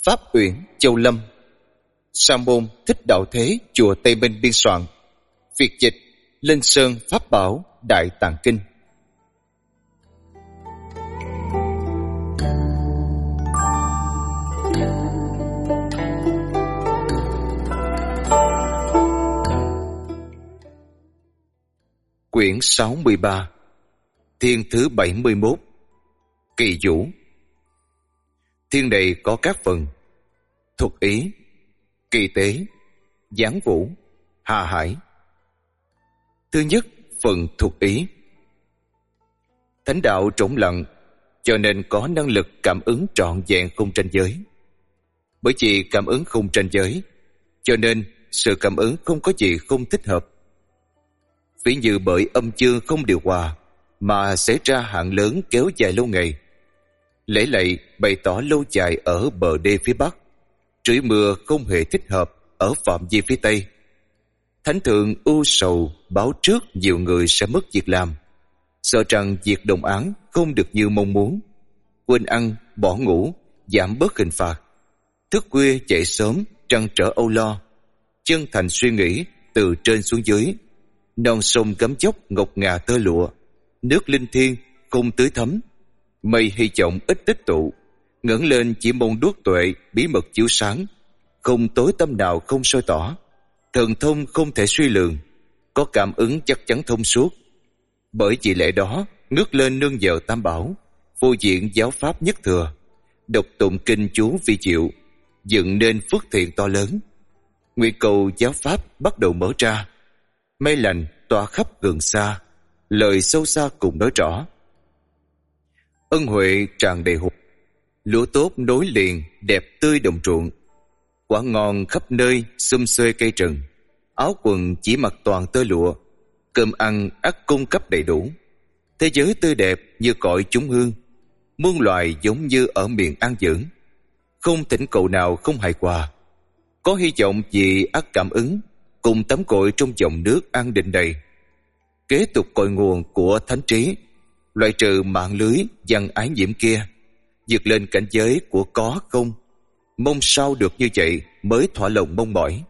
Pháp Uyển, Châu Lâm. Sa môn Thích Đạo Thế, chùa Tây Minh biên soạn. Việt dịch Linh Sơn Pháp Bảo Đại Tạng Kinh. Quyển 63. Thiên thứ 71. Kỳ Vũ. Thiên này có các phần: Thuật Ý, Kỳ Tế, Giáng Vũ, Hà Hải. Thứ nhất, phần Thuật Ý. Thánh đạo trống lặng, cho nên có năng lực cảm ứng trọn vẹn không tranh giới. Bởi vì cảm ứng không tranh giới, cho nên sự cảm ứng không có gì không thích hợp. Ví như bởi âm dương không điều hòa mà xảy ra hạn lớn kéo dài lâu ngày. Lễ lạy bày tỏ lâu dài ở bờ đê phía Bắc, trĩ mưa không hề thích hợp ở phạm vi phía Tây. Thánh thượng ưu sầu báo trước nhiều người sẽ mất việc làm, sợ rằng việc đồng án không được như mong muốn, quên ăn, bỏ ngủ, giảm bớt hình phạt, thức khuya dậy sớm, trăn trở âu lo, chân thành suy nghĩ từ trên xuống dưới. Non sông gấm dốc ngọc ngà tơ lụa, nước linh thiêng không tưới thấm, mây hy vọng ít tích tụ, ngẩng lên chỉ mong đuốc tuệ bí mật chiếu sáng, không tối tâm nào không soi tỏ, thần thông không thể suy lường, có cảm ứng chắc chắn thông suốt. Bởi vì lẽ đó ngước lên nương vào Tam Bảo, vô diện giáo pháp nhất thừa, đọc tụng kinh chú vi diệu, dựng nên phước thiện to lớn. Nguyện cầu giáo pháp bắt đầu mở ra, mây lành tỏa khắp gần xa, lời sâu xa cùng nói rõ. Ân huệ tràn đầy hụt, lúa tốt nối liền đẹp tươi đồng ruộng, quả ngon khắp nơi xum xuê cây trần, áo quần chỉ mặc toàn tơ lụa, cơm ăn ắt cung cấp đầy đủ. Thế giới tươi đẹp như cõi chúng hương, muôn loài giống như ở miền an dưỡng, không thỉnh cầu nào không hài hòa. Có hy vọng vì ắt cảm ứng, cùng tắm cội trong dòng nước an định này. Kế tục cội nguồn của thánh trí, loại trừ mạng lưới văn ái nhiễm kia, vượt lên cảnh giới của có không. Mong sao được như vậy mới thỏa lòng mong mỏi.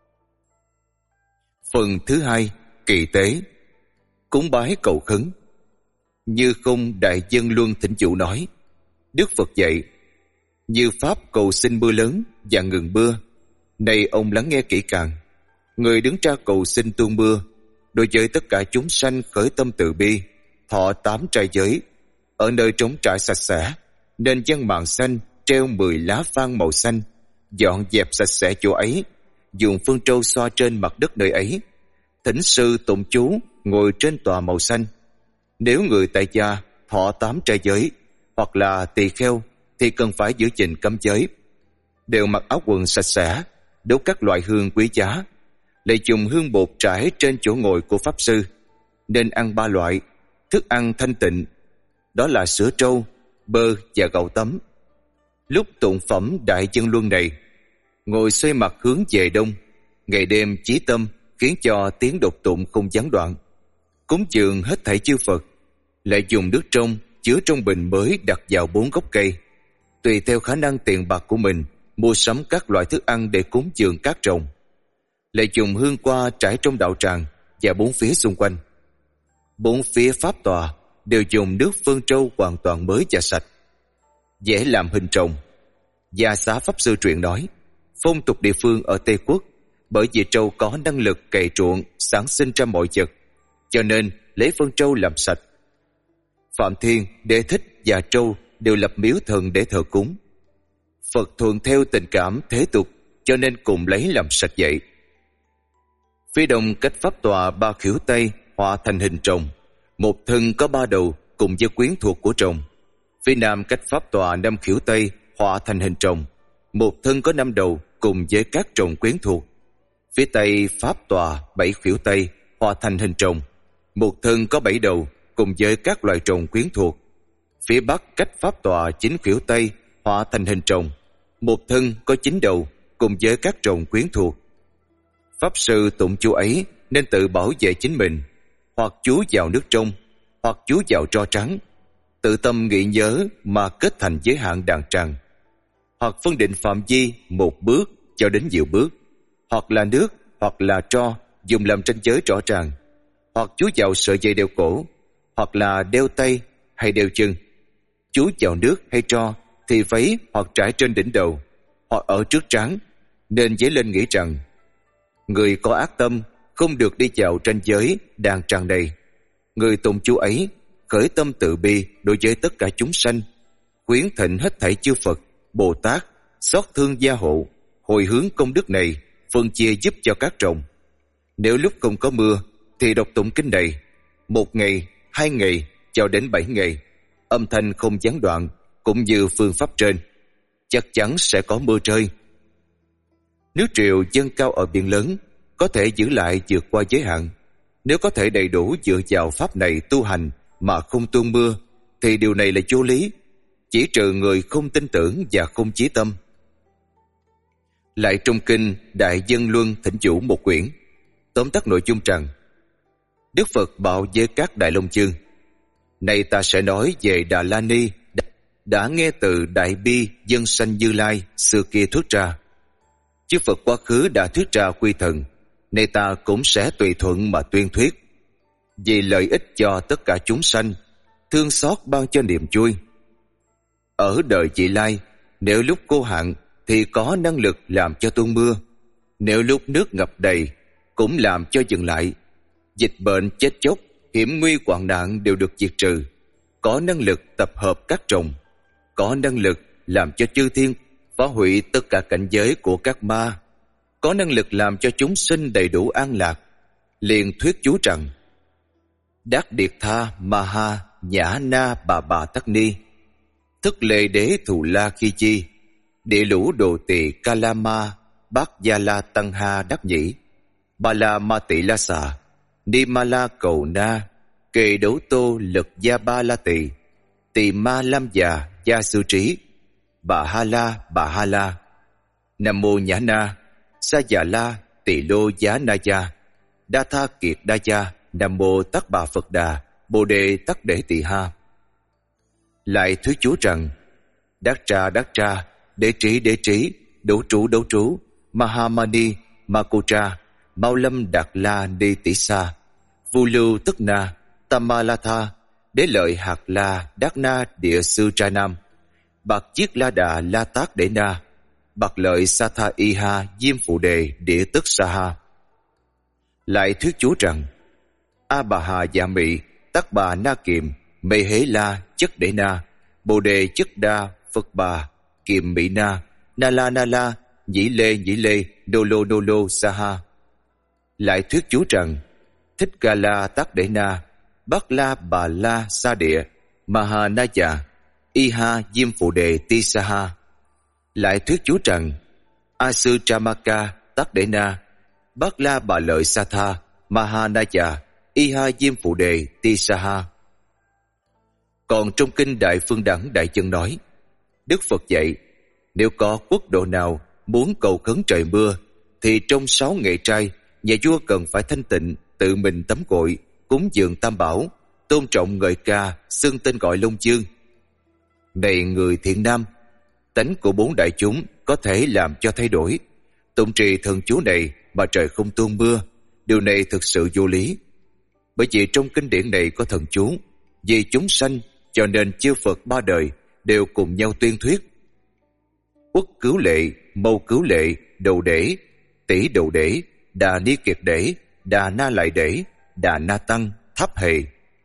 Phần thứ hai, Kỳ Tế. Cúng bái cầu khấn. Như không đại dân luân thỉnh chủ nói, Đức Phật dạy, như pháp cầu xin mưa lớn và ngừng mưa. Này ông lắng nghe kỹ càng. Người đứng ra cầu xin tuôn mưa, đối với tất cả chúng sanh khởi tâm từ bi, thọ 8 trai giới, ở nơi trống trải sạch sẽ, nên dân mạng xanh treo 10 lá vang màu xanh, dọn dẹp sạch sẽ chỗ ấy, dùng phương trâu xoa trên mặt đất nơi ấy, thỉnh sư tụng chú ngồi trên tòa màu xanh. Nếu người tại gia thọ 8 trai giới hoặc là tỳ kheo thì cần phải giữ gìn cấm giới, đều mặc áo quần sạch sẽ, đốt các loại hương quý giá, lại dùng hương bột trải trên chỗ ngồi của pháp sư. Nên ăn 3 loại thức ăn thanh tịnh, đó là sữa trâu, bơ và gạo tấm. Lúc tụng phẩm đại dân luân này, ngồi xoay mặt hướng về đông, ngày đêm chí tâm khiến cho tiếng đọc tụng không gián đoạn. Cúng dường hết thảy chư Phật, lại dùng nước trong chứa trong bình mới đặt vào 4 gốc cây, tùy theo khả năng tiền bạc của mình mua sắm các loại thức ăn để cúng dường các trồng, lại dùng hương hoa trải trong đạo tràng và 4 phía xung quanh. 4 phía pháp tòa đều dùng nước phân trâu hoàn toàn mới và sạch, dễ làm hình trồng. Gia Xá pháp sư truyện nói, phong tục địa phương ở Tây Quốc, bởi vì trâu có năng lực cày ruộng sản sinh ra mọi vật, cho nên lấy phân trâu làm sạch. Phạm Thiên, Đế Thích và trâu đều lập miếu thần để thờ cúng. Phật thuận theo tình cảm thế tục, cho nên cùng lấy làm sạch vậy. Phía đông cách pháp tòa 3 khuỷu tay họa thành hình rồng, một thân có 3 đầu cùng với quyến thuộc của rồng. Phía nam cách pháp tòa 5 khuỷu tay họa thành hình rồng, một thân có 5 đầu cùng với các rồng quyến thuộc. Phía tây pháp tòa 7 khuỷu tay họa thành hình rồng, một thân có 7 đầu cùng với các loài rồng quyến thuộc. Phía bắc cách pháp tòa 9 khuỷu tay họa thành hình rồng, một thân có 9 đầu cùng với các rồng quyến thuộc. Pháp sư tụng chú ấy nên tự bảo vệ chính mình, hoặc chú vào nước trong, hoặc chú vào tro trắng, tự tâm nghĩ nhớ mà kết thành giới hạn đàn tràng. hoặc phân định phạm vi một bước cho đến nhiều bước, hoặc là nước, hoặc là tro dùng làm ranh giới rõ ràng, hoặc chú vào sợi dây đeo cổ, hoặc là đeo tay hay đeo chân. Chú vào nước hay tro thì váy hoặc trải trên đỉnh đầu, hoặc ở trước trán, nên dấy lên nghĩ rằng người có ác tâm không được đi vào ranh giới đang tràn đầy. Người tụng chú ấy khởi tâm từ bi đối với tất cả chúng sanh, khuyến thịnh hết thảy chư Phật, Bồ Tát, xót thương gia hộ, hồi hướng công đức này, phân chia giúp cho các trồng. Nếu lúc không có mưa thì đọc tụng kinh này 1 ngày, 2 ngày cho đến 7 ngày, âm thanh không gián đoạn, cũng như phương pháp trên, chắc chắn sẽ có mưa rơi. Nước triều dâng cao ở biển lớn có thể giữ lại vượt qua giới hạn. Nếu có thể đầy đủ dựa vào pháp này tu hành mà không tuôn mưa, thì điều này là vô lý, chỉ trừ người không tin tưởng và không chí tâm. Lại trong kinh Đại Dân Luân Thỉnh Chủ một quyển, tóm tắt nội dung rằng: Đức Phật bảo với các Đại Long Chương: Này ta sẽ nói về Đà La Ni đã nghe từ Đại Bi Dân Sanh Như Lai xưa kia thuyết ra. Chư Phật quá khứ đã thuyết ra quy thần, nay ta cũng sẽ tùy thuận mà tuyên thuyết, vì lợi ích cho tất cả chúng sanh, thương xót ban cho niềm vui. Ở đời vị lai, nếu lúc khô hạn thì có năng lực làm cho tuôn mưa, nếu lúc nước ngập đầy cũng làm cho dừng lại. Dịch bệnh, chết chóc, hiểm nguy hoạn nạn đều được diệt trừ. Có năng lực tập hợp các trồng, có năng lực làm cho chư thiên phá hủy tất cả cảnh giới của các ma, có năng lực làm cho chúng sinh đầy đủ an lạc. Liền thuyết chú rằng: Đắc Điệt Tha Maha Nhã Na Bà Tắc Ni Thức Lệ Đế Thù La Khi Chi Địa Lũ Đồ Tỳ Kalama Bát Gia La Tăng Ha Đắc Nhĩ Ba La Ma Tị La Xà Ni Ma La Cầu Na Kề Đấu Tô Lực Gia Ba La Tỳ Tỳ Ma Lam Già Gia Sư Trí Bà Ha La Nam Mô Nhã Na Sa Già La Tỳ Lô Giá Na Gia Đa Tha Kiệt Đa Gia Nam Mô Tát Bà Phật Đà Bồ Đề Tắc Đế Tỳ Ha. Lại thuyết chú rằng: Đắc Tra Đế Trí Đấu Trú Mahamani Makutra Mao Lâm Đạt La Ni Tỷ Sa Vu Lưu Tức Na Tamalatha Đế Lợi Hạt La Đắc Na Địa Sư Tra Nam Bạc Chiết La Đà La Tác Đế Na Bạc Lợi Sa Tha Y Ha Diêm Phụ Đề Địa Tức Sa Ha. Lại thuyết chú rằng: A Bà Hà Dạ Mị Tắc Bà Na Kiềm Mê Hế La Chất Đế Na Bồ Đề Chất Đa Phật Bà Kiềm Mỹ Na Na La Nhĩ Lê Đô Lô Sa Ha. Lại thuyết chú rằng: Thích Ca La Tắc Đế Na Bắc La Bà La Sa Địa Maha Na Dạ Y Ha Diêm Phụ Đề Ti Sa Ha. Lại thuyết chú rằng: A Sư Tramaka Tắc Đế Na Bắc La Bà Lợi Sa Tha Maha Na Dạ Y Ha Diêm Phụ Đề Ti Sa Ha. Còn trong kinh Đại Phương Đẳng Đại Chân nói, Đức Phật dạy: Nếu có quốc độ nào muốn cầu khấn trời mưa, thì trong 6 ngày trai, nhà vua cần phải thanh tịnh, tự mình tắm gội, cúng dường Tam Bảo, tôn trọng ngợi ca, xưng tên gọi Long Chương. Này người thiện nam, tánh của 4 đại chúng có thể làm cho thay đổi. Tụng trì thần chú này mà trời không tuôn mưa, điều này thực sự vô lý. Bởi vì trong kinh điển này có thần chú, vì chúng sanh, cho nên chư Phật 3 đời đều cùng nhau tuyên thuyết. Uất Cứu Lệ, Mâu Cứu Lệ, Đầu Đễ, Tỷ Đầu Đễ, Đà Ni Kiệt Đễ, Đà Na Lại Đễ, Đà Na Tăng, Tháp Hề.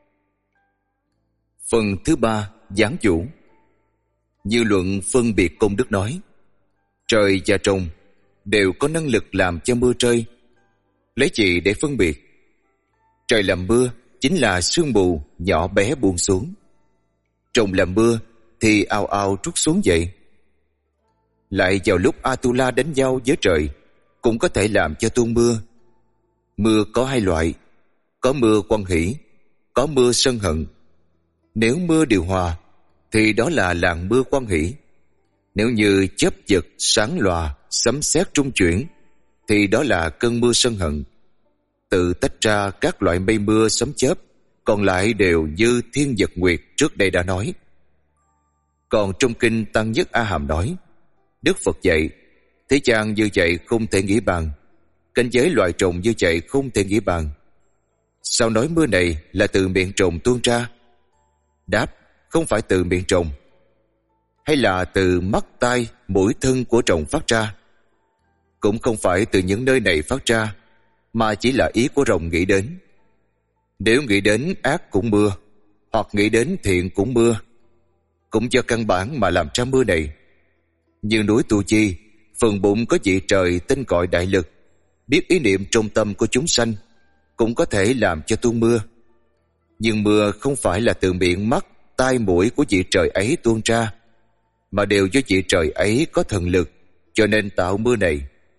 Phần thứ 3, giảng dụ. Như luận phân biệt công đức nói, trời và trồng đều có năng lực làm cho mưa rơi. Lấy gì để phân biệt? Trời làm mưa chính là sương mù nhỏ bé buông xuống. Trồng làm mưa thì ào ào trút xuống vậy. Lại vào lúc Atula đánh nhau với trời, cũng có thể làm cho tuôn mưa. Mưa có 2 loại, có mưa quan hỷ, có mưa sân hận. Nếu mưa điều hòa thì đó là làn mưa quan hỷ. Nếu như chớp giật sáng lòa, sấm sét trung chuyển, thì đó là cơn mưa sân hận. Tự tách ra các loại mây mưa sấm chớp, còn lại đều như thiên nhật nguyệt trước đây đã nói. Còn trong kinh Tăng Nhất A Hàm nói, Đức Phật dạy, thế gian như vậy không thể nghĩ bàn, cảnh giới loài trùng như vậy không thể nghĩ bàn. Sao nói mưa này là từ miệng trùng tuôn ra? Đáp, không phải từ miệng trùng. Hay là từ mắt, tai, mũi, thân của trùng phát ra? Cũng không phải từ những nơi này phát ra, mà chỉ là ý của rồng nghĩ đến. Nếu nghĩ đến ác cũng mưa, hoặc nghĩ đến thiện cũng mưa, cũng do căn bản mà làm ra mưa này. Như núi Tu Chi, phần bụng có vị trời tên gọi đại lực, biết ý niệm trong tâm của chúng sanh, cũng có thể làm cho tuôn mưa. Nhưng mưa không phải là từ miệng, mắt, tai, mũi của vị trời ấy tuôn ra, mà đều do vị trời ấy có thần lực, cho nên tạo mưa này.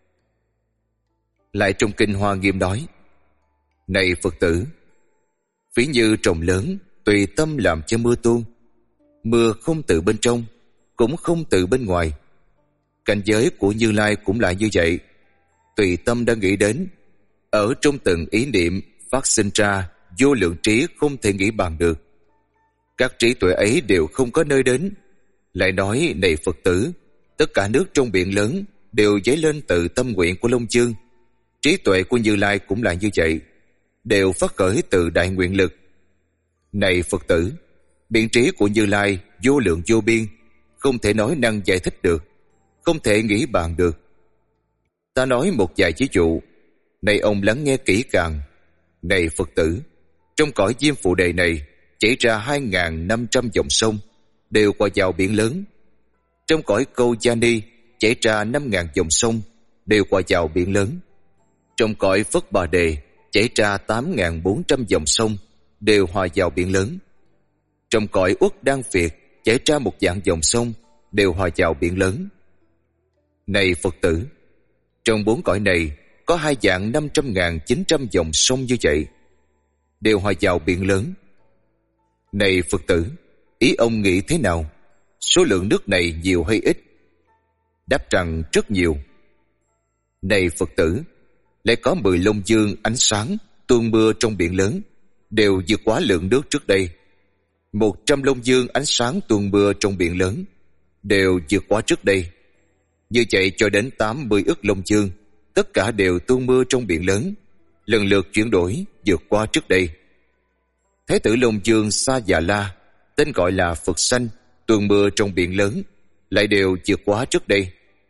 Lại trong kinh Hoa Nghiêm nói, này Phật tử, ví như trồng lớn tùy tâm làm cho mưa tuôn. Mưa không từ bên trong, cũng không từ bên ngoài. Cảnh giới của Như Lai cũng là như vậy. Tùy tâm đã nghĩ đến, ở trong từng ý niệm phát sinh ra vô lượng trí không thể nghĩ bàn được. Các trí tuệ ấy đều không có nơi đến. Lại nói, này Phật tử, tất cả nước trong biển lớn đều dấy lên từ tâm nguyện của Long Chương. Trí tuệ của Như Lai cũng là như vậy, đều phát khởi từ đại nguyện lực. Này Phật tử, biện trí của Như Lai vô lượng vô biên, không thể nói năng giải thích được, không thể nghĩ bàn được. Ta nói một vài ví dụ, này ông lắng nghe kỹ càng. Này Phật tử, trong cõi Diêm Phù Đề này chảy ra 2.500 dòng sông, đều hòa vào biển lớn. Trong cõi Câu Gia Ni chảy ra 5.000 dòng sông, đều hòa vào biển lớn. Trong cõi Phất Bà Đề chảy ra 8.400 dòng sông, đều hòa vào biển lớn. Trong cõi Uất Đan Việt chảy ra 1 vạn dòng sông, đều hòa vào biển lớn. Này Phật tử, trong 4 cõi này có 2.500.900 dòng sông như vậy, đều hòa vào biển lớn. Này Phật tử, ý ông nghĩ thế nào? Số lượng nước này nhiều hay ít? Đáp rằng rất nhiều. Này Phật tử, lại có 10 lông dương ánh sáng tuôn mưa trong biển lớn, đều vượt quá lượng nước trước đây. 100 lông dương ánh sáng tuôn mưa trong biển lớn, đều vượt quá trước đây. Như vậy cho đến 80 ức lông dương, tất cả đều tuôn mưa trong biển lớn, lần lượt chuyển đổi vượt qua trước đây. Thái tử Long Dương Sa Già La, tên gọi là Phật Sanh, tuôn mưa trong biển lớn, lại đều vượt quá trước đây.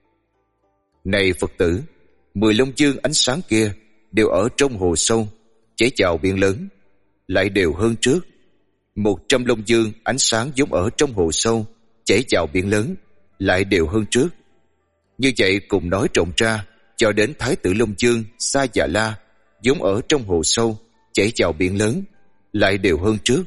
Này Phật tử, 10 lông dương ánh sáng kia đều ở trong hồ sâu, chảy vào biển lớn, lại đều hơn trước. 100 lông dương ánh sáng giống ở trong hồ sâu, chảy vào biển lớn, lại đều hơn trước. Như vậy cùng nói rộng ra, cho đến Thái tử Long Dương Sa Già La, giống ở trong hồ sâu, chảy vào biển lớn, lại đều hơn trước.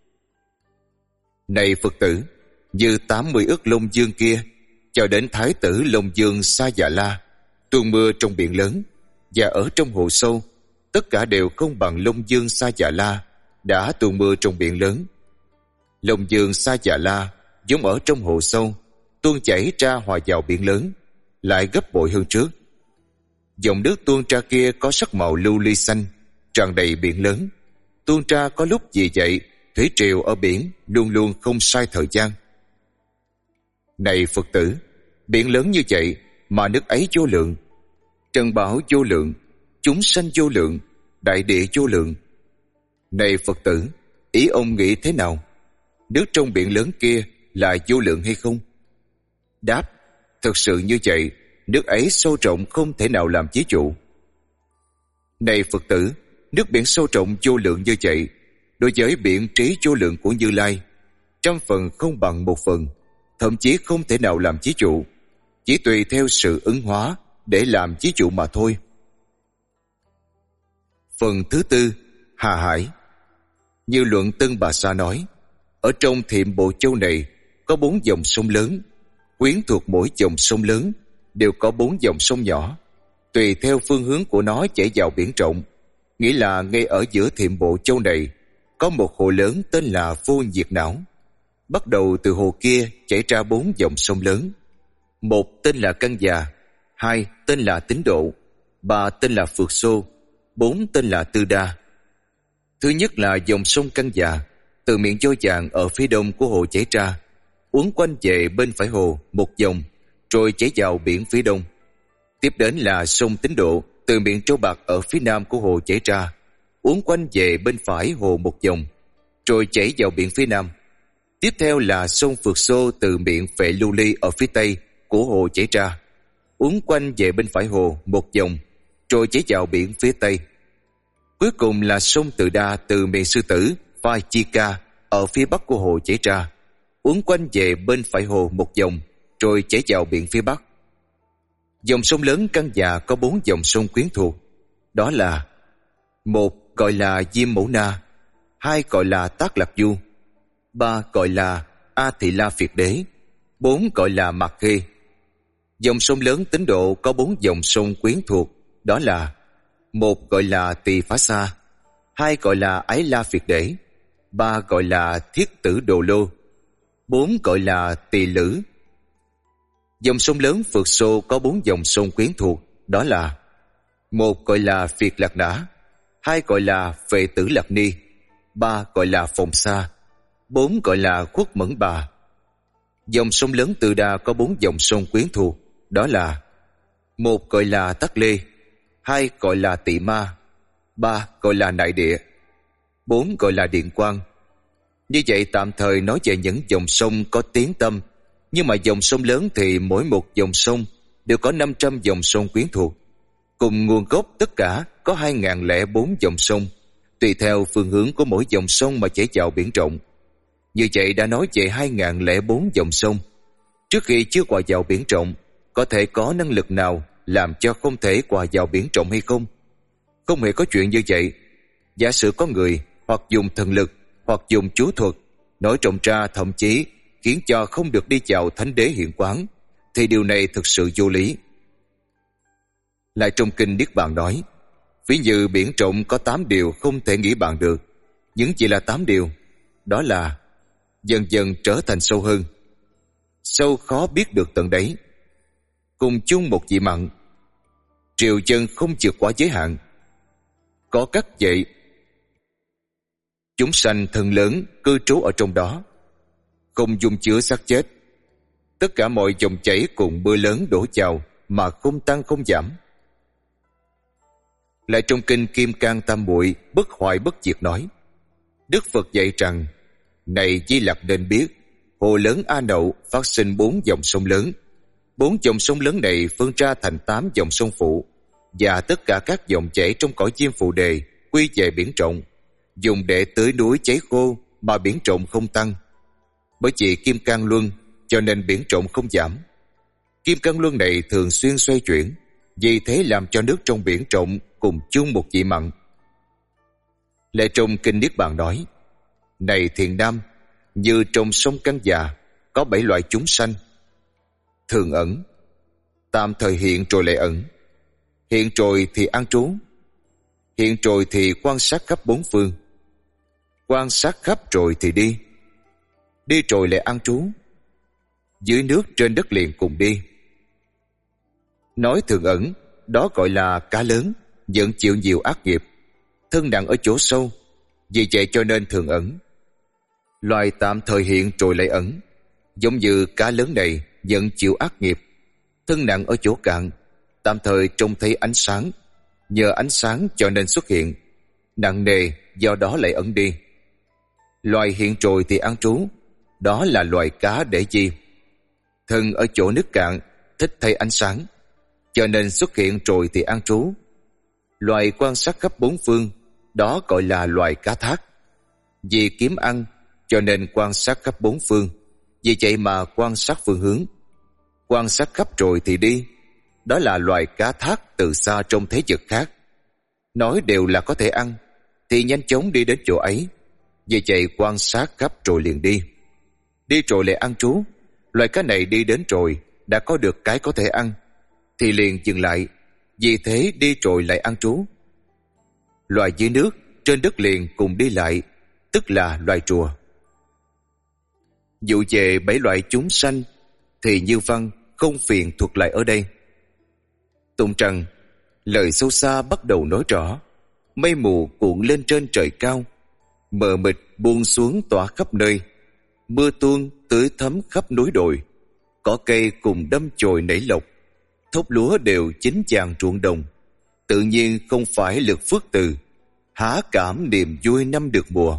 Này Phật tử, như 80 ức lông dương kia, cho đến Thái tử Long Dương Sa Già La, tuôn mưa trong biển lớn và ở trong hồ sâu, tất cả đều không bằng Long Dương Sa Già La đã tuôn mưa trong biển lớn. Long Dương Sa Già La giống ở trong hồ sâu, tuôn chảy ra hòa vào biển lớn, lại gấp bội hơn trước. Dòng nước tuôn ra kia có sắc màu lưu ly xanh, tràn đầy biển lớn. Tuôn ra có lúc vì vậy, thủy triều ở biển luôn luôn không sai thời gian. Này Phật tử, biển lớn như vậy mà nước ấy vô lượng, trần bảo vô lượng, chúng sanh vô lượng, đại địa vô lượng. Này Phật tử, ý ông nghĩ thế nào? Nước trong biển lớn kia là vô lượng hay không? Đáp, thực sự như vậy, nước ấy sâu rộng không thể nào làm ví dụ. Này Phật tử, nước biển sâu rộng vô lượng như vậy, đối với biển trí vô lượng của Như Lai, 100 phần không bằng 1 phần, thậm chí không thể nào làm ví dụ, chỉ tùy theo sự ứng hóa để làm ví dụ mà thôi. Phần thứ 4, Hà Hải. Như Luận Tân Bà Sa nói, ở trong Thiệm Bộ Châu này có 4 dòng sông lớn, quyến thuộc mỗi dòng sông lớn đều có 4 dòng sông nhỏ, tùy theo phương hướng của nó chảy vào biển rộng. Nghĩa là ngay ở giữa Thiệm Bộ Châu này có một hồ lớn tên là Vô Nhiệt Não. Bắt đầu từ hồ kia chảy ra 4 dòng sông lớn. 1 tên là Căn Già, 2 tên là Tín Độ, 3 tên là Phượt Xô, 4 tên là Tư Đa. Thứ nhất là dòng sông Căn Già, từ miệng Voi Vàng ở phía đông của hồ chảy ra, uốn quanh về bên phải hồ một vòng, rồi chảy vào biển phía đông. Tiếp đến là sông Tín Độ từ miệng Trâu Bạc ở phía nam của hồ chảy ra, uốn quanh về bên phải hồ một vòng, rồi chảy vào biển phía nam. Tiếp theo là sông Phượt Xô từ miệng Phệ Lưu Ly ở phía tây của hồ chảy ra, uốn quanh về bên phải hồ một vòng, rồi chảy vào biển phía tây. Cuối cùng là sông Tự Đa từ miệng Sư Tử Vai Chi Ca ở phía bắc của hồ chảy ra, uốn quanh về bên phải hồ một vòng, rồi chảy vào biển phía bắc. Dòng sông lớn Căn Già có 4 dòng sông quyến thuộc, đó là: 1 gọi là Diêm Mẫu Na, 2 gọi là Tác Lạc Du, 3 gọi là A Thị La Phiệt Đế, 4 gọi là Mạc Khê. Dòng sông lớn Tín Độ có 4 dòng sông quyến thuộc, đó là: 1 gọi là Tỳ Phá Sa, 2 gọi là Ái La Phiệt Đế, 3 gọi là Thiết Tử Đồ Lô, 4 gọi là Tỳ Lữ. Dòng sông lớn Phượt Xô có 4 dòng sông quyến thuộc, đó là: 1 gọi là Phiệt Lạc Nã, 2 gọi là Phệ Tử Lạc Ni, 3 gọi là Phồng Sa, 4 gọi là Khuất Mẫn Bà. Dòng sông lớn Tự Đa có 4 dòng sông quyến thuộc, đó là: 1 gọi là Tắc Lê, 2 gọi là Tị Ma, 3 gọi là Nại Địa, 4 gọi là Điện Quang. Như vậy tạm thời nói về những dòng sông có tiếng tăm, nhưng mà dòng sông lớn thì mỗi một dòng sông đều có 500 dòng sông quyến thuộc. Cùng nguồn gốc tất cả có 2004 dòng sông, tùy theo phương hướng của mỗi dòng sông mà chảy vào biển rộng. Như vậy đã nói về 2004 dòng sông. Trước khi chưa hòa vào biển rộng, có thể có năng lực nào làm cho không thể hòa vào biển rộng hay không? Không hề có chuyện như vậy. Giả sử có người hoặc dùng thần lực hoặc dùng chú thuật nói trồng ra, thậm chí khiến cho không được đi vào thánh đế hiện quán, thì điều này thực sự vô lý. Lại trong kinh Niết Bàn nói, ví như biển rộng có 8 điều không thể nghĩ bàn được. Những gì là 8 điều? Đó là: dần dần trở thành sâu hơn, sâu khó biết được tận đáy, cùng chung một vị mặn, triều dân không vượt quá giới hạn, có các vậy, chúng sanh thân lớn cư trú ở trong đó, không dung chứa xác chết, tất cả mọi dòng chảy cùng mưa lớn đổ vào mà không tăng không giảm. Lại trong kinh Kim Cang Tam Muội Bất Hoại Bất Diệt nói, Đức Phật dạy rằng: này Di Lặc nên biết, hồ lớn A Nậu phát sinh 4 dòng sông lớn. 4 dòng sông lớn này phân ra thành 8 dòng sông phụ, và tất cả các dòng chảy trong cõi Diêm Phù Đề quy về biển rộng, dùng để tưới núi cháy khô mà biển rộng không tăng. Bởi vì Kim Cang Luân cho nên biển rộng không giảm. Kim Cang Luân này thường xuyên xoay chuyển, vì thế làm cho nước trong biển rộng cùng chung một vị mặn. Lệ trong kinh Niết Bàn nói, này thiện nam, như trong sông Căn Già có 7 loại chúng sanh: thường ẩn, tạm thời hiện rồi lại ẩn, hiện rồi thì an trú, hiện rồi thì quan sát khắp 4 phương, quan sát khắp rồi thì đi, đi rồi lại an trú, dưới nước trên đất liền cùng đi. Nói thường ẩn, đó gọi là cá lớn, vẫn chịu nhiều ác nghiệp, thân nặng ở chỗ sâu, vì vậy cho nên thường ẩn. Loài tạm thời hiện rồi lại ẩn, giống như cá lớn này vẫn chịu ác nghiệp, thân nặng ở chỗ cạn, tạm thời trông thấy ánh sáng, nhờ ánh sáng cho nên xuất hiện, nặng nề do đó lại ẩn đi. Loài hiện rồi thì an trú, đó là loài cá để chi? Thân ở chỗ nước cạn, thích thấy ánh sáng, cho nên xuất hiện rồi thì an trú. Loài quan sát khắp 4 phương, đó gọi là loài cá thác. Vì kiếm ăn, cho nên quan sát khắp 4 phương, vì vậy mà quan sát phương hướng. Quan sát khắp rồi thì đi, đó là loài cá thác từ xa trong thế vật khác. Nói đều là có thể ăn, thì nhanh chóng đi đến chỗ ấy, vì vậy quan sát khắp rồi liền đi. Đi rồi lại ăn trú. Loài cá này đi đến rồi đã có được cái có thể ăn, thì liền dừng lại, vì thế đi rồi lại ăn trú. Loài dưới nước, trên đất liền cùng đi lại, tức là loài rùa. Dụ về 7 loại chúng sanh thì Như Văn không phiền thuật lại ở đây. Tụng rằng, lời sâu xa bắt đầu nói rõ, mây mù cuộn lên trên trời cao, mờ mịt buông xuống tỏa khắp nơi, mưa tuôn tưới thấm khắp núi đồi, cỏ cây cùng đâm chồi nảy lộc, thóc lúa đều chín chàng ruộng đồng. Tự nhiên không phải lực phước từ, há cảm niềm vui năm được mùa.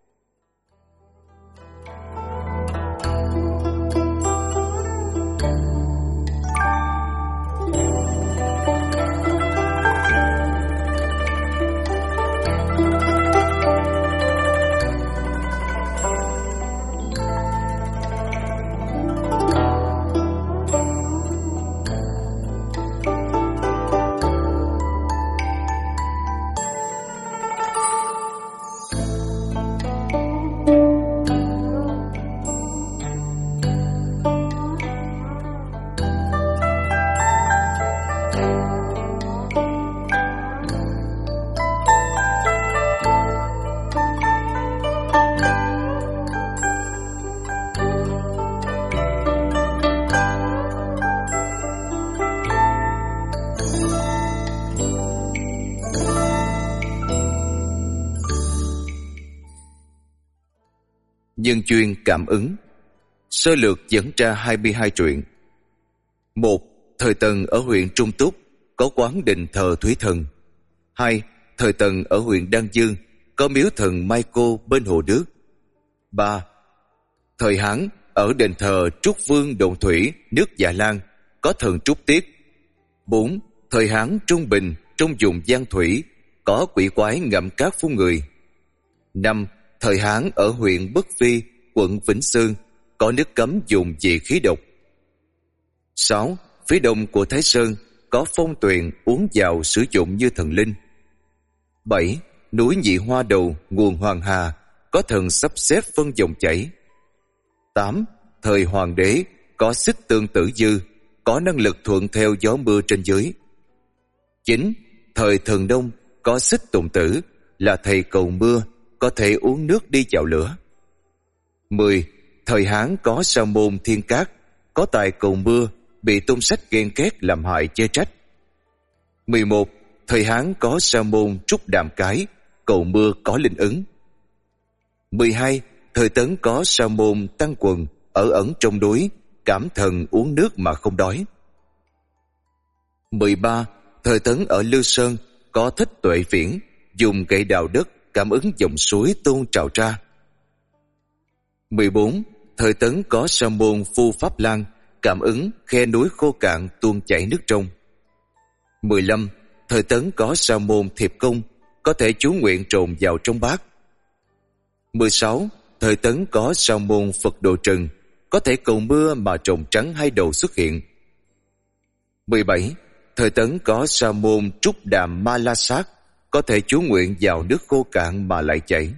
Nhân duyên cảm ứng. Sơ lược dẫn ra 22 truyện. 1. Thời Tần ở huyện Trung Túc có quán đình thờ Thủy Thần. 2. Thời Tần ở huyện Đan Dương có miếu thần Mai Cô bên hồ nước. 3. Thời Hán ở đền thờ Trúc Vương Đồn Thủy nước Dạ Lan có thần Trúc Tiết. 4. Thời Hán Trung Bình trong vùng Giang Thủy có quỷ quái ngậm cát phun người. 5. Thời Hán ở huyện Bất Phi, quận Vĩnh Sơn có nước cấm dùng dị khí độc. 6. Phía đông của Thái Sơn có phong tuyền uống vào sử dụng như thần linh. 7. Núi Nhị Hoa Đầu, nguồn Hoàng Hà có thần sắp xếp phân dòng chảy. 8. Thời Hoàng đế có xích tương tử dư, có năng lực thuận theo gió mưa trên dưới. 9. Thời Thần Đông có xích tùng tử, là thầy cầu mưa, có thể uống nước đi chạo lửa. 10. Thời Hán có Sa Môn Thiên Cát, có tài cầu mưa, bị Tôn Sách ghen ghét làm hại chê trách. 11. Thời Hán có Sa Môn Trúc Đàm Cái, cầu mưa có linh ứng. 12. Thời Tấn có Sa Môn Tăng Quần, ở ẩn trong núi, cảm thần uống nước mà không đói. 13. Thời Tấn ở Lư Sơn có Thích Tuệ Viễn, dùng gậy đào đất cảm ứng dòng suối tuôn trào ra. 14. Thời Tấn có Sa Môn Phu Pháp Lan, cảm ứng khe núi khô cạn tuôn chảy nước trong. 15. Thời Tấn có Sa Môn Thiệp Công, có thể chú nguyện trồn vào trong bát. 16. Thời Tấn có Sa Môn Phật Độ Trần, có thể cầu mưa mà trồn trắng hai đầu xuất hiện. 17. Thời Tấn có Sa Môn Trúc Đàm Ma La Sát, có thể chú nguyện vào nước khô cạn mà lại chảy.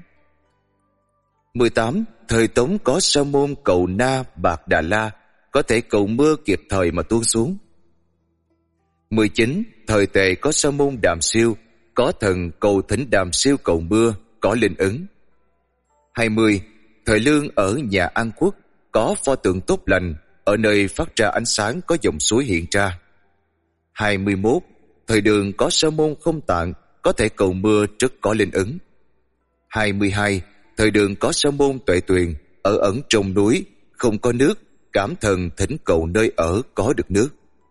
18. Thời Tống có Sa Môn Cầu Na Bạc Đà La, có thể cầu mưa kịp thời mà tuôn xuống. 19. Thời Tề có Sa Môn Đàm Siêu, có thần cầu thỉnh Đàm Siêu cầu mưa, có linh ứng. 20. Thời Lương ở nhà An Quốc có pho tượng tốt lành, ở nơi phát ra ánh sáng có dòng suối hiện ra. 21. Thời Đường có Sa Môn Không Tạng, có thể cầu mưa rất có linh ứng. 22. Thời Đường có Sa Môn Tuệ Tuyền, ở ẩn trong núi, không có nước, cảm thần thỉnh cầu nơi ở có được nước.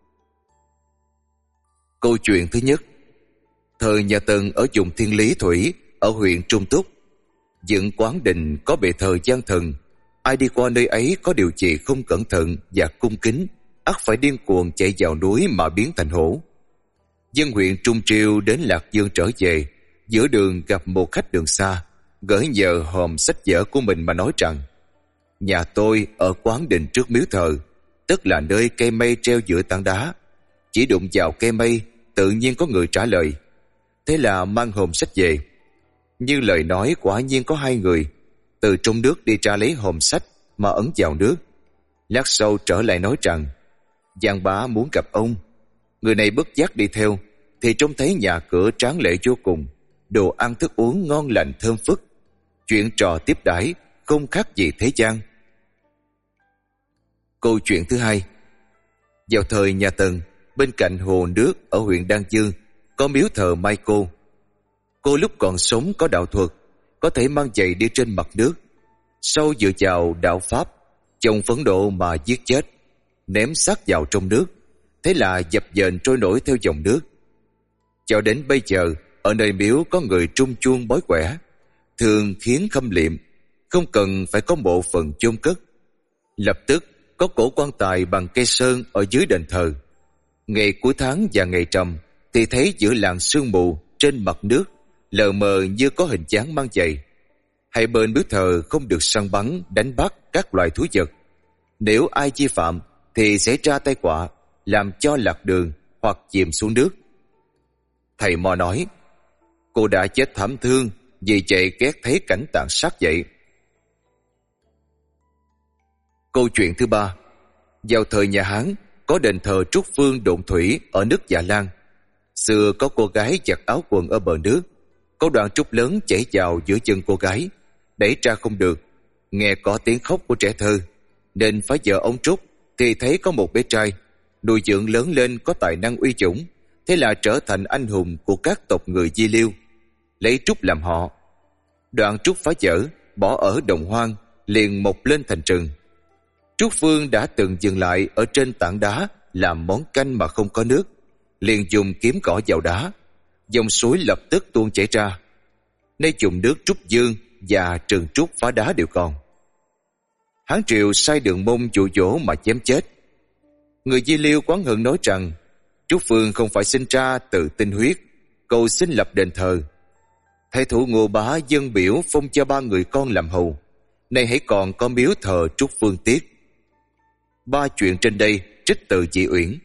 Câu chuyện thứ nhất. Thời nhà Tần ở vùng Thiên Lý Thủy, ở huyện Trung Túc, dựng quán đình có bệ thờ gian thần. Ai đi qua nơi ấy có điều gì không cẩn thận và cung kính, ắt phải điên cuồng chạy vào núi mà biến thành hổ. Dân huyện Trung Triều đến Lạc Dương trở về, giữa đường gặp một khách đường xa, gửi nhờ hòm sách vở của mình mà nói rằng: nhà tôi ở quán đình trước miếu thờ, tức là nơi cây mây treo giữa tảng đá. Chỉ đụng vào cây mây, tự nhiên có người trả lời. Thế là mang hòm sách về. Như lời nói quả nhiên có hai người từ trong nước đi ra lấy hòm sách mà ấn vào nước. Lát sau trở lại nói rằng: Giang bá muốn gặp ông. Người này bất giác đi theo, thì trông thấy nhà cửa tráng lệ vô cùng, đồ ăn thức uống ngon lành thơm phức, chuyện trò tiếp đãi không khác gì thế gian. Câu chuyện thứ hai. Vào thời nhà Tần, bên cạnh hồ nước ở huyện Đan Dương có miếu thờ Mai Cô. Cô lúc còn sống có đạo thuật, có thể mang giày đi trên mặt nước. Sau dựa vào đạo pháp, chồng phẫn nộ mà giết chết. ném xác vào trong nước, thế là dập dềnh trôi nổi theo dòng nước. Cho đến bây giờ, ở nơi miếu có người trung chuông bói quẻ, thường khiến khâm liệm, không cần phải có mộ phần chôn cất. Lập tức có cổ quan tài bằng cây sơn ở dưới đền thờ. Ngày cuối tháng và ngày trầm thì thấy giữa làn sương mù trên mặt nước lờ mờ như có hình dáng mang giày. Hai bên miếu thờ không được săn bắn, đánh bắt các loài thú vật. Nếu ai vi phạm thì sẽ ra tai họa, làm cho lạc đường hoặc chìm xuống nước. Thầy Mo nói, cô đã chết thảm thương vì chạy ghét thấy cảnh tàn sát vậy. Câu chuyện thứ ba. Vào thời nhà Hán, có đền thờ Trúc Phương Độn Thủy ở nước Dạ Lan. Xưa có cô gái giặt áo quần ở bờ nước, có đoạn trúc lớn chảy vào giữa chân cô gái, đẩy ra không được. Nghe có tiếng khóc của trẻ thơ, nên phá vỡ ống trúc thì thấy có một bé trai nuôi dưỡng lớn lên có tài năng uy chủng, thế là trở thành anh hùng của các tộc người Di Liêu, lấy trúc làm họ. Đoạn trúc phá vỡ, bỏ ở đồng hoang, liền mọc lên thành rừng. Trúc Phương đã từng dừng lại ở trên tảng đá làm món canh mà không có nước, liền dùng kiếm gõ vào đá, dòng suối lập tức tuôn chảy ra. Nay dùng nước Trúc Dương và Trừng Trúc phá đá đều còn. Hán Triều sai Đường Môn dụ dỗ mà chém chết. Người Di Liêu oán hận nói rằng Trúc Phương không phải sinh ra từ tinh huyết, cầu xin lập đền thờ. Thái thủ Ngô Bá dâng biểu phong cho 3 người con làm hầu, nay hãy còn có miếu thờ Trúc Phương tiếc. 3 chuyện trên đây trích từ Chị Uyển.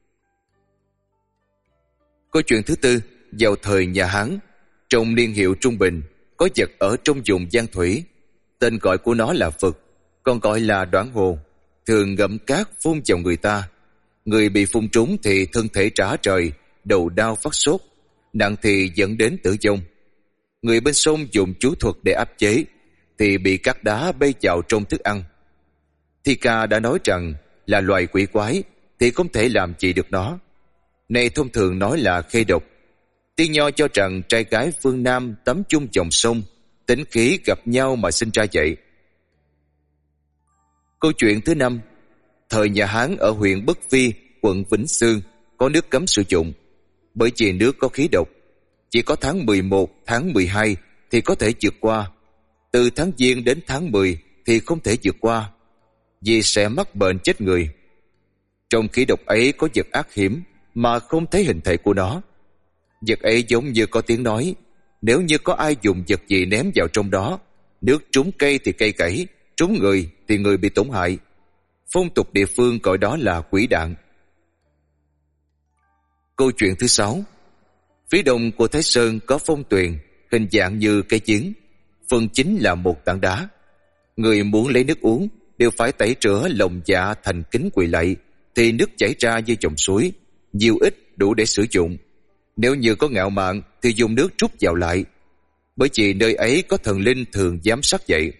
Câu chuyện thứ tư. Vào thời nhà Hán, trong niên hiệu Trung Bình, có vật ở trong vùng Giang Thủy, tên gọi của nó là Phực, còn gọi là Đoản Hồ, thường ngậm cát phun vào người ta. Người bị phun trúng thì thân thể rã rời, đầu đau phát sốt, nặng thì dẫn đến tử vong. Người bên sông dùng chú thuật để áp chế, thì bị cát đá bay vào trong thức ăn. Thi ca đã nói rằng là loài quỷ quái thì không thể làm gì được nó. Này thông thường nói là khê độc. Tiên Nho cho rằng trai gái phương Nam tắm chung dòng sông, tính khí gặp nhau mà sinh ra vậy. Câu chuyện thứ năm. Thời nhà Hán ở huyện Bất Phi, quận Vĩnh Xương, có nước cấm sử dụng, bởi vì nước có khí độc. Chỉ có tháng 11, tháng 12 thì có thể vượt qua. Từ tháng Giêng đến tháng 10 thì không thể vượt qua, vì sẽ mắc bệnh chết người. Trong khí độc ấy có vật ác hiểm mà không thấy hình thể của nó. Vật ấy giống như có tiếng nói, nếu như có ai dùng vật gì ném vào trong đó, nước trúng cây thì cây gãy, trúng người thì người bị tổn hại. Phong tục địa phương gọi đó là quỷ đạn. Câu chuyện thứ 6. Phía đông của Thái Sơn có phong tuyền, hình dạng như cây chiến, phần chính là một tảng đá. Người muốn lấy nước uống đều phải tẩy rửa lòng dạ thành kính quỳ lạy, thì nước chảy ra như dòng suối, nhiều ít đủ để sử dụng. Nếu như có ngạo mạn thì dùng nước trút vào lại, bởi vì nơi ấy có thần linh thường giám sát vậy.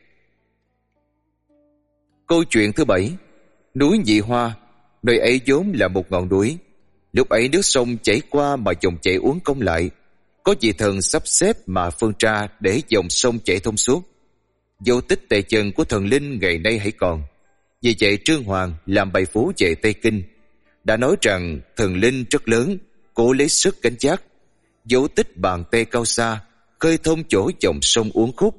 Câu chuyện thứ 7. Núi Nhị Hoa, nơi ấy vốn là một ngọn núi. Lúc ấy nước sông chảy qua mà dòng chảy uốn cong lại, có vị thần sắp xếp mà phân ra để dòng sông chảy thông suốt. Dấu tích tề chân của thần linh ngày nay hãy còn. Vì vậy Trương Hoàng làm bài phú về Tây Kinh, đã nói rằng thần linh rất lớn, cố lấy sức gánh vác. Dấu tích bàn tay cao xa, khơi thông chỗ dòng sông uốn khúc.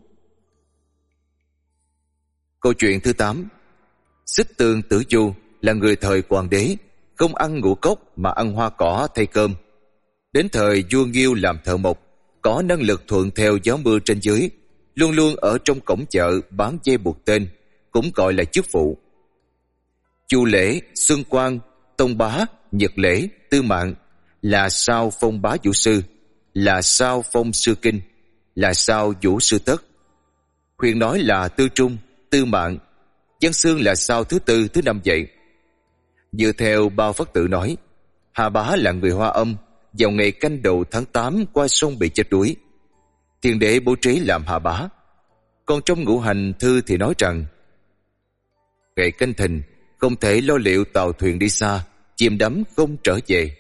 Câu chuyện thứ 8. Xích Tương Tử Du là người thời hoàng đế, không ăn ngũ cốc mà ăn hoa cỏ thay cơm. Đến thời vua Nghiêu làm thợ mộc, có năng lực thuận theo gió mưa trên dưới, luôn luôn ở trong cổng chợ bán dây buộc tên, cũng gọi là chức vụ. Chu Lễ, Xuân Quang, Tông Bá, Nhật Lễ, Tư Mạng là sao phong bá vũ sư, là sao phong sư kinh, là sao vũ sư tất. Huyền nói là Tư Trung, Tư Mạng, Văn Xương là sao thứ tư, thứ năm vậy. Dựa theo Bao Phát Tự nói, Hà Bá là người Hoa Âm, vào ngày canh đầu tháng 8 qua sông bị chết đuối. Thiên đế bố trí làm Hà Bá. Còn trong Ngũ Hành Thư thì nói rằng ngày canh thìn không thể lo liệu tàu thuyền đi xa, chìm đắm không trở về.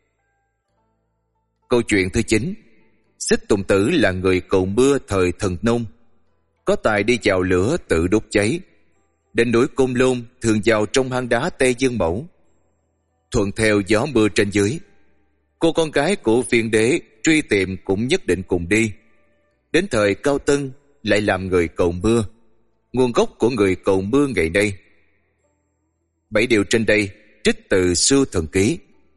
Câu chuyện thứ 9. Xích Tùng Tử là người cầu mưa thời thần nông, có tài đi vào lửa tự đốt cháy. đến núi Côn Lôn thường vào trong hang đá Tây Dương Mẫu. Thuận theo gió mưa trên dưới, cô con gái của Viên Đế truy tìm cũng nhất định cùng đi. Đến thời Cao Tân lại làm người cầu mưa, nguồn gốc của người cầu mưa ngày nay. 7 điều trên đây trích từ Sưu Thần Ký.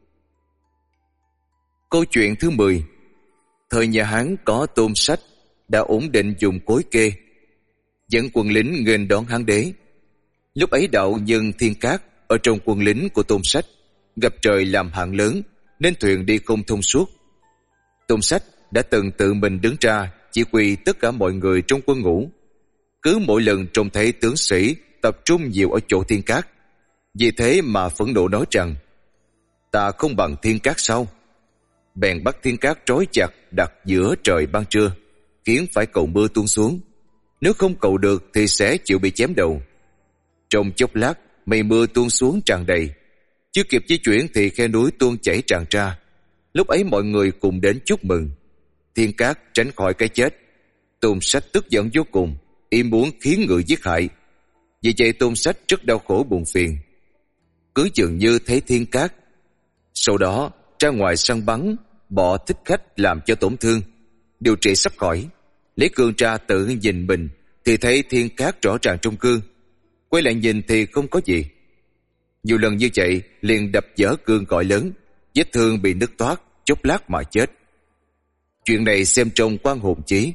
Câu chuyện thứ 10. Thời nhà Hán có Tôn Sách đã ổn định dùng cối kê, dẫn quân lính nghênh đón Hán Đế. Lúc ấy đạo nhân Thiên Cát ở trong quân lính của Tôn Sách gặp trời làm hạn lớn nên thuyền đi không thông suốt. Tôn Sách đã từng tự mình đứng ra chỉ huy tất cả mọi người trong quân ngũ. Cứ mỗi lần trông thấy tướng sĩ tập trung nhiều ở chỗ Thiên Cát, vì thế mà phẫn nộ nói rằng: ta không bằng Thiên Cát sao? Bèn bắt Thiên Cát trói chặt đặt giữa trời ban trưa, khiến phải cầu mưa tuôn xuống. Nếu không cầu được thì sẽ chịu bị chém đầu. Trong chốc lát mây mưa tuôn xuống tràn đầy, chưa kịp di chuyển thì khe núi tuôn chảy tràn ra. Lúc ấy mọi người cùng đến chúc mừng. Thiên Cát tránh khỏi cái chết. Tôn Sách tức giận vô cùng, y muốn khiến người giết hại. Vì vậy Tôn Sách rất đau khổ buồn phiền, cứ dường như thấy Thiên Cát. Sau đó ra ngoài săn bắn, bỏ thích khách làm cho tổn thương, điều trị sắp khỏi. Lấy gương ra tự nhìn mình thì thấy Thiên Cát rõ ràng trong gương, quay lại nhìn thì không có gì. Nhiều lần như vậy liền đập vỡ gương gọi lớn, vết thương bị nứt toác, chốc lát mà chết. Chuyện này xem trong Quan Hồn Chí.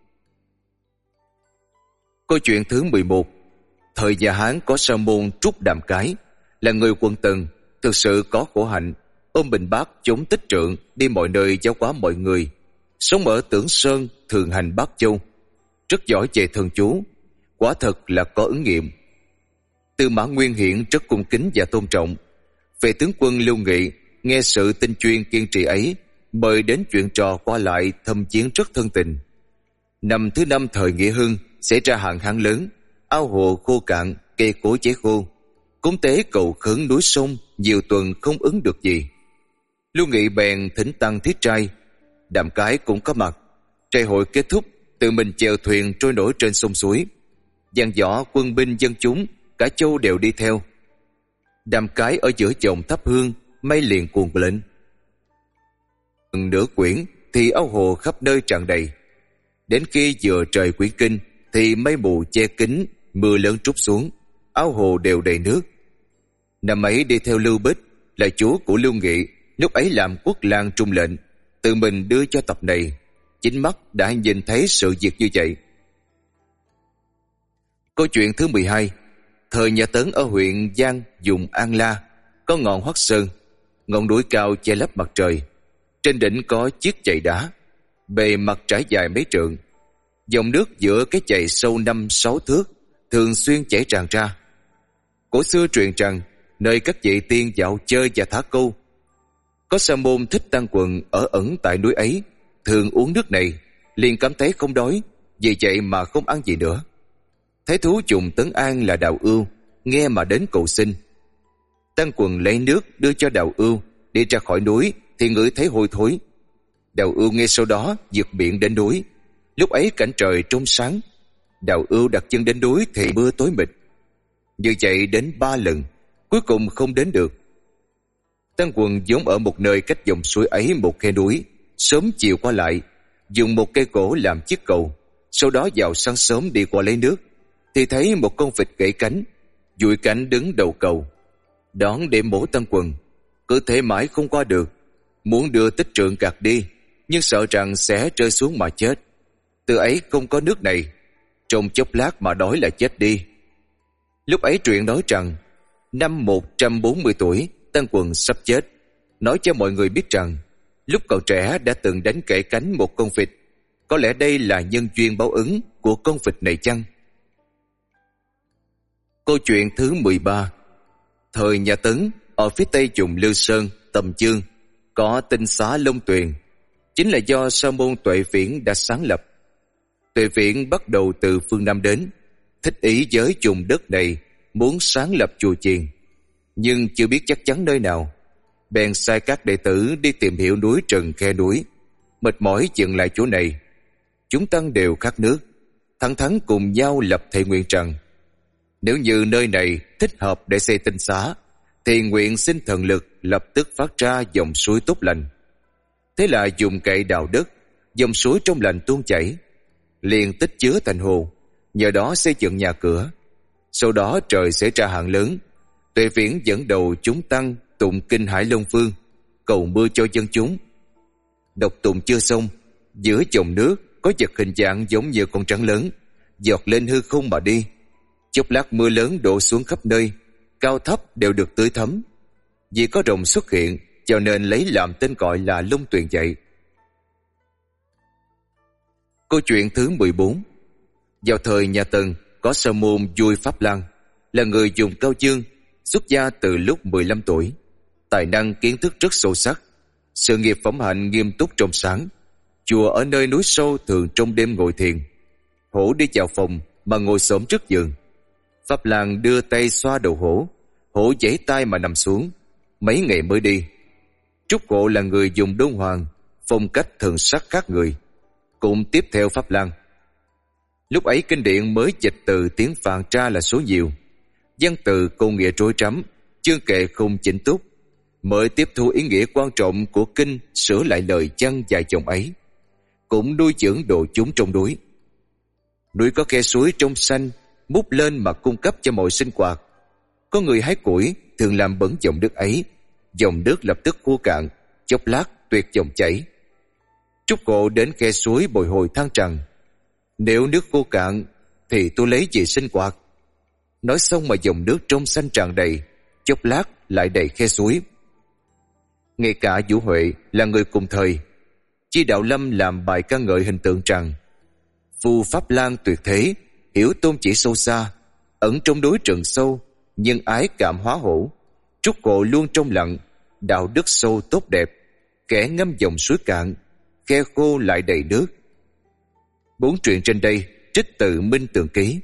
Câu chuyện thứ 11. Thời nhà Hán có sa môn Trúc Đàm Cái, là người quân Tần, thực sự có khổ hạnh, ôm bình bát chống tích trượng, đi mọi nơi giáo hóa mọi người. Sống ở Tưởng Sơn, thường hành Bát Châu, rất giỏi về thần chú, quả thật là có ứng nghiệm. Tư Mã Nguyên Hiển rất cung kính và tôn trọng. Về tướng quân Lưu Nghị nghe sự tinh chuyên kiên trì ấy, mời đến chuyện trò qua lại thâm chiến rất thân tình. Năm thứ 5 thời Nghĩa Hưng xảy ra hạn hán lớn, ao hồ khô cạn, cây cối cháy khô. Cúng tế cầu khấn núi sông nhiều tuần không ứng được gì. Lưu Nghị bèn thỉnh tăng thiết trai. Đàm Cái cũng có mặt. Trai hội kết thúc, tự mình chèo thuyền trôi nổi trên sông suối. Dàn võ quân binh dân chúng cả châu đều đi theo. Đàm Cái ở giữa chồng thắp hương, mây liền cuồn lên. Nửa quyển thì ao hồ khắp nơi tràn đầy. Đến khi vừa trời quyển kinh thì mây mù che kín, mưa lớn trút xuống, ao hồ đều đầy nước. Năm ấy đi theo Lưu Bích là chúa của Lưu Nghị, lúc ấy làm quốc lang trung lệnh, tự mình đưa cho tập này, chính mắt đã nhìn thấy sự việc như vậy. Câu chuyện thứ 12. Thời nhà Tấn ở huyện Giang vùng An La có ngọn Hoắc Sơn, ngọn núi cao che lấp mặt trời. Trên đỉnh có chiếc chày đá, bề mặt trải dài mấy trượng. Dòng nước giữa cái chày sâu 5-6 thước, thường xuyên chảy tràn ra. Cổ xưa truyền rằng nơi các vị tiên dạo chơi và thả câu. Có sa môn Thích Tăng Quần ở ẩn tại núi ấy, thường uống nước này, liền cảm thấy không đói, vì vậy mà không ăn gì nữa. Thái thú Trùng Tấn An là Đào Ưu, nghe mà đến cầu xin. Tăng Quần lấy nước đưa cho Đào Ưu, đi ra khỏi núi thì ngửi thấy hôi thối. Đào Ưu nghe sau đó vượt biển đến núi. Lúc ấy cảnh trời trong sáng. Đào Ưu đặt chân đến núi thì mưa tối mịt. Như vậy đến 3 lần, cuối cùng không đến được. Tăng Quần vốn ở một nơi cách dòng suối ấy một khe núi, sớm chiều qua lại, dùng một cây gỗ làm chiếc cầu, sau đó vào sáng sớm đi qua lấy nước, thì thấy một con vịt gãy cánh, dụi cánh đứng đầu cầu. Đón để mổ Tăng Quần, cứ thế mãi không qua được, muốn đưa tích trượng gạt đi, nhưng sợ rằng sẽ rơi xuống mà chết. Từ ấy không có nước này, trong chốc lát mà đói là chết đi. Lúc ấy truyện nói rằng năm 140 tuổi Tăng Quần sắp chết, nói cho mọi người biết rằng lúc còn trẻ đã từng đánh gãy cánh một con vịt. Có lẽ đây là nhân duyên báo ứng của con vịt này chăng? Câu chuyện thứ 13. Thời nhà Tấn, ở phía tây vùng Lư Sơn, Tầm Chương, có tinh xá Long Tuyền, chính là do sa môn Tuệ Viễn đã sáng lập. Tuệ Viễn bắt đầu từ phương Nam đến, thích ý với vùng đất này, muốn sáng lập chùa chiền, nhưng chưa biết chắc chắn nơi nào. Bèn sai các đệ tử đi tìm hiểu núi Trần khe núi, mệt mỏi dừng lại chỗ này. Chúng tăng đều khát nước, thẳng thắn cùng nhau lập thệ nguyện rằng: Nếu như nơi này thích hợp để xây tinh xá, thì nguyện xin thần lực lập tức phát ra dòng suối tốt lành. Thế là dùng cậy đào đất, dòng suối trong lành tuôn chảy, liền tích chứa thành hồ, nhờ đó xây dựng nhà cửa. Sau đó trời sẽ ra hạn lớn, Tuệ Viễn dẫn đầu chúng tăng tụng kinh Hải Long Phương, cầu mưa cho dân chúng. Đọc tụng chưa xong, giữa dòng nước có vật hình dạng giống như con rắn lớn, giọt lên hư không mà đi. Chốc lát mưa lớn đổ xuống khắp nơi, cao thấp đều được tưới thấm. Vì có rồng xuất hiện, cho nên lấy làm tên gọi là Long Tuyền vậy. Câu chuyện thứ 14. Vào thời nhà Tần, có sa môn Vui Pháp Lan, là người dùng cao dương, xuất gia từ lúc 15 tuổi. Tài năng kiến thức rất sâu sắc, sự nghiệp phẩm hạnh nghiêm túc trong sáng. Chùa ở nơi núi sâu thường trong đêm ngồi thiền. Hổ đi vào phòng mà ngồi xổm trước giường. Pháp Lan đưa tay xoa đầu hổ, hổ giãy tay mà nằm xuống. Mấy ngày mới đi. Trúc Ngộ là người dùng đôn hoàng, phong cách thần sắc khác người, cũng tiếp theo Pháp Lan. Lúc ấy kinh điển mới dịch từ tiếng Phạn ra là số nhiều, văn từ câu nghĩa rối rắm, chương kệ không chỉnh túc, mới tiếp thu ý nghĩa quan trọng của kinh, sửa lại lời văn dài dòng ấy, cũng nuôi dưỡng độ chúng trong núi. Núi có khe suối trong xanh múc lên mà cung cấp cho mọi sinh hoạt. Có người hái củi thường làm bẩn dòng nước ấy, dòng nước lập tức khô cạn, chốc lát tuyệt dòng chảy. Trúc Ngộ đến khe suối bồi hồi than rằng: nếu nước khô cạn thì tôi lấy gì sinh hoạt? Nói xong mà dòng nước trong xanh tràn đầy, chốc lát lại đầy khe suối. Ngay cả Vũ Huệ là người cùng thời, Chi Đạo Lâm làm bài ca ngợi hình tượng rằng: Phu Pháp Lan tuyệt thế, hiểu tôn chỉ sâu xa, ẩn trong núi rừng sâu, nhân ái cảm hóa hổ. Trúc Ngộ luôn trong lặng, đạo đức sâu tốt đẹp, kẻ ngâm dòng suối cạn, khe khô lại đầy nước. 4 truyện trên đây trích từ Minh Tường Ký.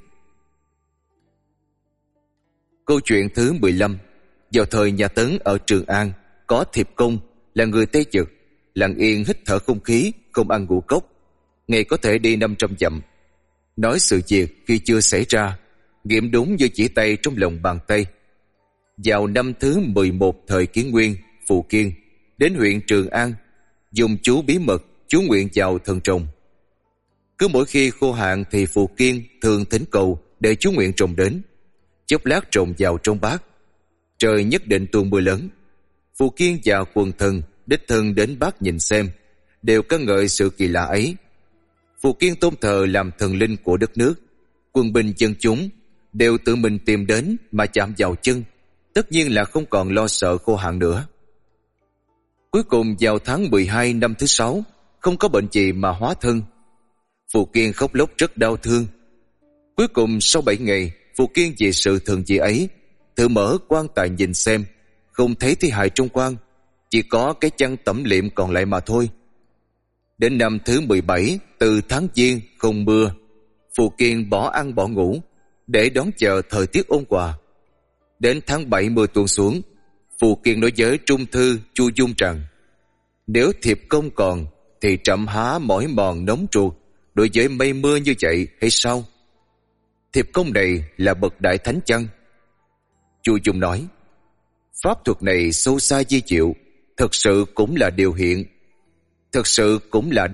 Câu chuyện thứ 15. Vào thời nhà Tấn ở Trường An, có Thiệp Công là người Tây Dực, lặng yên hít thở không khí, không ăn ngũ cốc, ngày có thể đi 500 dặm. Nói sự việc khi chưa xảy ra, nghiệm đúng như chỉ tay trong lòng bàn tay. Vào năm thứ 11 thời Kiến Nguyên, Phù Kiên đến huyện Trường An, dùng chú bí mật chú nguyện vào thần trồng. Cứ mỗi khi khô hạn thì Phù Kiên thường thỉnh cầu để chú nguyện trồng đến. Chốc lát trồng vào trong bát, trời nhất định tuôn mưa lớn. Phù Kiên và quần thần đích thân đến bát nhìn xem, đều ca ngợi sự kỳ lạ ấy. Phù Kiên tôn thờ làm thần linh của đất nước, quân binh dân chúng đều tự mình tìm đến mà chạm vào chân, tất nhiên là không còn lo sợ khô hạn nữa. Cuối cùng vào tháng 12 năm thứ 6, không có bệnh gì mà hóa thân. Phù Kiên khóc lóc rất đau thương. Cuối cùng sau 7 ngày, Phù Kiên vì sự thần dị ấy thử mở quan tài nhìn xem, không thấy thi hài trong quan, chỉ có cái chăn tẩm liệm còn lại mà thôi. Đến năm thứ 17, từ tháng Giêng không mưa, Phù Kiên bỏ ăn bỏ ngủ để đón chờ thời tiết ôn hòa. Đến tháng 7 mưa tuôn xuống, Phù Kiên nói với trung thư Chu Dung rằng: nếu Thiệp Công còn thì trẫm há mỏi mòn nóng ruột đối với mây mưa như vậy hay sao? Thiệp Công này là bậc đại thánh chăng? Chu Dung nói: pháp thuật này sâu xa di diệu, thật sự cũng là điều hiện, thật sự cũng là.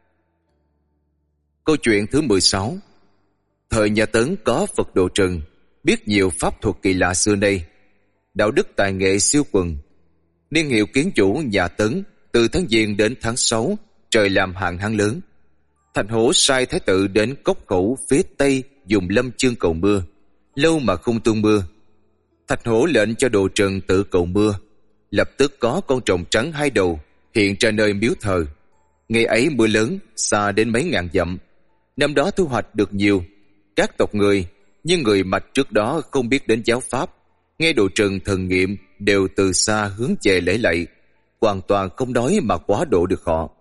Câu chuyện thứ 16. Thời nhà Tấn có Phật Độ Trần, biết nhiều pháp thuật kỳ lạ xưa nay, đạo đức tài nghệ siêu quần. Niên hiệu kiến chủ nhà Tấn từ tháng Giêng đến tháng 6, trời làm hạn hán lớn. Thành Hổ sai thái tử đến Cốc Khẩu phía tây dùng lâm chương cầu mưa, lâu mà không tuôn mưa. Thạch Hổ lệnh cho Độ Trần tự cầu mưa, lập tức có con rồng trắng 2 đầu hiện ra nơi miếu thờ. Ngày ấy mưa lớn xa đến mấy ngàn dặm. Năm đó thu hoạch được nhiều. Các tộc người, nhưng người Mạch trước đó không biết đến giáo pháp, nghe Độ Trần thần nghiệm đều từ xa hướng về lễ lạy, hoàn toàn không nói mà quá độ được họ.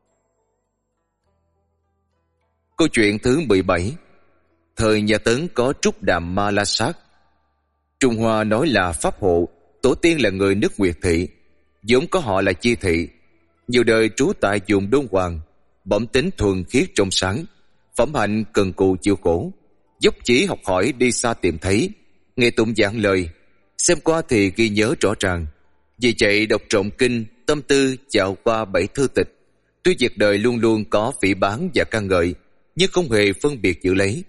Câu chuyện thứ 17. Thời nhà Tấn có Trúc Đàm Ma La Sát. Trung Hoa nói là pháp hộ, tổ tiên là người nước Nguyệt Thị, vốn có họ là Chi Thị, nhiều đời trú tại vùng Đôn Hoàng, bẩm tính thuần khiết trong sáng, phẩm hạnh cần cù chịu khổ, dốc chí học hỏi đi xa tìm thấy, Nghe tụng giảng lời, xem qua thì ghi nhớ rõ ràng. Vì vậy đọc trộm kinh, tâm tư dạo qua 7 thư tịch. Tuy việc đời luôn luôn có phỉ báng và ca ngợi, nhưng không hề phân biệt giữ lấy.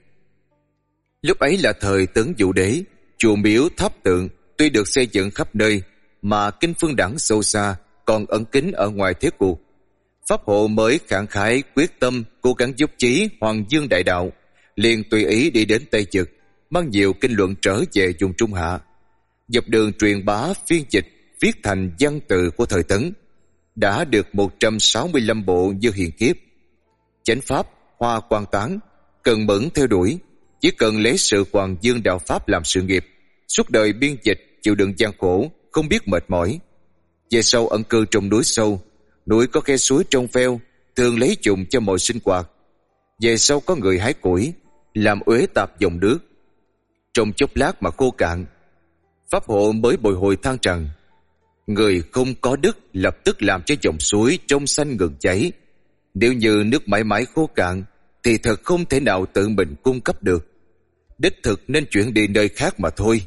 Lúc ấy là thời Tấn Vũ Đế, chùa miếu tháp tượng tuy được xây dựng khắp nơi, mà kinh phương đẳng sâu xa, còn ẩn kín ở ngoài thế cuộc. Pháp hộ mới khẳng khái quyết tâm cố gắng giúp chí Hoàng Dương đại đạo, liền tùy ý đi đến Tây Trực, mang nhiều kinh luận trở về vùng Trung Hạ. Dọc đường truyền bá phiên dịch viết thành văn tự của thời Tấn, đã được 165 bộ như hiện kiếp. Chánh pháp, hoa quan tán, cần mẫn theo đuổi, chỉ cần lấy sự Hoàng Dương đạo pháp làm sự nghiệp, suốt đời biên dịch chịu đựng gian khổ, không biết mệt mỏi. Về sau ẩn cư trong núi sâu, núi có khe suối trong veo, thường lấy dùng cho mọi sinh hoạt. Về sau có người hái củi, làm uế tạp dòng nước, trong chốc lát mà khô cạn. Pháp hộ mới bồi hồi than rằng, người không có đức lập tức làm cho dòng suối trong xanh ngừng chảy. Nếu như nước mãi mãi khô cạn thì thật không thể nào tự mình cung cấp được, đích thực nên chuyển đi nơi khác mà thôi.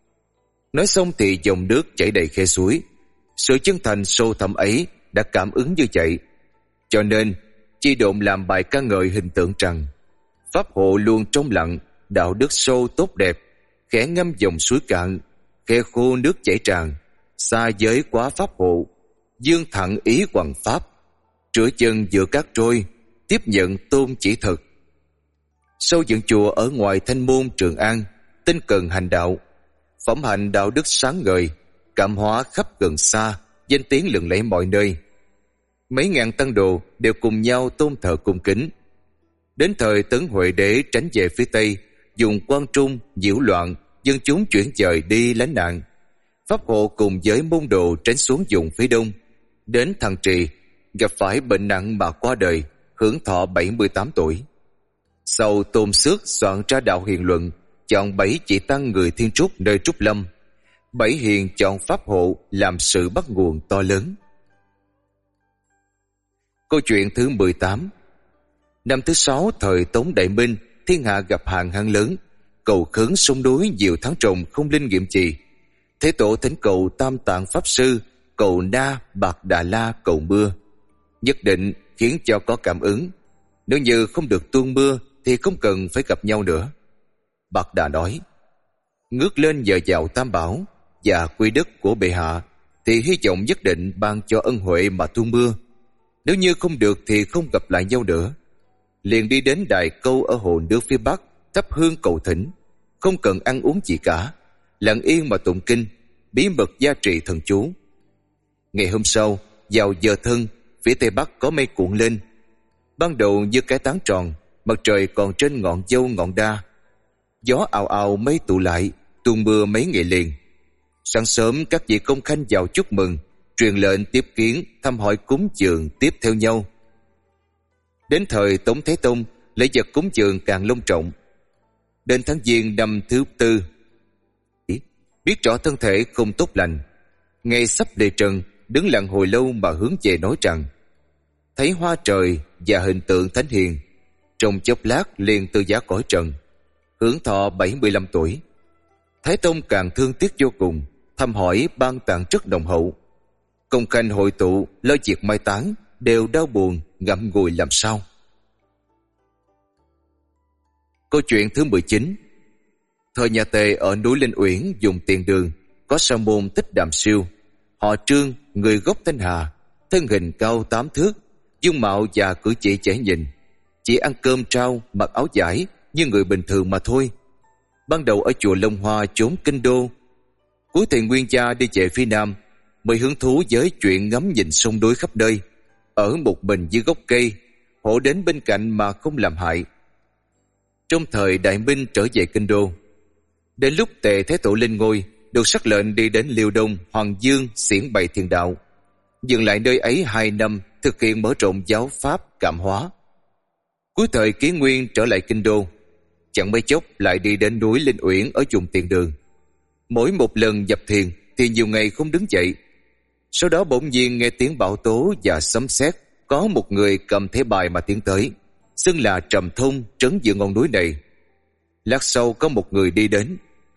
Nói xong thì dòng nước chảy đầy khe suối. Sự chân thành sâu thẳm ấy đã cảm ứng như vậy, cho nên chi độn làm bài ca ngợi hình tượng rằng pháp hộ luôn trong lặng, đạo đức sâu tốt đẹp, khẽ ngâm dòng suối cạn, khe khô nước chảy tràn, xa giới quá pháp hộ, dương thẳng ý hoằng pháp, rửa chân giữa các trôi, tiếp nhận tôn chỉ thực. Sau dựng chùa ở ngoài Thanh Môn Trường An, tinh cần hành đạo, phẩm hạnh đạo đức sáng ngời, cảm hóa khắp gần xa, danh tiếng lừng lẫy mọi nơi. Mấy ngàn tăng đồ đều cùng nhau tôn thờ cung kính. Đến thời Tấn Huệ Đế tránh về phía Tây, dùng quan trung nhiễu loạn, dân chúng chuyển dời đi lánh nạn. Pháp hộ cùng với môn đồ tránh xuống vùng phía Đông, đến Thăng Trì, gặp phải bệnh nặng mà qua đời, hưởng thọ 78 tuổi. Sau Tôn Xước soạn ra đạo Hiền Luận, chọn 7 chỉ tăng người Thiên Trúc nơi Trúc Lâm. 7 hiền chọn pháp hộ làm sự bắt nguồn to lớn. Câu chuyện thứ 18. Năm thứ 6 thời Tống Đại Minh, thiên hạ gặp hạn hán lớn, cầu khấn sông núi nhiều tháng trồng không linh nghiệm gì. Thế Tổ thỉnh cầu Tam Tạng Pháp Sư, cầu Na Bạc Đà La cầu mưa, nhất định khiến cho có cảm ứng. Nếu như không được tuôn mưa thì không cần phải gặp nhau nữa. Bạc Đà nói, ngước lên nhờ vào Tam Bảo và quy đức của bệ hạ thì hy vọng nhất định ban cho ân huệ mà tuôn mưa. Nếu như không được thì không gặp lại nhau nữa. Liền đi đến đài câu ở hồ nước phía bắc, thắp hương cầu thỉnh, không cần ăn uống gì cả, lặng yên mà tụng kinh, bí mật gia trị thần chú. Ngày hôm sau, vào giờ thân, phía tây bắc có mây cuộn lên. Ban đầu như cái tán tròn, mặt trời còn trên ngọn dâu ngọn đa. Gió ào ào mây tụ lại, tuôn mưa mấy ngày liền. Sáng sớm các vị công khanh vào chúc mừng, truyền lệnh tiếp kiến, thăm hỏi cúng dường tiếp theo nhau. Đến thời Tống Thế Tông, lễ vật cúng dường càng long trọng. Đến tháng Giêng năm thứ 4, biết rõ thân thể không tốt lành, ngày sắp lệ trần, đứng lặng hồi lâu mà hướng về nói rằng, thấy hoa trời và hình tượng thánh hiền, trong chốc lát liền từ giá cõi trần, hưởng thọ 75 tuổi. Thái Tông càng thương tiếc vô cùng, thăm hỏi ban tặng rất đồng hậu. Công khanh hội tụ lo việc mai táng, đều đau buồn ngậm ngùi làm sao. Câu chuyện thứ 19. Thời nhà Tề ở núi Linh Uyển dùng Tiền Đường, có sa môn Thích Đàm Siêu, họ Trương, người gốc Thanh Hà, thân hình cao 8 thước, dung mạo và cử chỉ dễ nhìn, chỉ ăn cơm trao, mặc áo vải như người bình thường mà thôi. Ban đầu ở chùa Long Hoa chốn Kinh Đô, cuối thời Nguyên Gia đi về phía Nam, mới hứng thú với chuyện ngắm nhìn sông núi khắp nơi, ở một mình dưới gốc cây, hổ đến bên cạnh mà không làm hại. Trong thời Đại Minh trở về Kinh Đô, đến lúc Tề Thế Tổ lên ngôi, được sắc lệnh đi đến Liêu Đông, Hoàng Dương xiển bày thiền đạo, dừng lại nơi ấy 2 năm, thực hiện mở rộng giáo pháp cảm hóa. Cuối thời Kiến Nguyên trở lại Kinh Đô, chẳng mấy chốc lại đi đến núi Linh Uyển ở vùng Tiền Đường. Mỗi một lần nhập thiền thì nhiều ngày không đứng dậy. Sau đó bỗng nhiên nghe tiếng bão tố và sấm sét, có một người cầm thế bài mà tiến tới, xưng là Trầm Thông trấn giữa ngọn núi này. Lát sau có một người đi đến,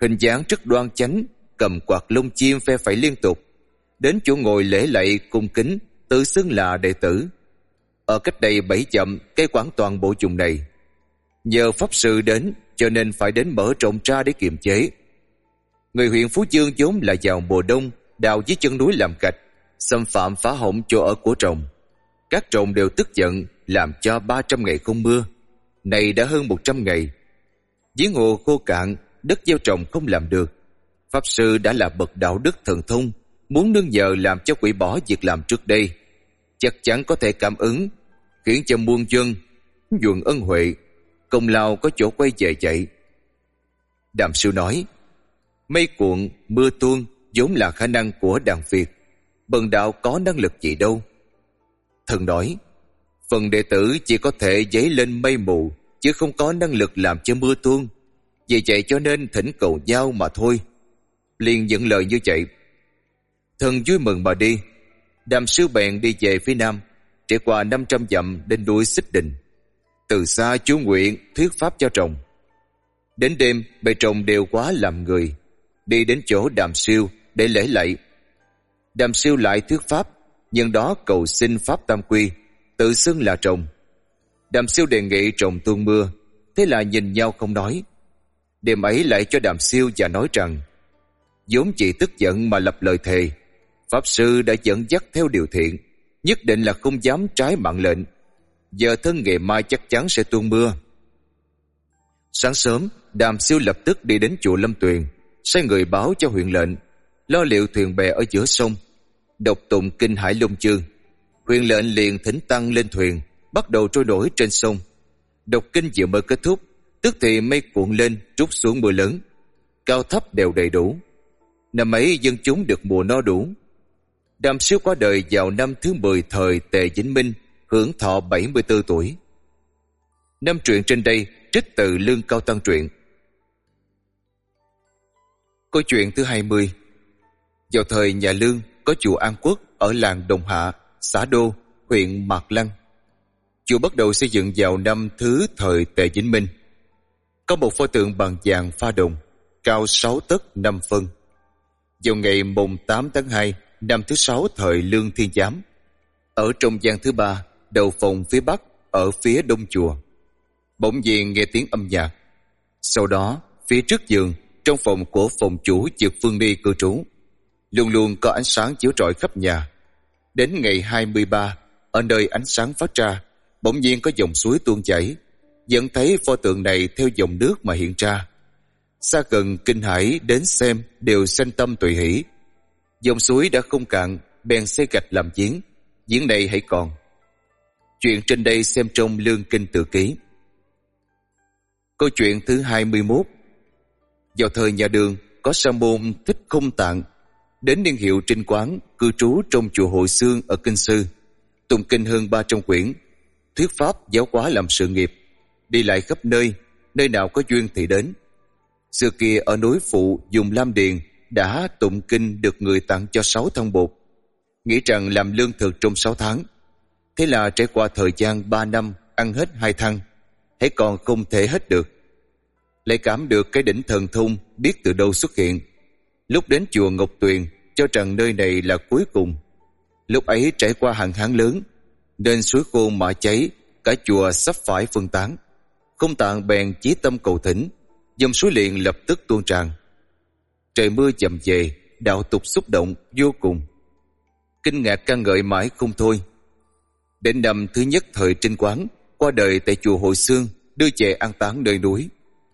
hình dáng rất đoan chánh, cầm quạt lông chim phe phẩy liên tục, đến chỗ ngồi lễ lạy cung kính, tự xưng là đệ tử. Ở cách đây 7 dặm cai quản toàn bộ vùng này. Nhờ pháp sư đến cho nên phải đến mở rộng ra để kiềm chế. Người huyện Phú Dương vốn là vào mùa đông đào dưới chân núi làm gạch, xâm phạm phá hỏng chỗ ở của trồng. Các trồng đều tức giận làm cho 300 ngày không mưa, này đã hơn 100 ngày. Giếng hồ khô cạn, đất gieo trồng không làm được. Pháp sư đã là bậc đạo đức thần thông, muốn nương nhờ làm cho quỷ bỏ việc làm trước đây, chắc chắn có thể cảm ứng, khiến cho muôn dân nhuận ân huệ, công lao có chỗ quay về chạy. Đàm Sư nói, mây cuộn, mưa tuôn vốn là khả năng của đàn Việt, bần đạo có năng lực gì đâu. Thần nói, phần đệ tử chỉ có thể giấy lên mây mù, chứ không có năng lực làm cho mưa tuôn, vì vậy cho nên thỉnh cầu nhau mà thôi. Liền dẫn lời như vậy. Thần vui mừng mà đi. Đàm Sư bèn đi về phía nam, trải qua 500 dặm đến núi Xích Đình. Từ xa chú nguyện thuyết pháp cho trồng. Đến đêm bầy trồng đều quá làm người, đi đến chỗ Đàm Siêu để lễ lạy. Đàm Siêu lại thuyết pháp, nhân đó cầu xin pháp tam quy, tự xưng là trồng. Đàm Siêu đề nghị trồng tuôn mưa, thế là nhìn nhau không nói. Đêm ấy lại cho Đàm Siêu và nói rằng, vốn chỉ tức giận mà lập lời thề, pháp sư đã dẫn dắt theo điều thiện, nhất định là không dám trái mạng lệnh. Giờ thân ngày mai chắc chắn sẽ tuôn mưa. Sáng sớm, Đàm Siêu lập tức đi đến chùa Lâm Tuyền, sai người báo cho huyện lệnh, lo liệu thuyền bè ở giữa sông, đọc tụng kinh Hải Long chương. Huyện lệnh liền thỉnh tăng lên thuyền, bắt đầu trôi nổi trên sông. Đọc kinh vừa mới kết thúc, tức thì mây cuộn lên trút xuống mưa lớn, cao thấp đều đầy đủ. Năm ấy dân chúng được mùa no đủ. Đàm Siêu qua đời vào năm thứ 10 thời Tề Vĩnh Minh, hưởng thọ 74 tuổi. Năm truyện trên đây trích từ Lương Cao Tăng truyện. Câu chuyện thứ 20. Vào thời nhà Lương, có chùa An Quốc ở làng Đồng Hạ, xã Đô, huyện Mạc Lăng. Chùa bắt đầu xây dựng vào năm thứ thời Tề Vĩnh Minh. Có một pho tượng bằng vàng pha đồng, cao 6 tấc 5 phân. Vào ngày mùng 8 tháng 2 năm thứ 6 thời Lương Thiên Giám, ở trong gian thứ 3, đầu phòng phía bắc ở phía đông chùa, bỗng nhiên nghe tiếng âm nhạc. Sau đó, phía trước giường, trong phòng của phòng chủ Dược Phương Ni cư trú, luôn luôn có ánh sáng chiếu rọi khắp nhà. Đến ngày 23, ở nơi ánh sáng phát ra, bỗng nhiên có dòng suối tuôn chảy, dẫn thấy pho tượng này theo dòng nước mà hiện ra. Xa gần kinh hãi đến xem đều sanh tâm tùy hỷ. Dòng suối đã không cạn, bèn xây gạch làm giếng, giếng này hãy còn. Chuyện trên đây xem trong Lương Kinh Tự Ký. Câu chuyện thứ 21. Vào thời nhà Đường, có sa môn Thích Không Tạng đến niên hiệu Trinh Quán, cư trú trong chùa Hội Xương ở Kinh Sư, tụng kinh hơn 300 quyển, thuyết pháp giáo hóa làm sự nghiệp, đi lại khắp nơi, nơi nào có duyên thì đến. Xưa kia ở núi Phụ dùng Lam Điền đã tụng kinh được người tặng cho 6 thăng bột, nghĩ rằng làm lương thực trong 6 tháng. Thế là trải qua thời gian 3 năm ăn hết 2 thăng, hãy còn không thể hết được. Lại cảm được cái đỉnh thần thông biết từ đâu xuất hiện. Lúc đến chùa Ngọc Tuyền, cho rằng nơi này là cuối cùng. Lúc ấy trải qua hạn hán lớn, nên suối khô mã cháy, cả chùa sắp phải phân tán. Không Tạng bèn chí tâm cầu thỉnh, dòng suối liền lập tức tuôn tràn. Trời mưa dầm về, đạo tục xúc động vô cùng, kinh ngạc ca ngợi mãi không thôi. Đến năm thứ nhất thời Trinh Quán, qua đời tại chùa Hội Xương, đưa về an táng nơi núi.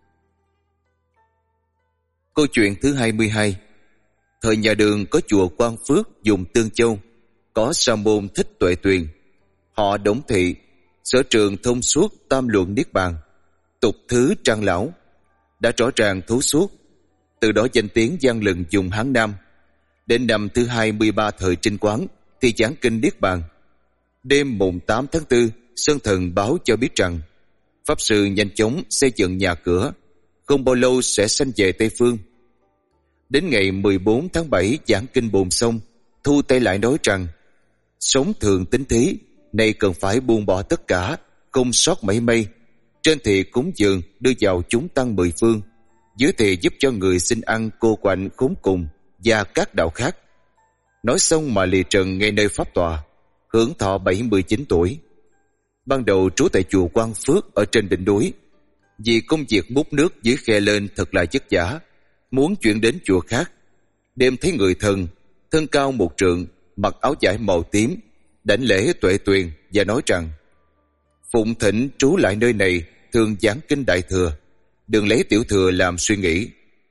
Câu chuyện thứ 22. Thời nhà Đường có chùa Quang Phước dùng Tương Châu, có sa môn Thích Tuệ Tuyền, họ Đổng Thị, sở trường thông suốt tam luận niết bàn, tục thứ trang lão, đã rõ ràng thấu suốt, từ đó danh tiếng vang lừng vùng Hán Nam. Đến năm thứ 23 thời Trinh Quán thì giảng kinh niết bàn. Đêm mùng 8 tháng 4, Sơn Thần báo cho biết rằng pháp sư nhanh chóng xây dựng nhà cửa, không bao lâu sẽ sanh về Tây Phương. Đến ngày 14 tháng 7 giảng kinh bồn xong, thu tay lại nói rằng sống thường tính thí, nay cần phải buông bỏ tất cả, không sót mảy may. Trên thì cúng dường đưa vào chúng tăng 10 phương, dưới thì giúp cho người xin ăn cô quạnh khốn cùng và các đạo khác. Nói xong mà lìa trần ngay nơi pháp tòa, hưởng thọ 79 tuổi. Ban đầu trú tại chùa Quang Phước ở trên đỉnh núi. Vì công việc múc nước dưới khe lên thật là vất vả, muốn chuyển đến chùa khác. Đêm thấy người thân cao 1 trượng, mặc áo vải màu tím, đảnh lễ tuệ tuyền và nói rằng: phụng thỉnh trú lại nơi này, thường giảng kinh Đại Thừa, đừng lấy Tiểu Thừa làm suy nghĩ.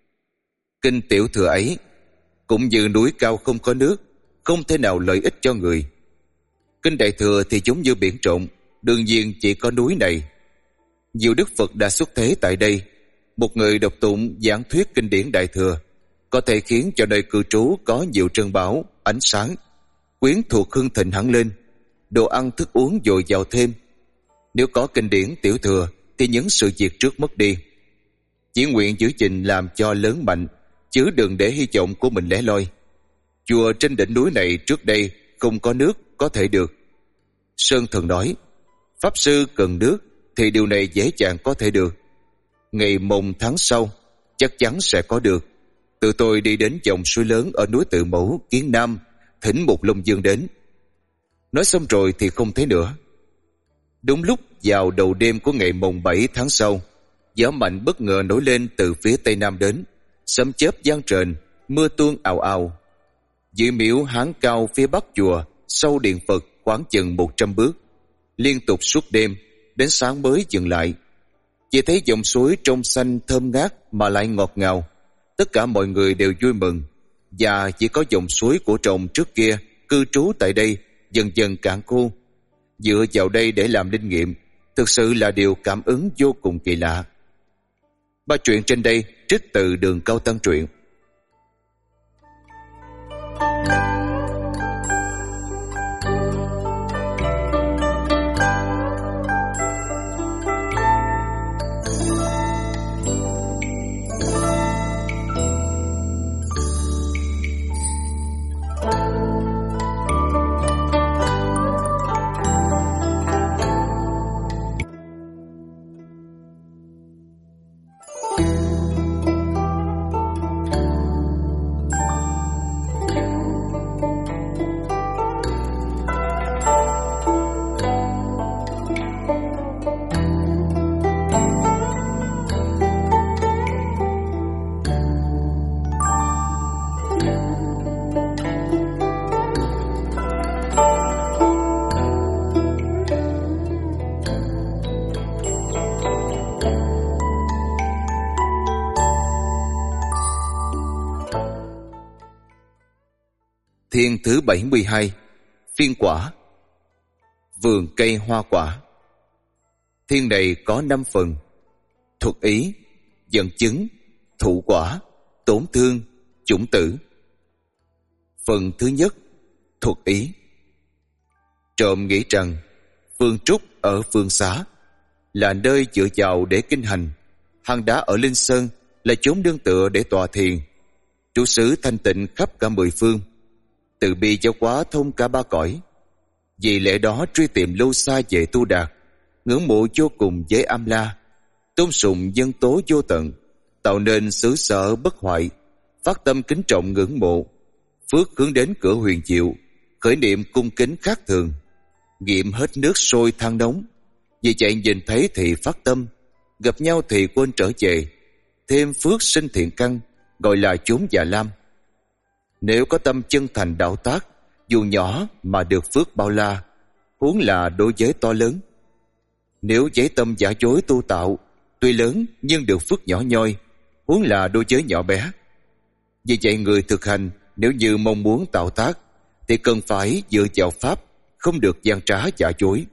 Kinh Tiểu Thừa ấy cũng như núi cao không có nước, không thể nào lợi ích cho người. Kinh Đại Thừa thì giống như biển rộng, đương nhiên chỉ có núi này. Nhiều Đức Phật đã xuất thế tại đây. Một người đọc tụng giảng thuyết kinh điển Đại Thừa có thể khiến cho nơi cư trú có nhiều trân bảo, ánh sáng, quyến thuộc hưng thịnh hẳn lên, đồ ăn thức uống dồi dào thêm. Nếu có kinh điển Tiểu Thừa thì những sự việc trước mất đi. Chỉ nguyện giữ gìn làm cho lớn mạnh, chứ đừng để hy vọng của mình lẻ loi. Chùa trên đỉnh núi này trước đây không có nước có thể được. Sơn Thần nói: pháp sư cần nước thì điều này dễ dàng có thể được. Ngày mồng tháng sau chắc chắn sẽ có được. Tụi tôi đi đến dòng suối lớn ở núi Tự Mẫu, Kiến Nam, thỉnh một Long Dương đến. Nói xong rồi thì không thấy nữa. Đúng lúc vào đầu đêm của ngày mồng 7 tháng sau, gió mạnh bất ngờ nổi lên từ phía tây nam đến, sấm chớp giăng trền, mưa tuôn ào ào. Dưới miếu Hán Cao phía bắc chùa, sau điện Phật khoảng chừng 100 bước, liên tục suốt đêm đến sáng mới dừng lại. Chỉ thấy dòng suối trong xanh thơm ngát mà lại ngọt ngào. Tất cả mọi người đều vui mừng, và chỉ có dòng suối của trồng trước kia cư trú tại đây dần dần cạn khô. Dựa vào đây để làm linh nghiệm, thực sự là điều cảm ứng vô cùng kỳ lạ. Ba chuyện trên đây trích từ Đường Cao Tăng truyện. Thiên thứ 72, phiên quả. Vườn cây hoa quả. Thiên này có 5 phần: thuật ý, dẫn chứng, thụ quả, tổn thương, chủng tử. Phần thứ nhất, thuật ý. Trộm nghĩ rằng vườn trúc ở Phương Xá là nơi dựa vào để kinh hành, hang đá ở Linh Sơn là chốn nương tựa để tọa thiền, trụ xứ thanh tịnh khắp cả 10 phương, từ bi giáo hóa thông cả 3 cõi. Vì lẽ đó truy tìm lâu xa về tu đạt, ngưỡng mộ vô cùng với Am La, tôn sùng nhân tố vô tận, tạo nên xứ sở bất hoại, phát tâm kính trọng ngưỡng mộ, phước hướng đến cửa huyền diệu, khởi niệm cung kính khác thường, nghiệm hết nước sôi than nóng. Vì vậy nhìn thấy thì phát tâm, gặp nhau thì quên trở về, thêm phước sinh thiện căn, gọi là chốn Già Lam. Nếu có tâm chân thành đạo tác, dù nhỏ mà được phước bao la, huống là đối giới to lớn. Nếu giấy tâm giả dối tu tạo, tuy lớn nhưng được phước nhỏ nhoi, huống là đối giới nhỏ bé. Vì vậy người thực hành nếu như mong muốn tạo tác thì cần phải dựa vào pháp, không được gian trá giả dối.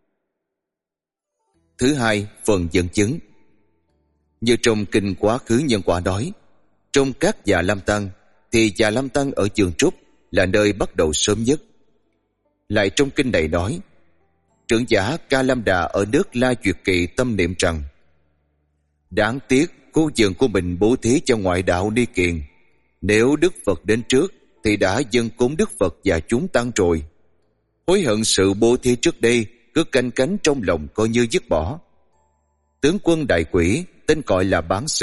Thứ hai, phần dẫn chứng. Như trong kinh Quá Khứ Nhân Quả nói, trong các Già Lam Tăng thì Già Lam Tăng ở Vườn Trúc là nơi bắt đầu sớm nhất. Lại trong kinh này nói, trưởng giả Ca Lam Đà ở nước La Duyệt Kỳ tâm niệm rằng: đáng tiếc khu vườn của mình bố thí cho ngoại đạo Ni Kiền, nếu Đức Phật đến trước thì đã dâng cúng Đức Phật và chúng tăng rồi. Hối hận sự bố thí trước đây, cứ canh cánh trong lòng coi như dứt bỏ. Tướng quân đại quỷ tên gọi là Bán Sư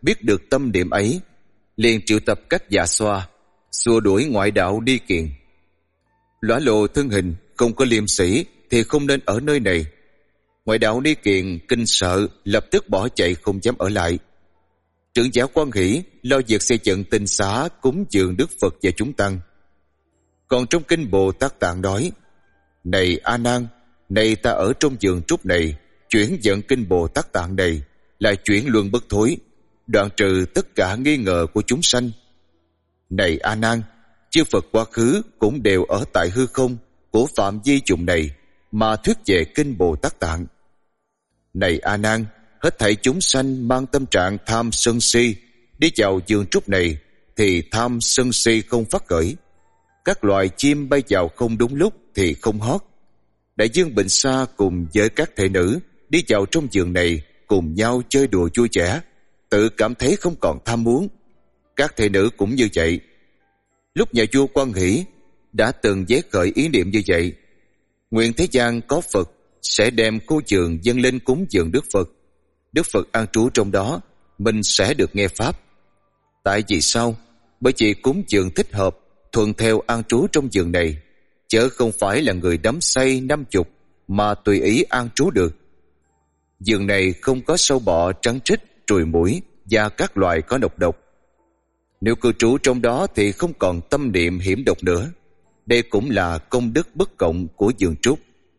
biết được tâm niệm ấy, liền triệu tập các dạ xoa, xua đuổi ngoại đạo đi kiện. Lõa lộ thân hình, không có liêm sĩ thì không nên ở nơi này. Ngoại đạo đi kiện kinh sợ, lập tức bỏ chạy không dám ở lại. Trưởng giáo Quan Hỷ lo việc xây dựng tinh xá cúng dường Đức Phật và chúng tăng. Còn trong kinh Bồ Tát Tạng nói: Này A Nan, này ta ở trong vườn trúc này, chuyển dẫn kinh Bồ Tát Tạng này là chuyển luân bất thối, đoạn trừ tất cả nghi ngờ của chúng sanh. Này A Nan, chư Phật quá khứ cũng đều ở tại hư không của phạm vi chủng này mà thuyết về kinh Bồ Tát Tạng. Này A Nan, hết thảy chúng sanh mang tâm trạng tham sân si đi vào vườn trúc này thì tham sân si không phát khởi. Các loài chim bay vào không đúng lúc thì không hót. Đại dương Bình Sa cùng với các thể nữ đi vào trong vườn này cùng nhau chơi đùa vui vẻ, tự cảm thấy không còn tham muốn. Các thể nữ cũng như vậy. Lúc nhà vua Quan Hỷ đã từng giấy khởi ý niệm như vậy, nguyện thế gian có Phật sẽ đem khu vườn dâng lên cúng dường Đức Phật. Đức Phật an trú trong đó, mình sẽ được nghe pháp. Tại vì sao? Bởi vì cúng dường thích hợp, thuận theo an trú trong vườn này, chớ không phải là người đắm say 50 mà tùy ý an trú được. Vườn này không có sâu bọ, trắng trích, ruồi muỗi và các loài có độc. Nếu cư trú trong đó thì không còn tâm niệm hiểm độc nữa. Đây cũng là công đức bất cộng của vườn trúc.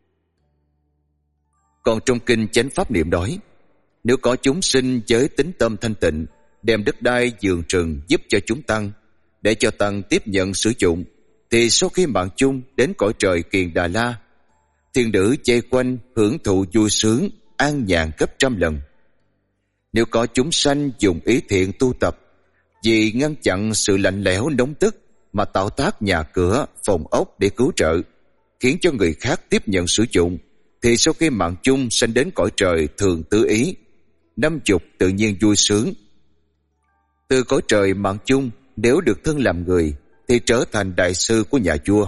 Còn trong kinh Chánh Pháp Niệm nói: Nếu có chúng sinh với tính tâm thanh tịnh, đem đất đai vườn rừng giúp cho chúng tăng, để cho tăng tiếp nhận sử dụng, thì sau khi mạng chung đến cõi trời Kiền Đà La, thiên nữ vây quanh hưởng thụ vui sướng, an nhàn gấp 100 lần. Nếu có chúng sanh dùng ý thiện tu tập, vì ngăn chặn sự lạnh lẽo nóng tức mà tạo tác nhà cửa, phòng ốc để cứu trợ, khiến cho người khác tiếp nhận sử dụng, thì sau khi mạng chung sanh đến cõi trời thường tứ ý, 50 tự nhiên vui sướng. Từ cõi trời mạng chung, nếu được thân làm người thì trở thành đại sư của nhà vua.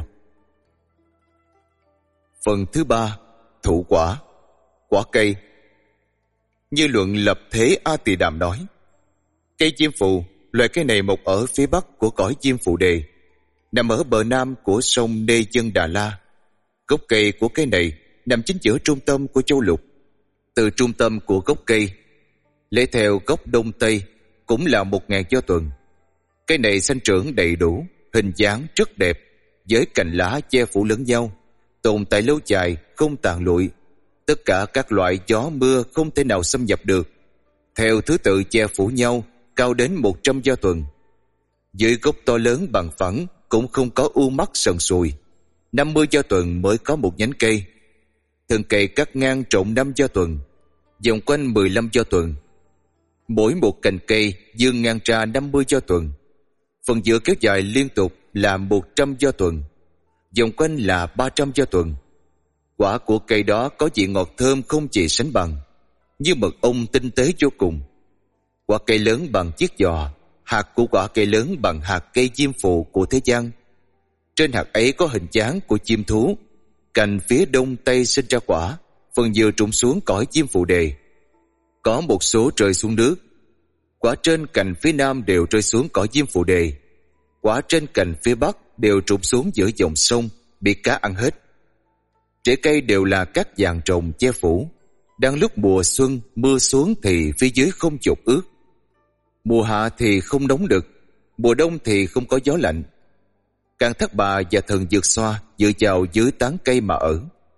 Phần thứ 3. Thụ quả. Quả cây. Như luận Lập Thế A Tỳ Đàm nói: Cây diêm phù, loài cây này mọc ở phía bắc của cõi diêm phù đề, nằm ở bờ nam của sông Nê Dân Đà La. Gốc cây của cây này nằm chính giữa trung tâm của châu lục. Từ trung tâm của gốc cây lấy theo góc đông tây cũng là 1000 do tuần. Cây này sinh trưởng đầy đủ, hình dáng rất đẹp, với cành lá che phủ lẫn nhau, tồn tại lâu dài, không tàn lụi. Tất cả các loại gió mưa không thể nào xâm nhập được, theo thứ tự che phủ nhau, cao đến 100 do tuần. Dưới gốc to lớn bằng phẳng cũng không có u mắc sần sùi, 50 do tuần mới có một nhánh cây. Thân cây cắt ngang trộn 5 do tuần, vòng quanh 15 do tuần. Mỗi một cành cây vươn ngang ra 50 do tuần. Phần giữa kéo dài liên tục là 100 do tuần, vòng quanh là 300 do tuần. Quả của cây đó có vị ngọt thơm không gì sánh bằng, như mật ong tinh tế vô cùng. Quả cây lớn bằng chiếc giò, hạt của quả cây lớn bằng hạt cây diêm phù của thế gian. Trên hạt ấy có hình dáng của chim thú. Cành phía đông tây sinh ra quả, phần vừa trụng xuống cõi diêm phù đề. Có một số rơi xuống nước. Quả trên cành phía nam đều rơi xuống cõi diêm phù đề. Quả trên cành phía bắc đều trụng xuống giữa dòng sông, bị cá ăn hết. Rễ cây đều là các dạng trồng che phủ. Đang lúc mùa xuân mưa xuống thì phía dưới không chột ướt. Mùa hạ thì không nóng đực, mùa đông thì không có gió lạnh. Càng Thác Bà và Thần Dược Xoa dựa vào dưới tán cây mà ở.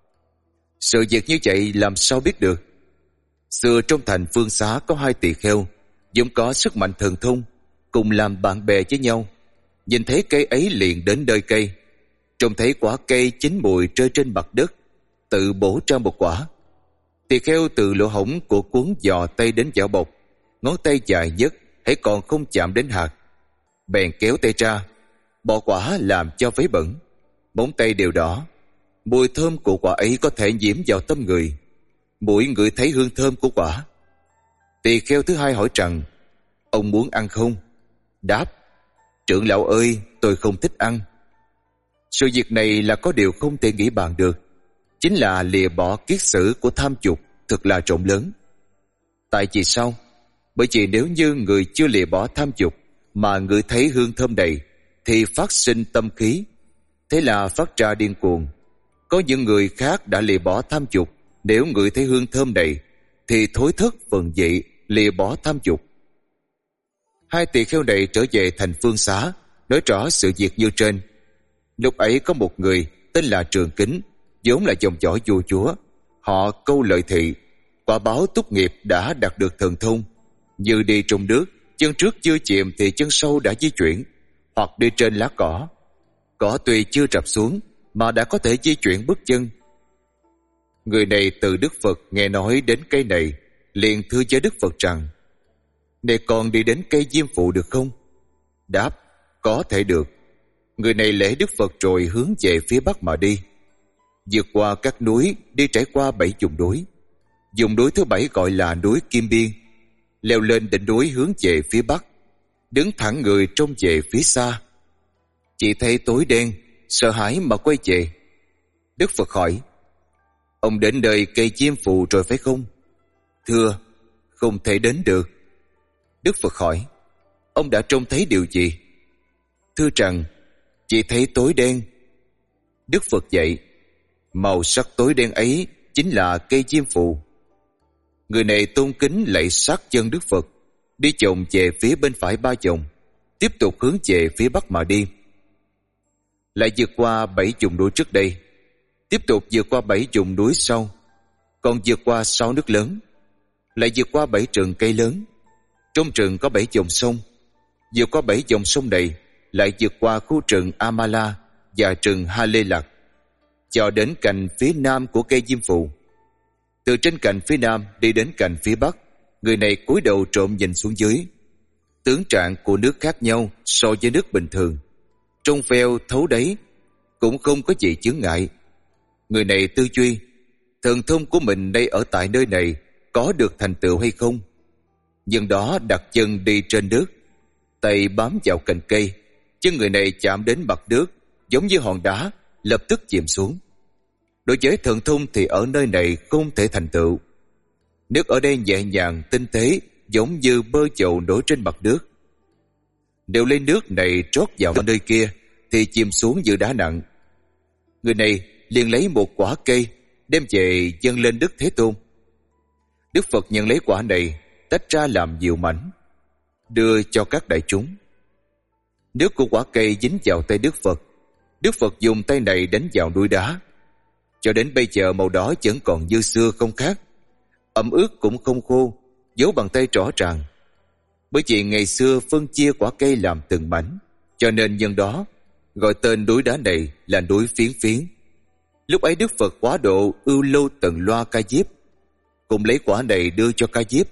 Sự việc như vậy làm sao biết được? Xưa trong thành Phương Xá có 2 tỳ kheo, vốn có sức mạnh thần thông, cùng làm bạn bè với nhau. Nhìn thấy cây ấy liền đến nơi cây, trông thấy quả cây chín mùi rơi trên mặt đất, tự bổ ra một quả. Tỳ kheo từ lỗ hổng của cuốn giò tay đến vỏ bọc, ngón tay dài nhất hãy còn không chạm đến hạt, bèn kéo tay ra, bỏ quả làm cho vấy bẩn, móng tay đều đỏ. Mùi thơm của quả ấy có thể nhiễm vào tâm người. Mũi ngửi thấy hương thơm của quả. Tỳ kheo thứ hai hỏi rằng: Ông muốn ăn không? Đáp: Trưởng lão ơi, tôi không thích ăn. Sự việc này là có điều không thể nghĩ bàn được, chính là lìa bỏ kiết sử của tham dục thật là rộng lớn. Tại vì sao? Bởi vì nếu như người chưa lìa bỏ tham dục mà ngửi thấy hương thơm này thì phát sinh tâm khí, thế là phát ra điên cuồng. Có những người khác đã lìa bỏ tham dục, nếu ngửi thấy hương thơm này thì thối thức phần dị lìa bỏ tham dục. Hai tỳ kheo này trở về thành Phương Xá, nói rõ sự việc như trên. Lúc ấy có một người tên là Trường Kính, vốn là dòng dõi vua chúa. Họ câu lợi thị, quả báo túc nghiệp đã đạt được thần thông. Như đi trong nước, chân trước chưa chìm thì chân sau đã di chuyển, hoặc đi trên lá cỏ. Cỏ tuy chưa rập xuống mà đã có thể di chuyển bước chân. Người này từ Đức Phật nghe nói đến cây này, liền thưa với Đức Phật rằng: "Này con đi đến cây diêm phụ được không?" Đáp: "Có thể được." Người này lễ Đức Phật rồi hướng về phía bắc mà đi. Vượt qua các núi, đi trải qua 7 vùng núi. Vùng núi thứ 7 gọi là núi Kim Biên. Leo lên đỉnh núi hướng về phía bắc, đứng thẳng người trông về phía xa. Chỉ thấy tối đen, sợ hãi mà quay về. Đức Phật hỏi: "Ông đến nơi cây diêm phù rồi phải không?" "Thưa, không thể đến được." Đức Phật hỏi: "Ông đã trông thấy điều gì?" "Thưa rằng, chỉ thấy tối đen." Đức Phật dạy: "Màu sắc tối đen ấy chính là cây diêm phù." Người này tôn kính lạy sát chân Đức Phật, đi chồng về phía bên phải 3 vòng, tiếp tục hướng về phía bắc mà đi. Lại vượt qua 7 vùng núi trước đây, tiếp tục vượt qua 7 vùng núi sau, còn vượt qua 6 nước lớn, lại vượt qua 7 rừng cây lớn. Trong rừng có 7 dòng sông, vượt qua 7 dòng sông này, lại vượt qua khu rừng Amala và rừng Ha Lê Lạc, cho đến cạnh phía nam của cây diêm phù. Từ trên cạnh phía nam đi đến cạnh phía bắc, người này cúi đầu trộm nhìn xuống dưới. Tướng trạng của nước khác nhau so với nước bình thường, trong veo thấu đáy, cũng không có gì chướng ngại. Người này tư duy, thần thông của mình đây ở tại nơi này có được thành tựu hay không. Nhưng đó đặt chân đi trên nước, tay bám vào cành cây, chân người này chạm đến mặt nước, giống như hòn đá, lập tức chìm xuống. Đối với thần thông thì ở nơi này không thể thành tựu. Nước ở đây nhẹ nhàng, tinh tế, giống như bơ chậu nổi trên mặt nước. Nếu lấy nước này trót vào nơi kia thì chìm xuống như đá nặng. Người này liền lấy một quả cây, đem về dâng lên Đức Thế Tôn. Đức Phật nhận lấy quả này, tách ra làm nhiều mảnh, đưa cho các đại chúng. Nước của quả cây dính vào tay Đức Phật. Đức Phật dùng tay này đánh vào núi đá. Cho đến bây giờ màu đó vẫn còn như xưa không khác, ẩm ướt cũng không khô, dấu bàn tay rõ ràng. Bởi vì ngày xưa phân chia quả cây làm từng mảnh, cho nên nhân đó gọi tên núi đá này là núi Phiến Phiến. Lúc ấy Đức Phật quá độ ưu lâu Tần Loa Ca Diếp, cùng lấy quả này đưa cho Ca Diếp.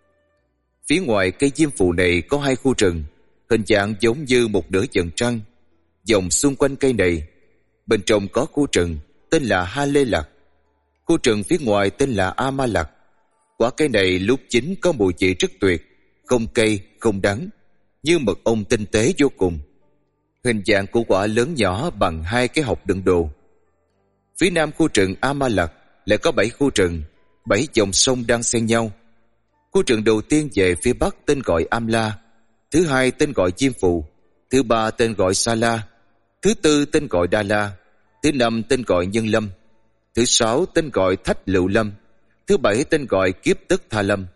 Phía ngoài cây diêm phù này có 2 khu rừng, hình dạng giống như một nửa vầng trăng, vòng xung quanh cây này. Bên trong có khu rừng tên là Ha Lê Lạc, khu rừng phía ngoài tên là A Ma Lạc. Quả cây này lúc chín có mùi vị rất tuyệt, không cay, không đắng, như mật ong tinh tế vô cùng. Hình dạng của quả lớn nhỏ bằng 2 cái hộc đựng đồ. Phía nam khu rừng A Ma Lạc lại có 7 khu rừng, 7 dòng sông đang xen nhau. Khu rừng đầu tiên về phía bắc tên gọi Amla, thứ hai tên gọi Diêm Phù, thứ ba tên gọi Sa La, thứ tư tên gọi Đa La, thứ năm tên gọi Nhân Lâm, thứ sáu tên gọi Thách Lựu Lâm, thứ bảy tên gọi Kiếp Tức Tha Lâm.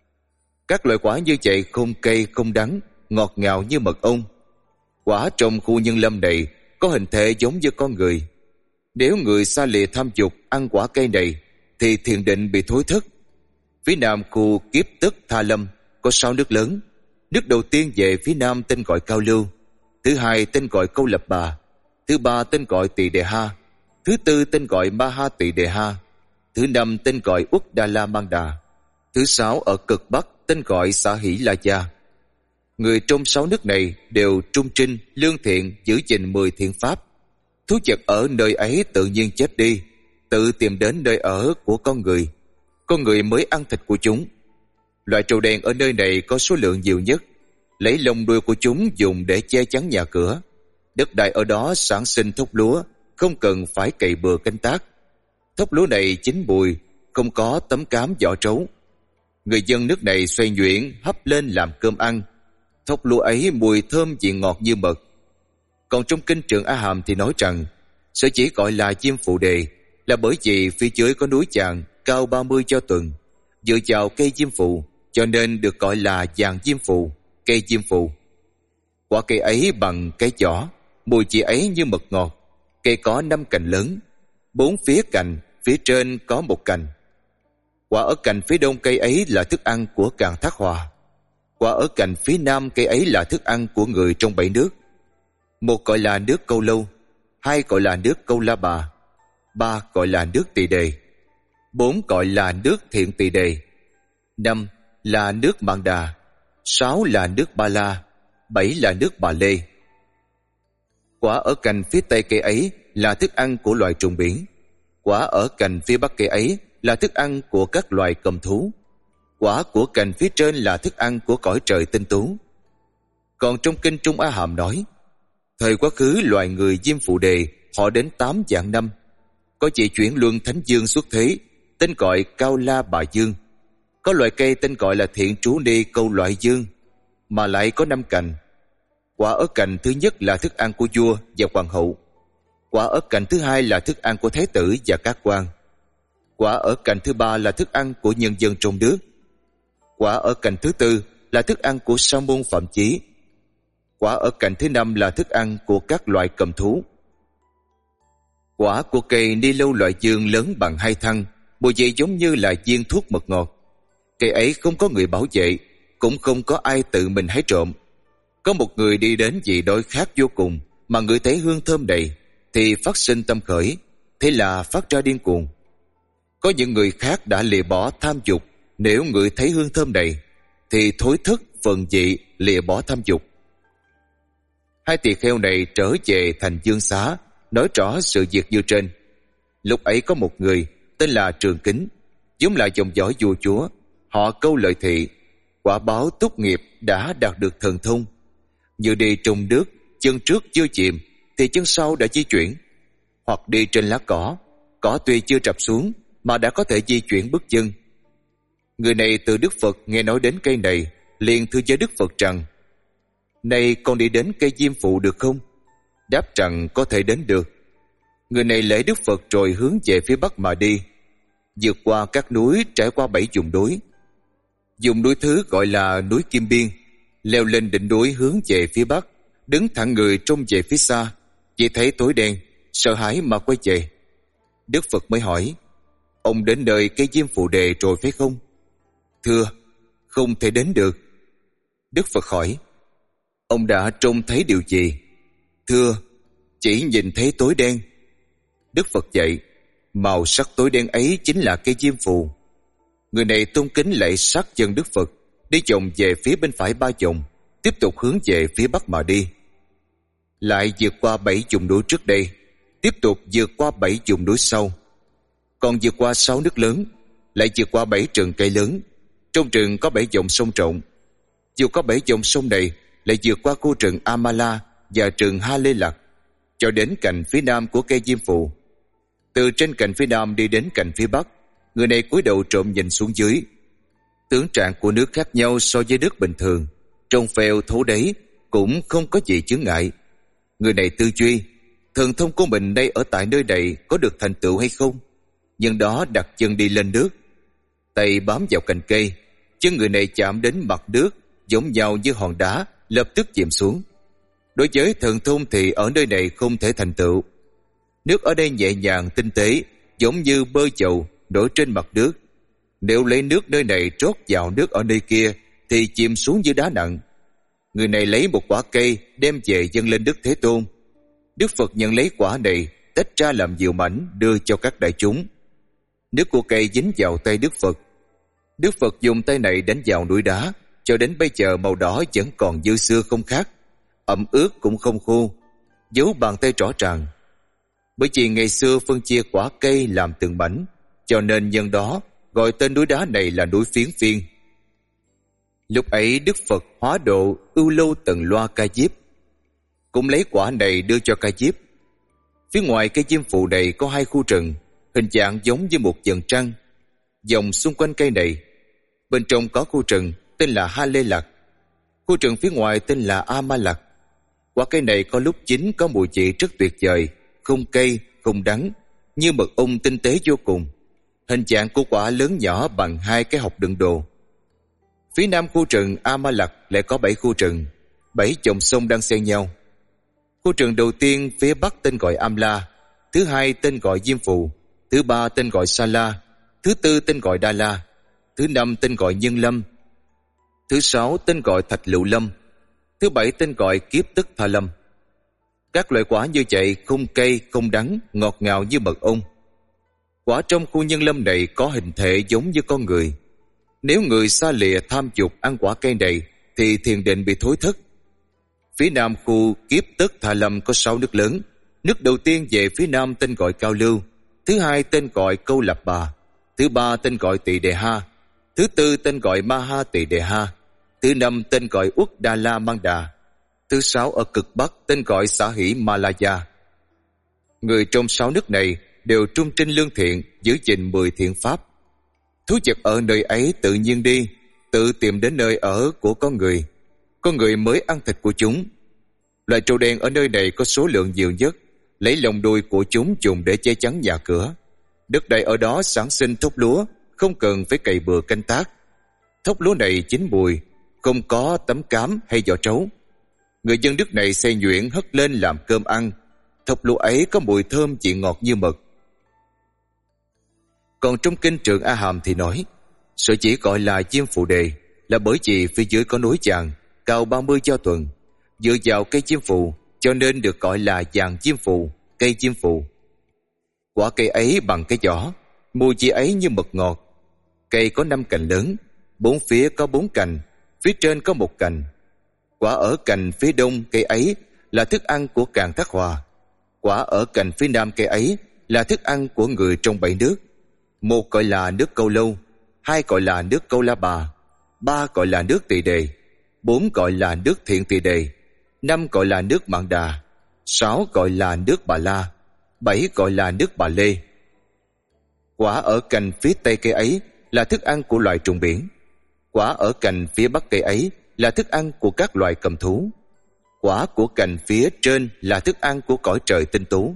Các loại quả như vậy không cay không đắng, ngọt ngào như mật ong. Quả trong khu Nhân Lâm này có hình thể giống như con người. Nếu người xa lìa tham dục ăn quả cây này thì thiền định bị thối thất. Phía nam khu Kiếp Tức Tha Lâm có 6 nước lớn. Nước đầu tiên về phía nam tên gọi Cao Lưu, thứ hai tên gọi Câu Lập Bà, thứ ba tên gọi Tỳ Đề Ha, thứ tư tên gọi Ma Ha Tỳ Đề Ha, thứ năm tên gọi Uất Đa La Mang Đà, thứ sáu ở cực bắc tên gọi Xã Hỷ La Gia. Người trong 6 nước này đều trung trinh, lương thiện, giữ gìn 10 thiện pháp. Thú vật ở nơi ấy tự nhiên chết đi, tự tìm đến nơi ở của con người mới ăn thịt của chúng. Loại trâu đen ở nơi này có số lượng nhiều nhất, lấy lông đuôi của chúng dùng để che chắn nhà cửa. Đất đai ở đó sản sinh thóc lúa, không cần phải cày bừa canh tác. Thóc lúa này chín bùi, không có tấm cám vỏ trấu. Người dân nước này xoay nhuyễn hấp hấp lên làm cơm ăn. Thóc lúa ấy mùi thơm vị ngọt như mật. Còn trong kinh Trường A Hàm thì nói rằng sở chỉ gọi là diêm phù đề là bởi vì phía dưới có núi chàng cao 30 cho tuần, dựa vào cây diêm phù cho nên được gọi là vàng diêm phù, cây diêm phù. Quả cây ấy bằng cái giỏ, mùi vị ấy như mật ngọt. Cây có 5 cành lớn, 4 phía cành, phía trên có 1 cành. Quả ở cành phía đông cây ấy là thức ăn của Càn Thác Hòa. Quả ở cành phía nam cây ấy là thức ăn của người trong 7 nước. 1 gọi là nước Câu Lâu, 2 gọi là nước Câu La Bà, 3 gọi là nước Tỳ Đề, 4 gọi là nước Thiện Tỳ Đề, 5 là nước Mạn Đà, 6 là nước Ba La, 7 là nước Bà Lê. Quả ở cành phía tây cây ấy là thức ăn của loài trùng biển. Quả ở cành phía bắc cây ấy là thức ăn của các loài cầm thú. Quả của cành phía trên là thức ăn của cõi trời tinh tú. Còn trong kinh Trung A Hàm nói, thời quá khứ loài người diêm phù đề họ đến 8 vạn năm. Có vị chuyển luân thánh dương xuất thế, tên gọi Cao La Bà Dương. Có loài cây tên gọi là Thiện Trú Ni Câu Loại Dương, mà lại có 5 cành. Quả ở cành thứ nhất là thức ăn của vua và hoàng hậu. Quả ở cành thứ hai là thức ăn của thái tử và các quan. Quả ở cành thứ ba là thức ăn của nhân dân trong nước. Quả ở cành thứ tư là thức ăn của sa môn phạm chí. Quả ở cành thứ năm là thức ăn của các loại cầm thú. Quả của cây ni lâu loại dương lớn bằng 2 thăng, mùi vị giống như là viên thuốc mật ngọt. Cây ấy không có người bảo vệ, cũng không có ai tự mình hái trộm. Có một người đi đến vì đói khát vô cùng mà ngửi thấy hương thơm đầy thì phát sinh tâm khởi, thế là phát ra điên cuồng. Có những người khác đã lìa bỏ tham dục, nếu ngửi thấy hương thơm đầy thì thối thức phần dị lìa bỏ tham dục. 2 tỳ kheo này trở về thành Dương Xá, nói rõ sự việc như trên. Lúc ấy có một người tên là Trường Kính, vốn là dòng dõi vua chúa. Họ câu lợi thị, quả báo túc nghiệp đã đạt được thần thông. Như đi trong nước, chân trước chưa chìm thì chân sau đã di chuyển, hoặc đi trên lá cỏ, cỏ tuy chưa trập xuống mà đã có thể di chuyển bước chân. Người này từ Đức Phật nghe nói đến cây này, liền thưa với Đức Phật rằng: "Này, con đi đến cây diêm phù được không?" Đáp rằng có thể đến được. Người này lễ Đức Phật rồi hướng về phía bắc mà đi, vượt qua các núi, trải qua 7 vùng núi. Vùng núi thứ gọi là núi Kim Biên, leo lên đỉnh núi hướng về phía bắc, đứng thẳng người trông về phía xa, chỉ thấy tối đen, sợ hãi mà quay về. Đức Phật mới hỏi: "Ông đến nơi cây diêm phù đề rồi phải không?" "Thưa, không thể đến được." Đức Phật hỏi: "Ông đã trông thấy điều gì?" "Thưa, chỉ nhìn thấy tối đen." Đức Phật dạy: "Màu sắc tối đen ấy chính là cây diêm phù." Người này tôn kính lạy sát chân Đức Phật, đi vòng về phía bên phải 3 vòng, tiếp tục hướng về phía bắc mà đi. Lại vượt qua 7 vùng núi trước đây, tiếp tục vượt qua 7 vùng núi sau, còn vượt qua 6 nước lớn, lại vượt qua 7 rừng cây lớn. Trong rừng có 7 dòng sông rộng. Vượt qua 7 dòng sông này, lại vượt qua khu rừng Amala và rừng Ha Lê Lạc, cho đến cành phía nam của cây diêm phù. Từ trên cành phía nam đi đến cành phía bắc, người này cúi đầu trộm nhìn xuống dưới. Tướng trạng của nước khác nhau so với nước bình thường, trông phèo thấu đáy, cũng không có gì chướng ngại. Người này tư duy, thần thông của mình đây ở tại nơi này có được thành tựu hay không? Nhưng đó đặt chân đi lên nước, tay bám vào cành cây, chân người này chạm đến mặt nước, giống nhau như hòn đá, lập tức chìm xuống. Đối với thần thông thì ở nơi này không thể thành tựu. Nước ở đây nhẹ nhàng tinh tế, giống như bơi chầu nổi trên mặt nước. Nếu lấy nước nơi này trót vào nước ở nơi kia thì chìm xuống như đá nặng. Người này lấy một quả cây đem về dâng lên Đức Thế Tôn. Đức Phật nhận lấy quả này, tách ra làm nhiều mảnh đưa cho các đại chúng. Nước của cây dính vào tay Đức Phật. Đức Phật dùng tay này đánh vào núi đá, cho đến bây giờ màu đỏ vẫn còn dư xưa không khác, ẩm ướt cũng không khô, dấu bàn tay rõ ràng. Bởi vì ngày xưa phân chia quả cây làm từng mảnh, cho nên nhân đó gọi tên núi đá này là núi Phiến Phiên. Lúc ấy Đức Phật hóa độ Ưu Lâu Tần Loa Ca Diếp, cũng lấy quả này đưa cho Ca Diếp. Phía ngoài cây diêm phù này có 2 khu rừng, hình dạng giống như một vầng trăng, vòng xung quanh cây này. Bên trong có khu rừng tên là Ha Lê Lạc, khu rừng phía ngoài tên là A Ma Lạc. Quả cây này có lúc chín có mùi vị rất tuyệt vời, không cay, không đắng, như mật ong tinh tế vô cùng. Hình dạng của quả lớn nhỏ bằng 2 cái hộc đựng đồ. Phía nam khu rừng A Ma Lạc lại có 7 khu rừng, 7 dòng sông đang xen nhau. Khu rừng đầu tiên phía bắc tên gọi Amla, thứ hai tên gọi Diêm Phù, thứ ba tên gọi Sa La, thứ tư tên gọi Đa La, thứ năm tên gọi Nhân Lâm, thứ sáu tên gọi Thạch Lựu Lâm, thứ bảy tên gọi Kiếp Tức Tha Lâm. Các loại quả như vậy không cay, không đắng, ngọt ngào như mật ong. Quả trong khu Nhân Lâm này có hình thể giống như con người. Nếu người xa lìa tham dục ăn quả cây này thì thiền định bị thối thất. Phía nam khu Kiếp Tức Tha Lâm có 6 nước lớn. Nước đầu tiên về phía nam tên gọi Cao Lưu, thứ hai tên gọi Câu Lạp Bà, thứ ba tên gọi Tỳ Đề Ha, thứ tư tên gọi Ma Ha Tỳ Đề Ha, thứ năm tên gọi Uất Đa La Mang Đà, thứ sáu ở cực bắc tên gọi Xã Hỷ Malaya. Người trong 6 nước này đều trung trinh lương thiện, giữ gìn 10 thiện pháp. Thú vật ở nơi ấy tự nhiên đi, tự tìm đến nơi ở của con người mới ăn thịt của chúng. Loài trâu đen ở nơi này có số lượng nhiều nhất, lấy lông đuôi của chúng dùng để che chắn nhà cửa. Đất đai ở đó sản sinh thóc lúa, không cần phải cày bừa canh tác. Thóc lúa này chín mùi, không có tấm cám hay vỏ trấu. Người dân nước này xay nhuyễn hất lên làm cơm ăn. Thóc lúa ấy có mùi thơm vị ngọt như mật. Còn trong kinh Trường A Hàm thì nói, sở chỉ gọi là Diêm Phù Đề là bởi vì phía dưới có núi vàng cao 30 do tuần, dựa vào cây diêm phù cho nên được gọi là vàng diêm phù, cây diêm phù. Quả cây ấy bằng cái vỏ, mùi vị ấy như mật ngọt. Cây có 5 cành lớn, 4 phía có 4 cành, phía trên có 1 cành. Quả ở cành phía đông cây ấy là thức ăn của Càn Thác Hòa. Quả ở cành phía nam cây ấy là thức ăn của người trong 7 nước. 1 gọi là nước Câu Lâu, 2 gọi là nước Câu La Bà, 3 gọi là nước Tỳ Đề, 4 gọi là nước Thiện Tỳ Đề, 5 gọi là nước Mạn Đà, 6 gọi là nước Bà La, 7 gọi là nước Bà Lê. Quả ở cành phía tây cây ấy là thức ăn của loài trùng biển. Quả ở cành phía bắc cây ấy là thức ăn của các loài cầm thú. Quả của cành phía trên là thức ăn của cõi trời tinh tú.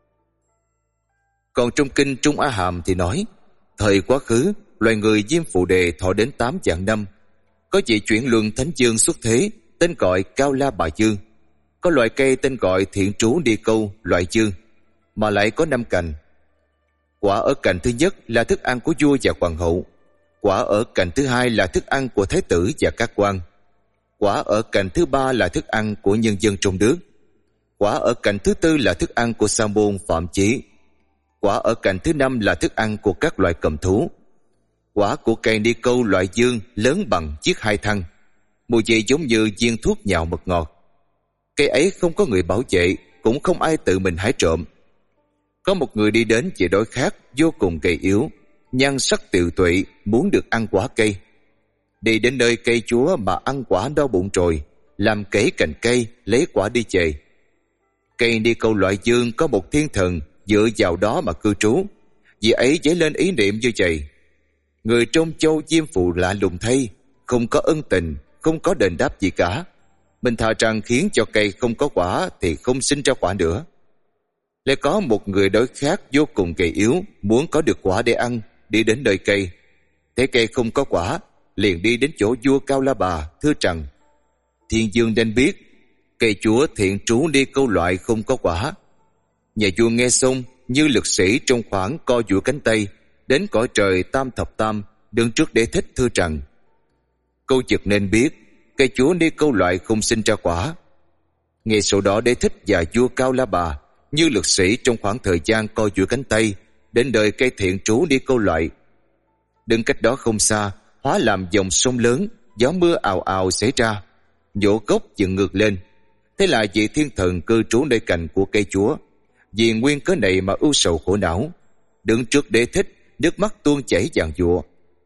Còn trong kinh Trung A Hàm thì nói, thời quá khứ, loài người Diêm Phù Đề thọ đến 8 vạn năm. Có vị chuyển luân thánh dương xuất thế, tên gọi Cao La Bà Dương. Có loại cây tên gọi Thiện Trú Đi Câu, loại dương, mà lại có 5 cành. Quả ở cành thứ nhất là thức ăn của vua và hoàng hậu. Quả ở cành thứ hai là thức ăn của thái tử và các quan. Quả ở cành thứ ba là thức ăn của nhân dân trong nước. Quả ở cành thứ tư là thức ăn của sa môn phạm chí. Quả ở cành thứ năm là thức ăn của các loài cầm thú. Quả của cây ni câu loại dương lớn bằng chiếc 2 thăng, mùi vị giống như viên thuốc nhào mật ngọt. Cây ấy không có người bảo vệ, cũng không ai tự mình hái trộm. Có một người đi đến vì đói khát, vô cùng gầy yếu, nhan sắc tiều tụy, muốn được ăn quả cây. Đi đến nơi cây chúa mà ăn quả đau bụng rồi, làm kể cành cây, lấy quả đi về. Cây ni câu loại dương có một thiên thần dựa vào đó mà cư trú, vì ấy dấy lên ý niệm như vậy. Người trong châu Diêm Phù lạ lùng thay, không có ân tình, không có đền đáp gì cả. Mình thà rằng khiến cho cây không có quả thì không sinh ra quả nữa. Lại có một người đói khát vô cùng gầy yếu, muốn có được quả để ăn, đi đến nơi cây. Thấy cây không có quả, liền đi đến chỗ vua Cao La Bà, thưa rằng: Thiên dương nên biết, cây chúa Thiện Trú Đi Câu loại không có quả. Nhà vua nghe xong, như lực sĩ trong khoảng co duỗi cánh tay, đến cõi trời Tam Thập Tam, đứng trước Đế Thích thưa rằng: Câu chực nên biết, cây chúa Đi Câu loại không sinh ra quả. Ngay sau đó Đế Thích và vua Cao La Bà, như lực sĩ trong khoảng thời gian co duỗi cánh tay, đến đời cây Thiện Trú Đi Câu loại. Đứng cách đó không xa, hóa làm dòng sông lớn, gió mưa ào ào xảy ra, nhổ gốc dựng ngược lên. Thế là vị thiên thần cư trú nơi cành của cây chúa, vì nguyên cớ này mà ưu sầu khổ não, đứng trước Đế Thích, nước mắt tuôn chảy giàn giụa.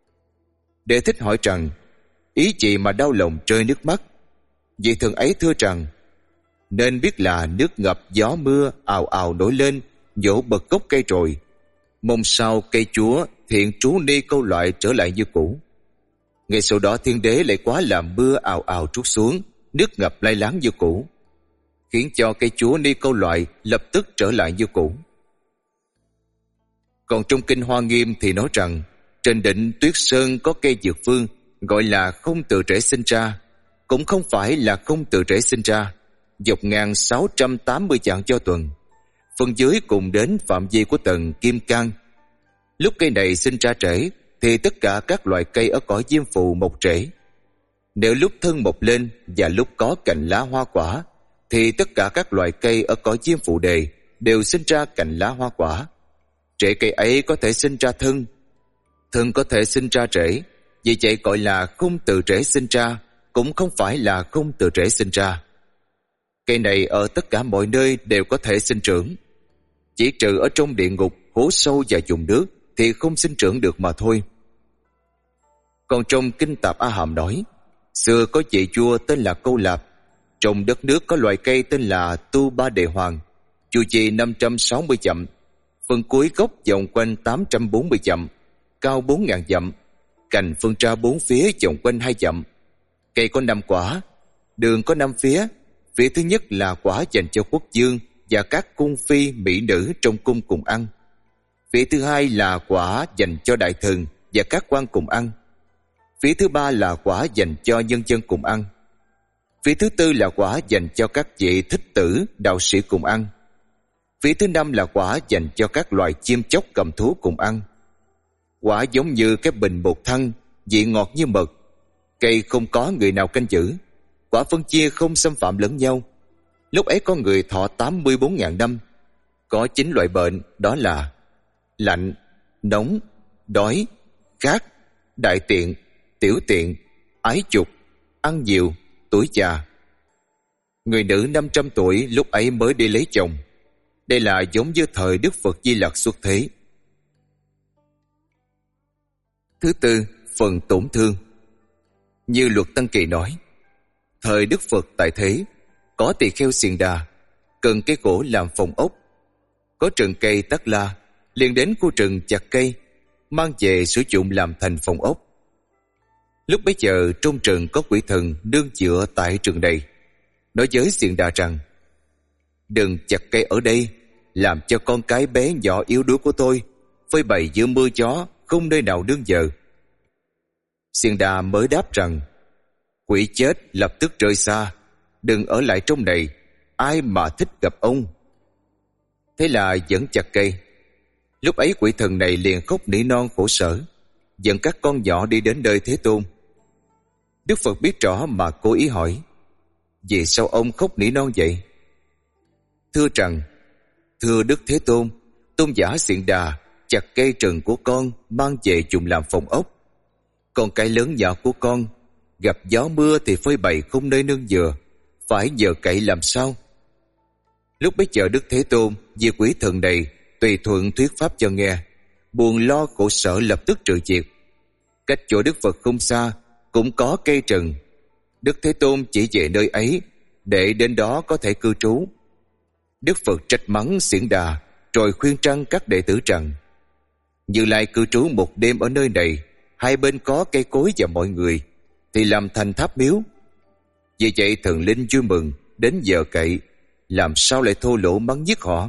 Đế Thích hỏi rằng: Ý gì mà đau lòng rơi nước mắt? Vị thần ấy thưa rằng: Nên biết là nước ngập gió mưa ào ào nổi lên, nhổ bật gốc cây rồi, mong sao cây chúa Thiện Trú Đi Câu loại trở lại như cũ. Ngay sau đó thiên đế lại quá làm mưa ào ào trút xuống, nước ngập lai láng như cũ, khiến cho cây chúa ni câu loại lập tức trở lại như cũ. Còn trong kinh Hoa Nghiêm thì nói rằng trên đỉnh Tuyết Sơn có cây dược phương gọi là không từ trễ sinh ra, cũng không phải là không từ trễ sinh ra, dọc ngang 680 dặm cho tuần, phần dưới cùng đến phạm vi của tầng Kim Cang. Lúc cây này sinh ra trễ thì tất cả các loại cây ở cõi diêm phù mọc trễ. Nếu lúc thân mọc lên và lúc có cành lá hoa quả thì tất cả các loại cây ở cõi diêm phù đề đều sinh ra cành lá hoa quả. Rễ cây ấy có thể sinh ra thân, thân có thể sinh ra rễ, vì vậy gọi là không từ rễ sinh ra, cũng không phải là không từ rễ sinh ra. Cây này ở tất cả mọi nơi đều có thể sinh trưởng, chỉ trừ ở trong địa ngục, hố sâu và vùng nước thì không sinh trưởng được mà thôi. Còn trong kinh Tạp A Hàm nói, xưa có vị vua tên là Câu Lạp, trong đất nước có loài cây tên là Tu Ba Đề Hoàng, chu vi 560 dặm, phần cuối gốc vòng quanh 840 dặm, cao 4.000 dặm, cành phân ra bốn phía vòng quanh 2 dặm. Cây có 5 quả, đường có 5 phía. Phía thứ nhất là quả dành cho quốc vương và các cung phi mỹ nữ trong cung cùng ăn. Phía thứ hai là quả dành cho đại thần và các quan cùng ăn. Phía thứ ba là quả dành cho nhân dân cùng ăn. Phía thứ tư là quả dành cho các vị thích tử, đạo sĩ cùng ăn. Phía thứ năm là quả dành cho các loài chim chóc cầm thú cùng ăn. Quả giống như cái bình bột thăng, vị ngọt như mật. Cây không có người nào canh giữ, quả phân chia không xâm phạm lẫn nhau. Lúc ấy có người thọ 84.000 năm. Có 9 loại bệnh, đó là lạnh, nóng, đói, khát, đại tiện, tiểu tiện, ái dục, ăn nhiều, tuổi già. Người nữ 500 tuổi lúc ấy mới đi lấy chồng. Đây là giống như thời Đức Phật Di Lặc xuất thế. Thứ tư, phần tổn thương. Như Luật Tăng Kỳ nói, thời Đức Phật tại thế, có tỳ kheo Xiền Đà cần cây gỗ làm phòng ốc. Có rừng cây Tắc La, liền đến khu rừng chặt cây, mang về sử dụng làm thành phòng ốc. Lúc bấy giờ trong rừng có quỷ thần nương dựa tại rừng này, nói với Xiền Đà rằng: đừng chặt cây ở đây, làm cho con cái bé nhỏ yếu đuối của tôi phơi bày giữa mưa gió, không nơi nào nương nhờ. Xiền Đà mới đáp rằng: quỷ chết lập tức rời xa, đừng ở lại trong này, ai mà thích gặp ông. Thế là vẫn chặt cây. Lúc ấy quỷ thần này liền khóc nỉ non khổ sở, dẫn các con nhỏ đi đến nơi Thế Tôn. Đức Phật biết rõ mà cố ý hỏi: vì sao ông khóc nỉ non vậy? Thưa rằng: thưa Đức Thế Tôn, tôn giả Xiền Đà chặt cây rừng của con mang về dùng làm phòng ốc. Còn cái lớn nhỏ của con gặp gió mưa thì phơi bày không nơi nương dựa, phải nhờ cậy làm sao? Lúc bấy giờ Đức Thế Tôn vì quỷ thần này tùy thuận thuyết pháp cho nghe, buồn lo khổ sở lập tức trừ diệt. Cách chỗ Đức Phật không xa cũng có cây rừng. Đức Thế Tôn chỉ về nơi ấy để đến đó có thể cư trú. Đức Phật trách mắng Xiển Đà, rồi khuyên trăng các đệ tử rằng: Như Lai cư trú một đêm ở nơi này, hai bên có cây cối và mọi người, thì làm thành tháp miếu. Vì vậy thần linh vui mừng, đến giờ cậy, làm sao lại thô lỗ mắng giết họ?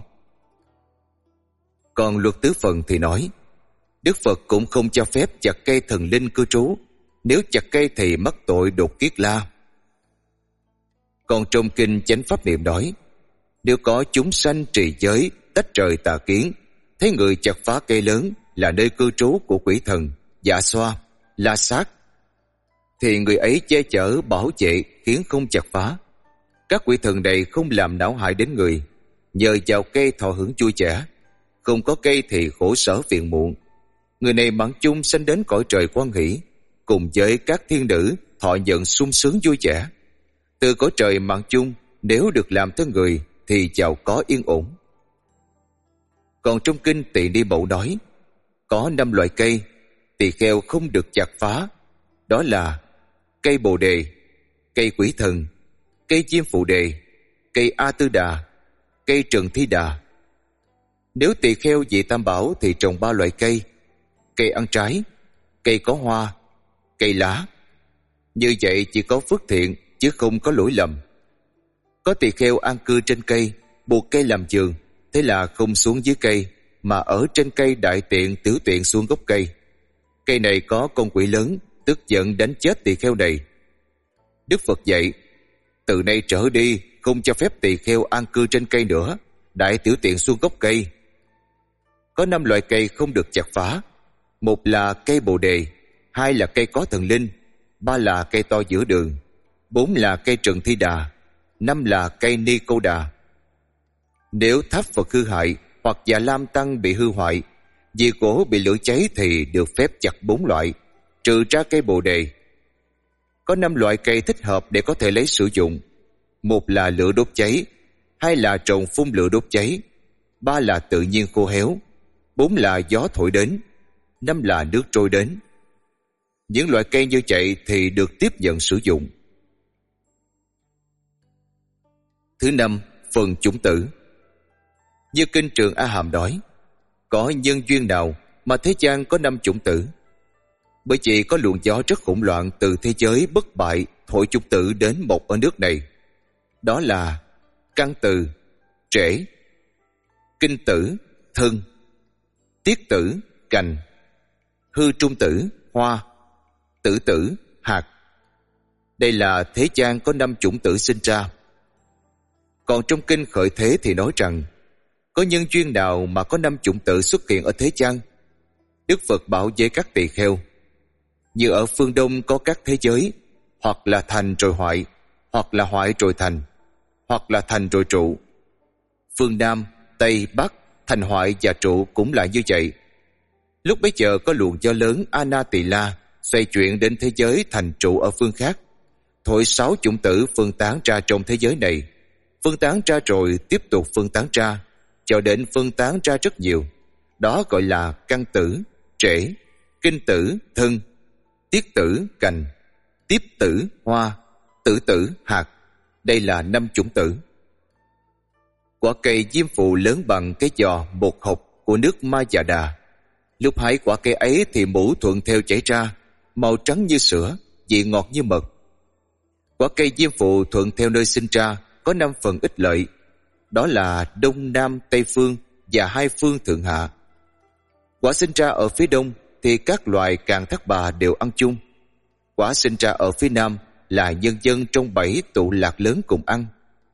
Còn Luật Tứ Phần thì nói: Đức Phật cũng không cho phép chặt cây thần linh cư trú, nếu chặt cây thì mắc tội đột kiết la. Còn trong kinh Chánh Pháp Niệm nói: Nếu có chúng sanh trì giới, tách rời tà kiến, thấy người chặt phá cây lớn là nơi cư trú của quỷ thần, dạ xoa, la sát, thì người ấy che chở bảo vệ khiến không chặt phá. Các quỷ thần này không làm não hại đến người, nhờ vào cây thọ hưởng vui vẻ, không có cây thì khổ sở phiền muộn. Người này mạng chung sanh đến cõi trời hoan hỷ, cùng với các thiên nữ thọ nhận sung sướng vui vẻ. Từ cõi trời mạng chung, nếu được làm thân người thì giàu có yên ổn. Còn trong kinh Tỳ Ni Mậu nói: Có 5 loại cây tỳ kheo không được chặt phá, đó là cây Bồ Đề, cây Quỷ Thần, cây Diêm Phù Đề, cây A Tư Đà, cây Trần Thi Đà. Nếu tỳ kheo vị Tam Bảo thì trồng 3 loại cây: cây ăn trái, cây có hoa, cây lá. Như vậy chỉ có phước thiện chứ không có lỗi lầm. Có tỳ kheo an cư trên cây, buộc cây làm giường, thế là không xuống dưới cây mà ở trên cây đại tiện tiểu tiện xuống gốc cây. Cây này có con quỷ lớn, tức giận đánh chết tỳ kheo này. Đức Phật dạy, từ nay trở đi không cho phép tỳ kheo an cư trên cây nữa, đại tiểu tiện xuống gốc cây. Có 5 loại cây không được chặt phá. 1 là cây Bồ đề, 2 là cây có thần linh, 3 là cây to giữa đường, 4 là cây Trần Thi Đà, 5 là cây Ni Cô Đà. Nếu tháp Phật hư hại hoặc Già Lam Tăng bị hư hoại, vì gỗ bị lửa cháy thì được phép chặt 4 loại, trừ ra cây Bồ đề. Có 5 loại cây thích hợp để có thể lấy sử dụng. 1 là lửa đốt cháy, 2 là trồng phun lửa đốt cháy, 3 là tự nhiên khô héo, 4 là gió thổi đến, 5 là nước trôi đến. Những loại cây như vậy thì được tiếp nhận sử dụng. Thứ 5, phần chủng tử. Như kinh Trường A Hàm nói, có nhân duyên nào mà thế gian có 5 chủng tử? Bởi vì có luồng gió rất hỗn loạn từ thế giới bất bại thổi chủng tử đến một ở nước này. Đó là căn tử, rễ, kinh tử, thân, tiết tử, cành, hư trung tử, hoa, tử tử, hạt. Đây là thế gian có 5 chủng tử sinh ra. Còn trong kinh Khởi Thế thì nói rằng, có nhân duyên nào mà có 5 chủng tử xuất hiện ở thế gian? Đức Phật bảo với các tỳ kheo, như ở phương Đông có các thế giới, hoặc là thành rồi hoại, hoặc là hoại rồi thành, hoặc là thành rồi trụ. Phương Nam, Tây, Bắc, thành hoại và trụ cũng là như vậy. Lúc bấy giờ có luồng gió lớn Ana Tỳ La xoay chuyển đến thế giới thành trụ ở phương khác, thổi 6 chủng tử phân tán ra trong thế giới này. Phân tán ra rồi tiếp tục phân tán ra, cho đến phân tán ra rất nhiều. Đó gọi là căn tử, rễ, kinh tử, thân, tiết tử, cành, tiếp tử, hoa, tử tử, hạt. Đây là 5 chủng tử. Quả cây diêm phù lớn bằng cái giò một hộc của nước Ma Già Đà. Lúc hái quả cây ấy thì mũ thuận theo chảy ra, màu trắng như sữa, vị ngọt như mật. Quả cây diêm phù thuận theo nơi sinh ra có 5 phần ích lợi, đó là Đông Nam Tây Phương và 2 phương Thượng Hạ. Quả sinh ra ở phía Đông thì các loài Càn Thác Bà đều ăn chung. Quả sinh ra ở phía Nam là nhân dân trong 7 tụ lạc lớn cùng ăn.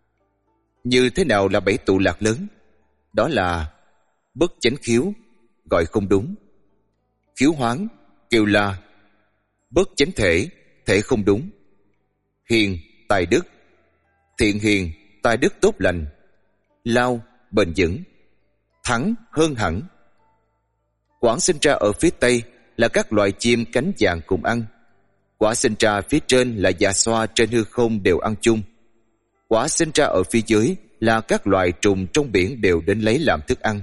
Như thế nào là 7 tụ lạc lớn? Đó là bất chánh khiếu, gọi không đúng; khiếu hoáng, kêu la; bất chánh thể, thể không đúng; hiền, tài đức; thiện hiền, tài đức tốt lành; lao, bền vững; thắng, hơn hẳn. Quả sinh ra ở phía Tây là các loài chim cánh vàng cùng ăn. Quả sinh ra phía trên là dạ xoa trên hư không đều ăn chung. Quả sinh ra ở phía dưới là các loài trùng trong biển đều đến lấy làm thức ăn.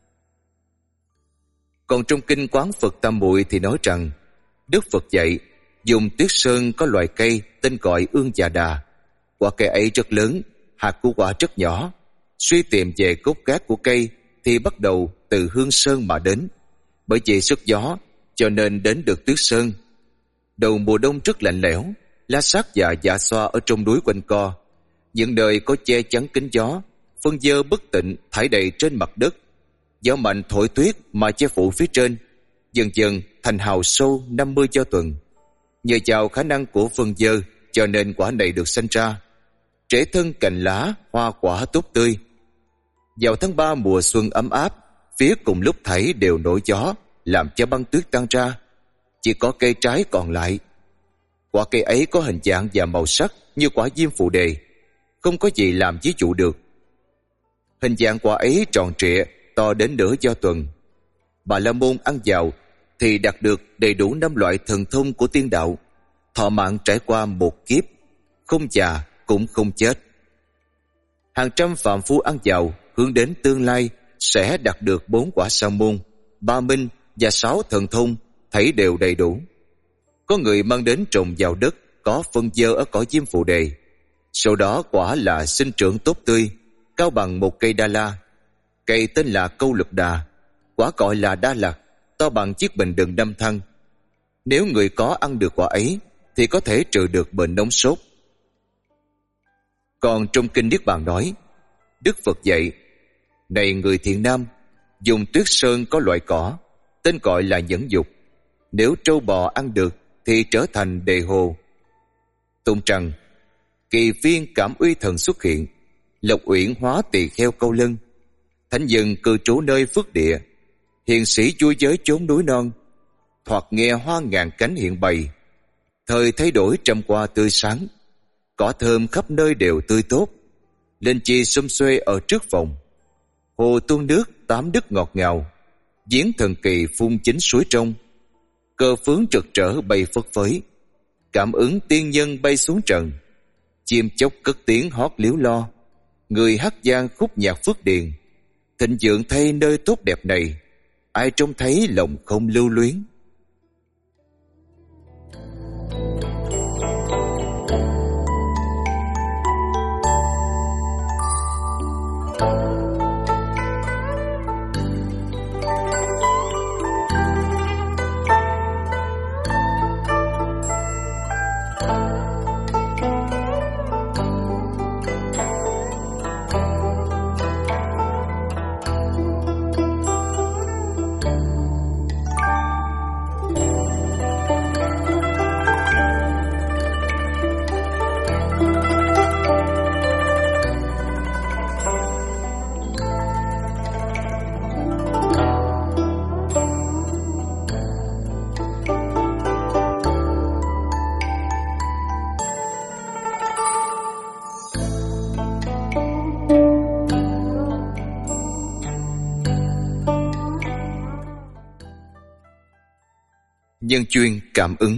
Còn trong kinh Quán Phật Tam Muội thì nói rằng, Đức Phật dạy dùng tuyết sơn có loài cây tên gọi ương già đà. Quả cây ấy rất lớn, hạt của quả rất nhỏ. Suy tìm về gốc gác của cây thì bắt đầu từ hương sơn mà đến. Bởi vì sức gió cho nên đến được tuyết sơn. Đầu mùa đông rất lạnh lẽo, lá sát và dạ xoa ở trong núi quanh co. Những nơi có che chắn kín gió, phân dơ bất tịnh thải đầy trên mặt đất. Gió mạnh thổi tuyết mà che phủ phía trên, dần dần thành hào sâu 50 cho tuần. Nhờ vào khả năng của phân dơ cho nên quả này được sinh ra. Rễ thân cành lá, hoa quả tốt tươi. Vào tháng 3 mùa xuân ấm áp, phía cùng lúc thảy đều nổi gió, làm cho băng tuyết tan ra. Chỉ có cây trái còn lại. Quả cây ấy có hình dạng và màu sắc như quả diêm phù đề, không có gì làm ví dụ được. Hình dạng quả ấy tròn trịa, to đến nửa do tuần. Bà La Môn ăn vào thì đạt được đầy đủ 5 loại thần thông của tiên đạo, thọ mạng trải qua một kiếp, không già cũng không chết. Hàng trăm phàm phu ăn vào hướng đến tương lai sẽ đạt được 4 quả sa môn, 3 minh và 6 thần thông, thấy đều đầy đủ. Có người mang đến trồng vào đất có phân dơ ở cõi diêm phù đề. Sau đó quả là sinh trưởng tốt tươi, cao bằng một cây đa la. Cây tên là Câu Lực Đà, quả gọi là đa lạc, to bằng chiếc bình đựng đâm thăng. Nếu người có ăn được quả ấy thì có thể trừ được bệnh nóng sốt. Còn trong kinh Niết Bàn nói, Đức Phật dạy: này người thiện nam, dùng tuyết sơn có loại cỏ, tên gọi là nhẫn dục. Nếu trâu bò ăn được thì trở thành đề hồ. Tôn rằng: kỳ viên cảm uy thần xuất hiện, Lộc Uyển hóa tỳ kheo câu lân. Thánh dân cư trú nơi phước địa, hiền sĩ vui giới chốn núi non. Thoạt nghe hoa ngàn cánh hiện bày, thời thay đổi trăm hoa tươi sáng. Cỏ thơm khắp nơi đều tươi tốt, lên chi xum xuê ở trước phòng. Hồ tuôn nước tám đức ngọt ngào, giếng thần kỳ phun chính suối trong. Cờ phướng trực trở bay phất phới, cảm ứng tiên nhân bay xuống trần. Chim chóc cất tiếng hót líu lo, người hát vang khúc nhạc phước điền. Thịnh vượng thay nơi tốt đẹp này, ai trông thấy lòng không lưu luyến. Nhân chuyên cảm ứng.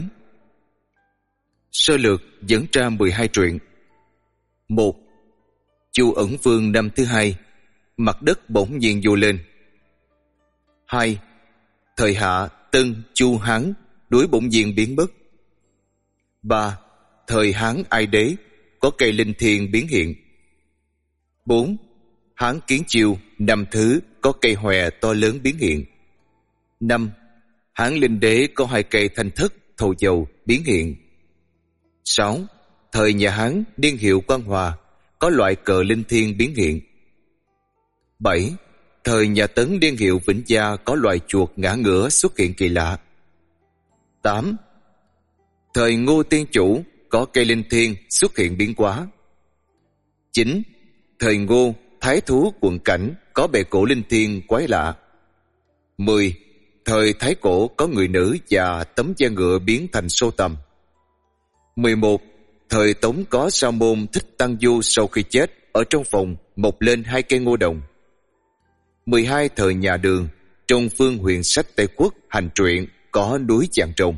Sơ lược dẫn ra 12 truyện. 1. Chu Ẩn Vương năm thứ hai, mặt đất bỗng nhiên nhô lên. 2. Thời Hạ Tân Chu Hán núi bỗng nhiên biến mất. 3. Thời Hán Ai Đế có cây linh thiêng biến hiện. 4. Hán Kiến Chiêu năm thứ có cây hòe to lớn biến hiện. 5. Hán Linh Đế có 2 cây thanh thất thầu dầu biến hiện. 6. Thời nhà Hán niên hiệu Quan Hòa có loại cờ linh thiêng biến hiện. 7. Thời nhà Tấn niên hiệu Vĩnh Gia có loài chuột ngã ngửa xuất hiện kỳ lạ. 8. Thời Ngô Tiên Chủ có cây linh thiêng xuất hiện biến hóa. 9. Thời Ngô Thái Thú Quận Cảnh có bề cổ linh thiêng quái lạ. 10. Thời Thái Cổ có người nữ và tấm da ngựa biến thành sô tầm. 11. Thời Tống có sa môn Thích Tăng Du sau khi chết ở trong phòng mọc lên 2 cây ngô đồng. 12. Thời nhà Đường trong Phương Huyền Sách Tây Quốc hành truyện có núi Chàng Trồng.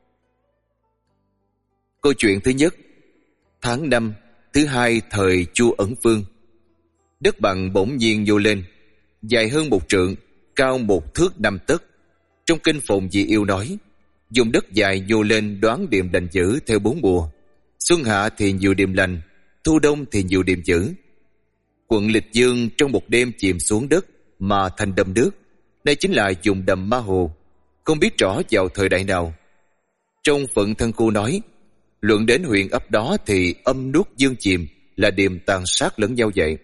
Câu chuyện thứ nhất. Tháng 5 thứ 2 thời Chu Ẩn Vương, đất bằng bỗng nhiên nhô lên, dài hơn 1 trượng, cao 1 thước 5 tấc. Trong kinh Phụng Dị Yêu nói, dùng đất dài nhô lên đoán điềm lành dữ theo 4 mùa. Xuân hạ thì nhiều điềm lành, thu đông thì nhiều điềm dữ. Quận Lịch Dương trong một đêm chìm xuống đất mà thành đầm nước. Đây chính là dùng đầm Ma Hồ, không biết rõ vào thời đại nào. Trong Phận Thân Khu nói, luận đến huyện ấp đó thì âm nuốt dương chìm là điềm tàn sát lẫn nhau vậy.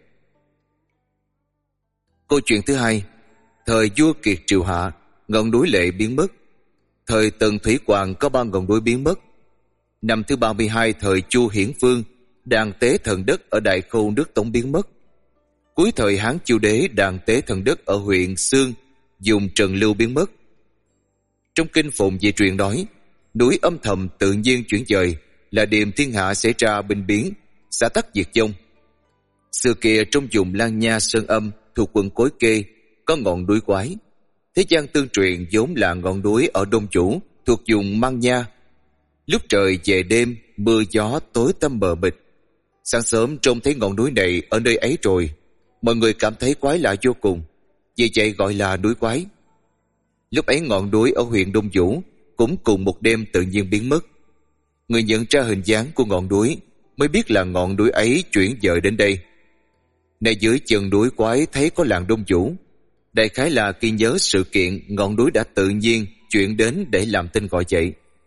Câu chuyện thứ hai. Thời vua Kiệt Triều Hạ, ngọn núi Lệ biến mất. Thời Tần Thủy Hoàng có 3 ngọn núi biến mất. Năm thứ 32 thời Chu Hiển Vương, đàn tế thần đất ở Đại Khâu nước Tống biến mất. Cuối thời Hán Chiêu Đế, đàn tế thần đất ở huyện Xương dùng Trần Lưu biến mất. Trong kinh Phụng Dị Truyền nói, núi âm thầm tự nhiên chuyển dời là điềm thiên hạ xảy ra binh biến, xã tắc diệt vong. Xưa kia trong vùng Lan Nha Sơn Âm thuộc quận Cối Kê có ngọn núi Quái. Thế gian tương truyền vốn là ngọn núi ở Đông Chủ thuộc vùng Mang Nha. Lúc trời về đêm, mưa gió tối tăm mờ mịt. Sáng sớm trông thấy ngọn núi này ở nơi ấy rồi, mọi người cảm thấy quái lạ vô cùng, vì vậy gọi là núi Quái. Lúc ấy ngọn núi ở huyện Đông Vũ cũng cùng một đêm tự nhiên biến mất. Người nhận ra hình dáng của ngọn núi mới biết là ngọn núi ấy chuyển dời đến đây. Này dưới chân núi Quái thấy có làng Đông Vũ, đại khái là ghi nhớ sự kiện ngọn núi đã tự nhiên chuyển đến để làm tên gọi vậy.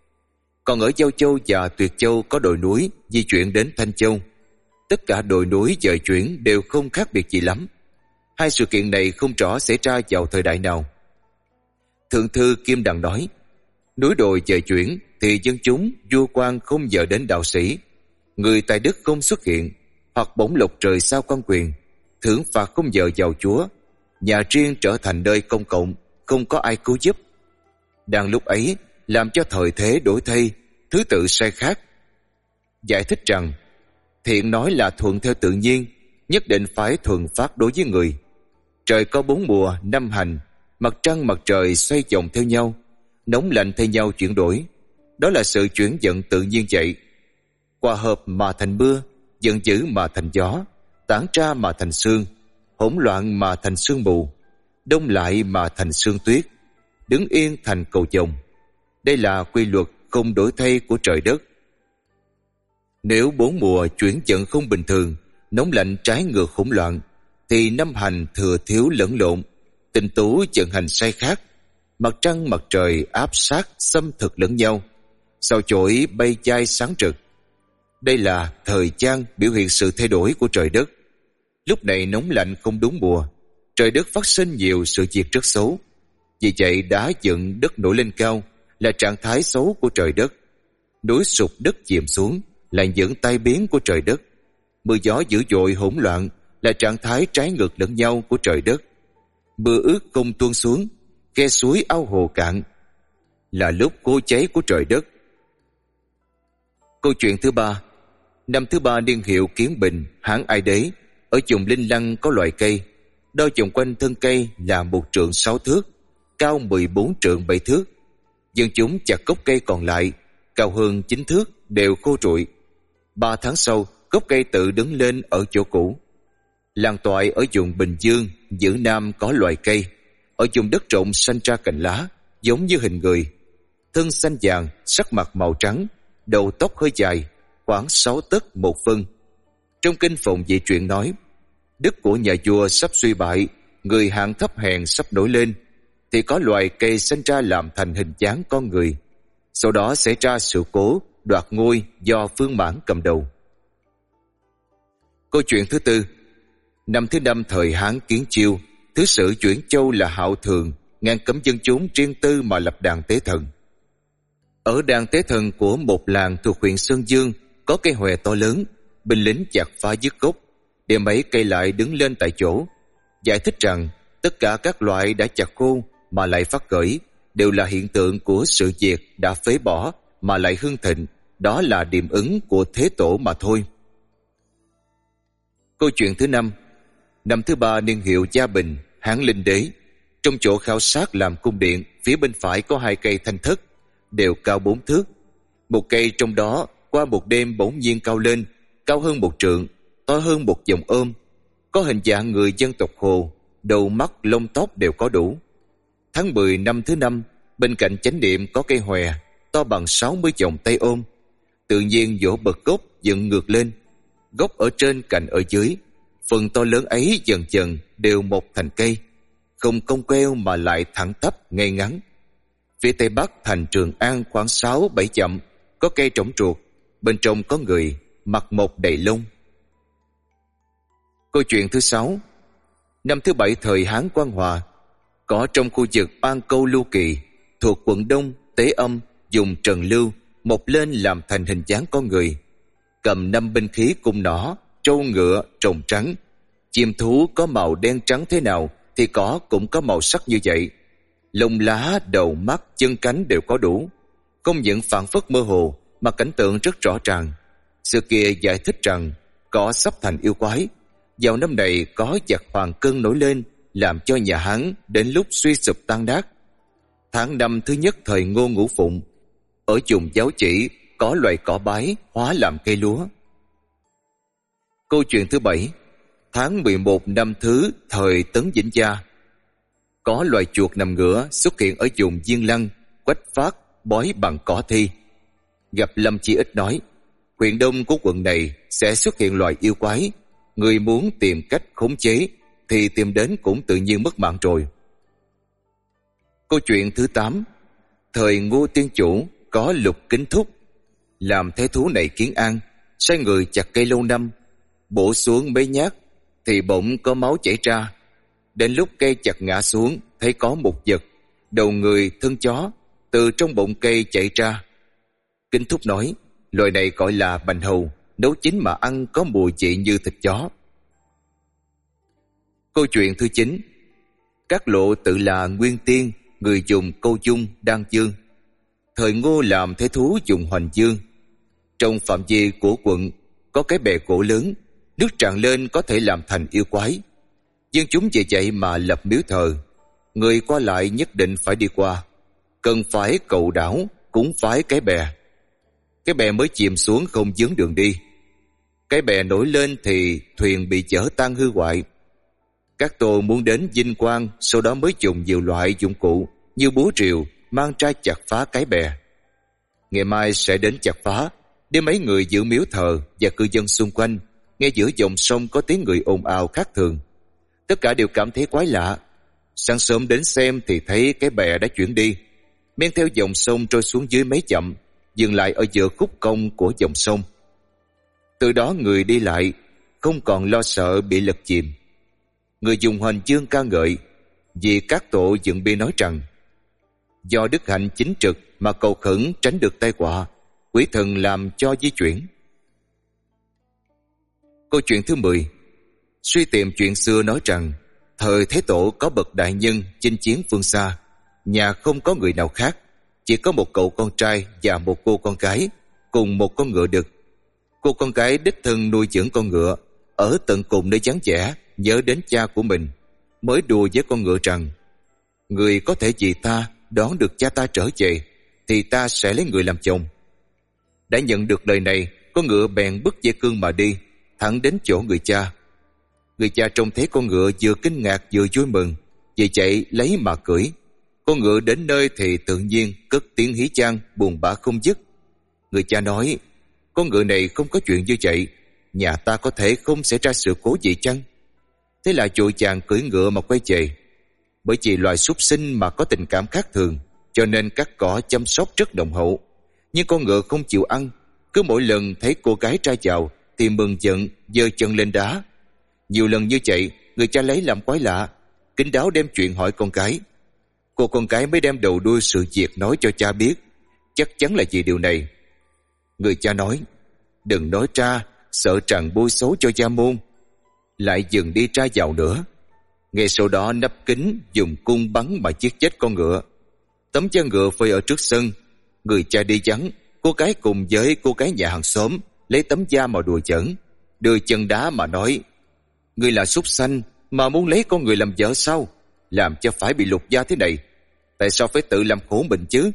Còn ở Giao Châu và Tuyệt Châu có đồi núi di chuyển đến Thanh Châu. Tất cả đồi núi dời chuyển đều không khác biệt gì lắm. Hai sự kiện này không rõ xảy ra vào thời đại nào. Thượng thư Kim Đằng nói, núi đồi dời chuyển thì dân chúng, vua quan không dời đến đạo sĩ, người tài đức không xuất hiện, hoặc bổng lộc trời sao quan quyền, thưởng phạt không dời vào chúa, nhà riêng trở thành nơi công cộng, không có ai cứu giúp. Đang lúc ấy làm cho thời thế đổi thay, thứ tự sai khác. Giải thích rằng thiện nói là thuận theo tự nhiên, nhất định phải thuận phát đối với người. Trời có 4 mùa, 5 hành, mặt trăng mặt trời xoay vòng theo nhau, nóng lạnh thay nhau chuyển đổi. Đó là sự chuyển vận tự nhiên vậy. Hòa hợp mà thành mưa, giận dữ mà thành gió, tản ra mà thành sương, hỗn loạn mà thành sương mù, đông lại mà thành sương tuyết, đứng yên thành cầu vồng. Đây là quy luật không đổi thay của trời đất. Nếu 4 mùa chuyển vận không bình thường, nóng lạnh trái ngược hỗn loạn, thì 5 hành thừa thiếu lẫn lộn, tình tú vận hành sai khác, mặt trăng mặt trời áp sát xâm thực lẫn nhau, sao chổi bay chai sáng rực. Đây là thời gian biểu hiện sự thay đổi của trời đất. Lúc này nóng lạnh không đúng mùa, trời đất phát sinh nhiều sự việc rất xấu. Vì vậy đá dựng đất nổi lên cao là trạng thái xấu của trời đất. Núi sụp đất chìm xuống là những tai biến của trời đất. Mưa gió dữ dội hỗn loạn là trạng thái trái ngược lẫn nhau của trời đất. Mưa ướt không tuôn xuống, khe suối ao hồ cạn là lúc khô cháy của trời đất. Câu chuyện thứ 3. Năm thứ 3 niên hiệu Kiến Bình, Hán Ai Đế, ở vùng Linh Lăng có loài cây, đo vòng quanh thân cây là 1 trượng 6 thước, cao 14 trượng 7 thước. Dân chúng chặt gốc cây còn lại, cao hơn 9 thước, đều khô trụi. 3 tháng sau, gốc cây tự đứng lên ở chỗ cũ. Làng Toại ở vùng Bình Dương, Giữ Nam có loài cây, ở vùng đất rộng xanh ra cành lá, giống như hình người. Thân xanh vàng, sắc mặt màu trắng, đầu tóc hơi dài, khoảng 6 tấc 1 phân. Trong kinh Phụng Dị Truyện nói, đức của nhà vua sắp suy bại, người hạng thấp hèn sắp nổi lên, thì có loài cây sinh ra làm thành hình dáng con người. Sau đó xảy ra sự cố đoạt ngôi do Phương Mãn cầm đầu. Câu chuyện thứ 4. Năm thứ 5 thời Hán Kiến Chiêu, thứ sử Chuyển Châu là Hạo Thường ngăn cấm dân chúng riêng tư mà lập đàn tế thần. Ở đàn tế thần của một làng thuộc huyện Sơn Dương có cây hòe to lớn, binh lính chặt phá dứt gốc, để mấy cây lại đứng lên tại chỗ. Giải thích rằng tất cả các loại đã chặt khô mà lại phát khởi đều là hiện tượng của sự việc đã phế bỏ mà lại hưng thịnh, đó là điểm ứng của Thế Tổ mà thôi. Câu chuyện thứ 5. Năm thứ 3 niên hiệu Gia Bình, Hán Linh Đế, trong chỗ khảo sát làm cung điện, phía bên phải có 2 cây thanh thất, đều cao 4 thước. Một cây trong đó qua một đêm bỗng nhiên cao lên, cao hơn 1 trượng, to hơn một vòng ôm, có hình dạng người dân tộc Hồ, đầu mắt lông tóc đều có đủ. Tháng 10 năm thứ 5, bên cạnh chánh điện có cây hòe to bằng 60 vòng tay ôm, tự nhiên vỗ bật gốc dựng ngược lên, gốc ở trên cạnh ở dưới, phần to lớn ấy dần dần đều mọc thành cây, không cong queo mà lại thẳng tắp ngay ngắn. Phía tây bắc thành Trường An khoảng 6-7 dặm có cây trống truột, bên trong có người mặt mộc đầy lông. Câu chuyện thứ 6. Năm thứ 7 thời Hán Quang Hòa, có trong khu vực An Câu Lưu Kỳ thuộc quận Đông Tế Âm, dùng trần lưu mọc lên làm thành hình dáng con người, cầm 5 binh khí cung nỏ, trâu ngựa trồng trắng. Chim thú có màu đen trắng thế nào thì cỏ cũng có màu sắc như vậy. Lông lá, đầu, mắt, chân cánh đều có đủ, không những phản phất mơ hồ mà cảnh tượng rất rõ ràng. Sự kia giải thích rằng cỏ sắp thành yêu quái. Vào năm này có giặc hoàng cơn nổi lên, làm cho nhà Hán đến lúc suy sụp tan nát. Tháng 5 thứ nhất thời Ngô Ngũ Phụng, ở vùng Giáo Chỉ có loài cỏ bái hóa làm cây lúa. Câu chuyện thứ 7. Tháng 11 năm thứ thời Tấn Vĩnh Gia, có loài chuột nằm ngửa xuất hiện ở vùng Diên Lăng, quách phát bói bằng cỏ thi. Gặp Lâm Chi Ích nói, huyện đông của quận này sẽ xuất hiện loài yêu quái, người muốn tìm cách khống chế thì tìm đến cũng tự nhiên mất mạng rồi. Câu chuyện thứ 8. Thời Ngô Tiên Chủ có Lục Kính Thúc làm thế thú này kiến an, sai người chặt cây lâu năm, bổ xuống mấy nhát thì bỗng có máu chảy ra. Đến lúc cây chặt ngã xuống, thấy có một vật, đầu người thân chó, từ trong bụng cây chạy ra. Kính Thúc nói, loài này gọi là bành hầu, nấu chín mà ăn có mùi vị như thịt chó. Câu chuyện thứ 9. Cát Lộ tự là nguyên tiên, người dùng câu chung đan chương. Thời Ngô làm thế thú dùng hoành chương. Trong phạm vi của quận có cái bè gỗ lớn, nước tràn lên có thể làm thành yêu quái. Dân chúng vì vậy mà lập miếu thờ, người qua lại nhất định phải đi qua, cần phải cầu đảo cúng phái cái bè. Cái bè mới chìm xuống không vướng đường đi, cái bè nổi lên thì thuyền bị chở tan hư hoại. Các tô muốn đến vinh quang, sau đó mới dùng nhiều loại dụng cụ như búa rìu mang ra chặt phá cái bè. Ngày mai sẽ đến chặt phá, để mấy người giữ miếu thờ và cư dân xung quanh nghe giữa dòng sông có tiếng người ồn ào khác thường. Tất cả đều cảm thấy quái lạ. Sáng sớm đến xem thì thấy cái bè đã chuyển đi, men theo dòng sông trôi xuống dưới mấy dặm, dừng lại ở giữa khúc cong của dòng sông. Từ đó người đi lại không còn lo sợ bị lật chìm. Người dùng hoành chương ca ngợi, vì các tổ dựng bia nói rằng do đức hạnh chính trực mà cầu khẩn tránh được tai họa, quỷ thần làm cho di chuyển. Câu chuyện thứ 10. Suy tìm chuyện xưa nói rằng thời Thế Tổ có bậc đại nhân chinh chiến phương xa, nhà không có người nào khác, chỉ có một cậu con trai và một cô con gái cùng một con ngựa đực. Cô con gái đích thân nuôi dưỡng con ngựa, ở tận cùng nơi vắng vẻ nhớ đến cha của mình, mới đùa với con ngựa rằng người có thể vì ta đón được cha ta trở về thì ta sẽ lấy người làm chồng. Đã nhận được lời này, con ngựa bèn bứt dây cương mà đi thẳng đến chỗ người cha. Người cha trông thấy con ngựa vừa kinh ngạc vừa vui mừng, vì chạy lấy mà cưỡi. Con ngựa đến nơi thì tự nhiên cất tiếng hí chan buồn bã không dứt. Người cha nói, con ngựa này không có chuyện như vậy, nhà ta có thể không xảy ra sự cố gì chăng? Thế là vội chàng cưỡi ngựa mà quay về. Bởi vì loài súc sinh mà có tình cảm khác thường, cho nên cắt cỏ chăm sóc rất đồng hậu. Nhưng con ngựa không chịu ăn, cứ mỗi lần thấy cô gái ra chào thì mừng giận giơ chân lên đá. Nhiều lần như vậy, người cha lấy làm quái lạ, kín đáo đem chuyện hỏi con gái. Cô con gái mới đem đầu đuôi sự việc nói cho cha biết, chắc chắn là vì điều này. Người cha nói, đừng nói ra, sợ rằng bôi xấu cho gia môn. Lại dừng đi ra vào nữa. Ngay sau đó nắp kính dùng cung bắn mà giết chết con ngựa. Tấm da ngựa phơi ở trước sân, người cha đi vắng, cô gái cùng với cô gái nhà hàng xóm lấy tấm da mà đùa giỡn, đưa chân đá mà nói, ngươi là súc sanh mà muốn lấy con người làm vợ sao? Làm cho phải bị lột da thế này, tại sao phải tự làm khổ mình chứ?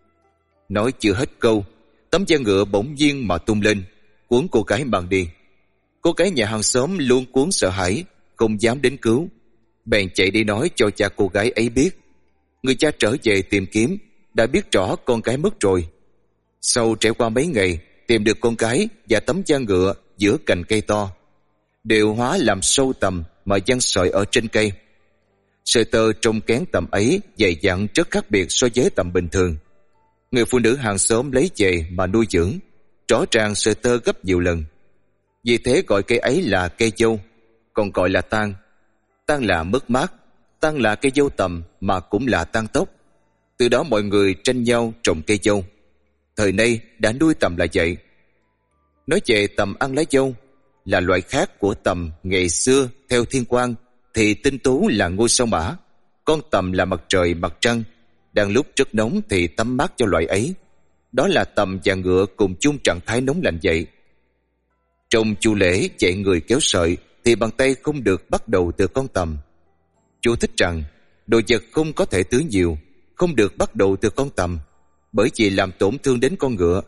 Nói chưa hết câu, tấm da ngựa bỗng nhiên mà tung lên, cuốn cô gái mang đi. Cô gái nhà hàng xóm luôn cuốn sợ hãi, không dám đến cứu, bèn chạy đi nói cho cha cô gái ấy biết. Người cha trở về tìm kiếm, đã biết rõ con gái mất rồi. Sau trải qua mấy ngày, tìm được con gái và tấm da ngựa giữa cành cây to, đều hóa làm sâu tằm mà giăng sợi ở trên cây. Sợi tơ trong kén tằm ấy dày dặn rất khác biệt so với tằm bình thường. Người phụ nữ hàng xóm lấy về mà nuôi dưỡng, rõ ràng sợi tơ gấp nhiều lần. Vì thế gọi cây ấy là cây dâu, còn gọi là tang. Tang là mất mát, tang là cây dâu tằm mà cũng là tang tóc. Từ đó mọi người tranh nhau trồng cây dâu. Thời nay đã nuôi tằm là vậy. Nói về tằm ăn lá dâu, là loại khác của tằm ngày xưa theo thiên quan, thì tinh tú là ngôi sao mã, con tằm là mặt trời mặt trăng, đang lúc rất nóng thì tắm mát cho loại ấy. Đó là tằm và ngựa cùng chung trạng thái nóng lạnh vậy. Trong chu lễ dạy người kéo sợi thì bàn tay không được bắt đầu từ con tằm. Chú thích rằng đồ vật không có thể tưới nhiều, không được bắt đầu từ con tằm, bởi vì làm tổn thương đến con ngựa.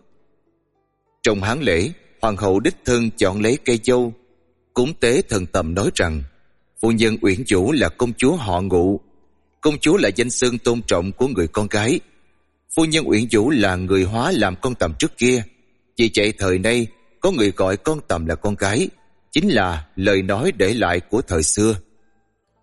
Trong Hán lễ, hoàng hậu đích thân chọn lấy cây dâu cúng tế thần tằm, nói rằng phu nhân Uyển Vũ là công chúa họ Ngụ. Công chúa là danh xưng tôn trọng của người con gái. Phu nhân Uyển Vũ là người hóa làm con tằm trước kia, vì vậy thời nay có người gọi con tằm là con gái, chính là lời nói để lại của thời xưa.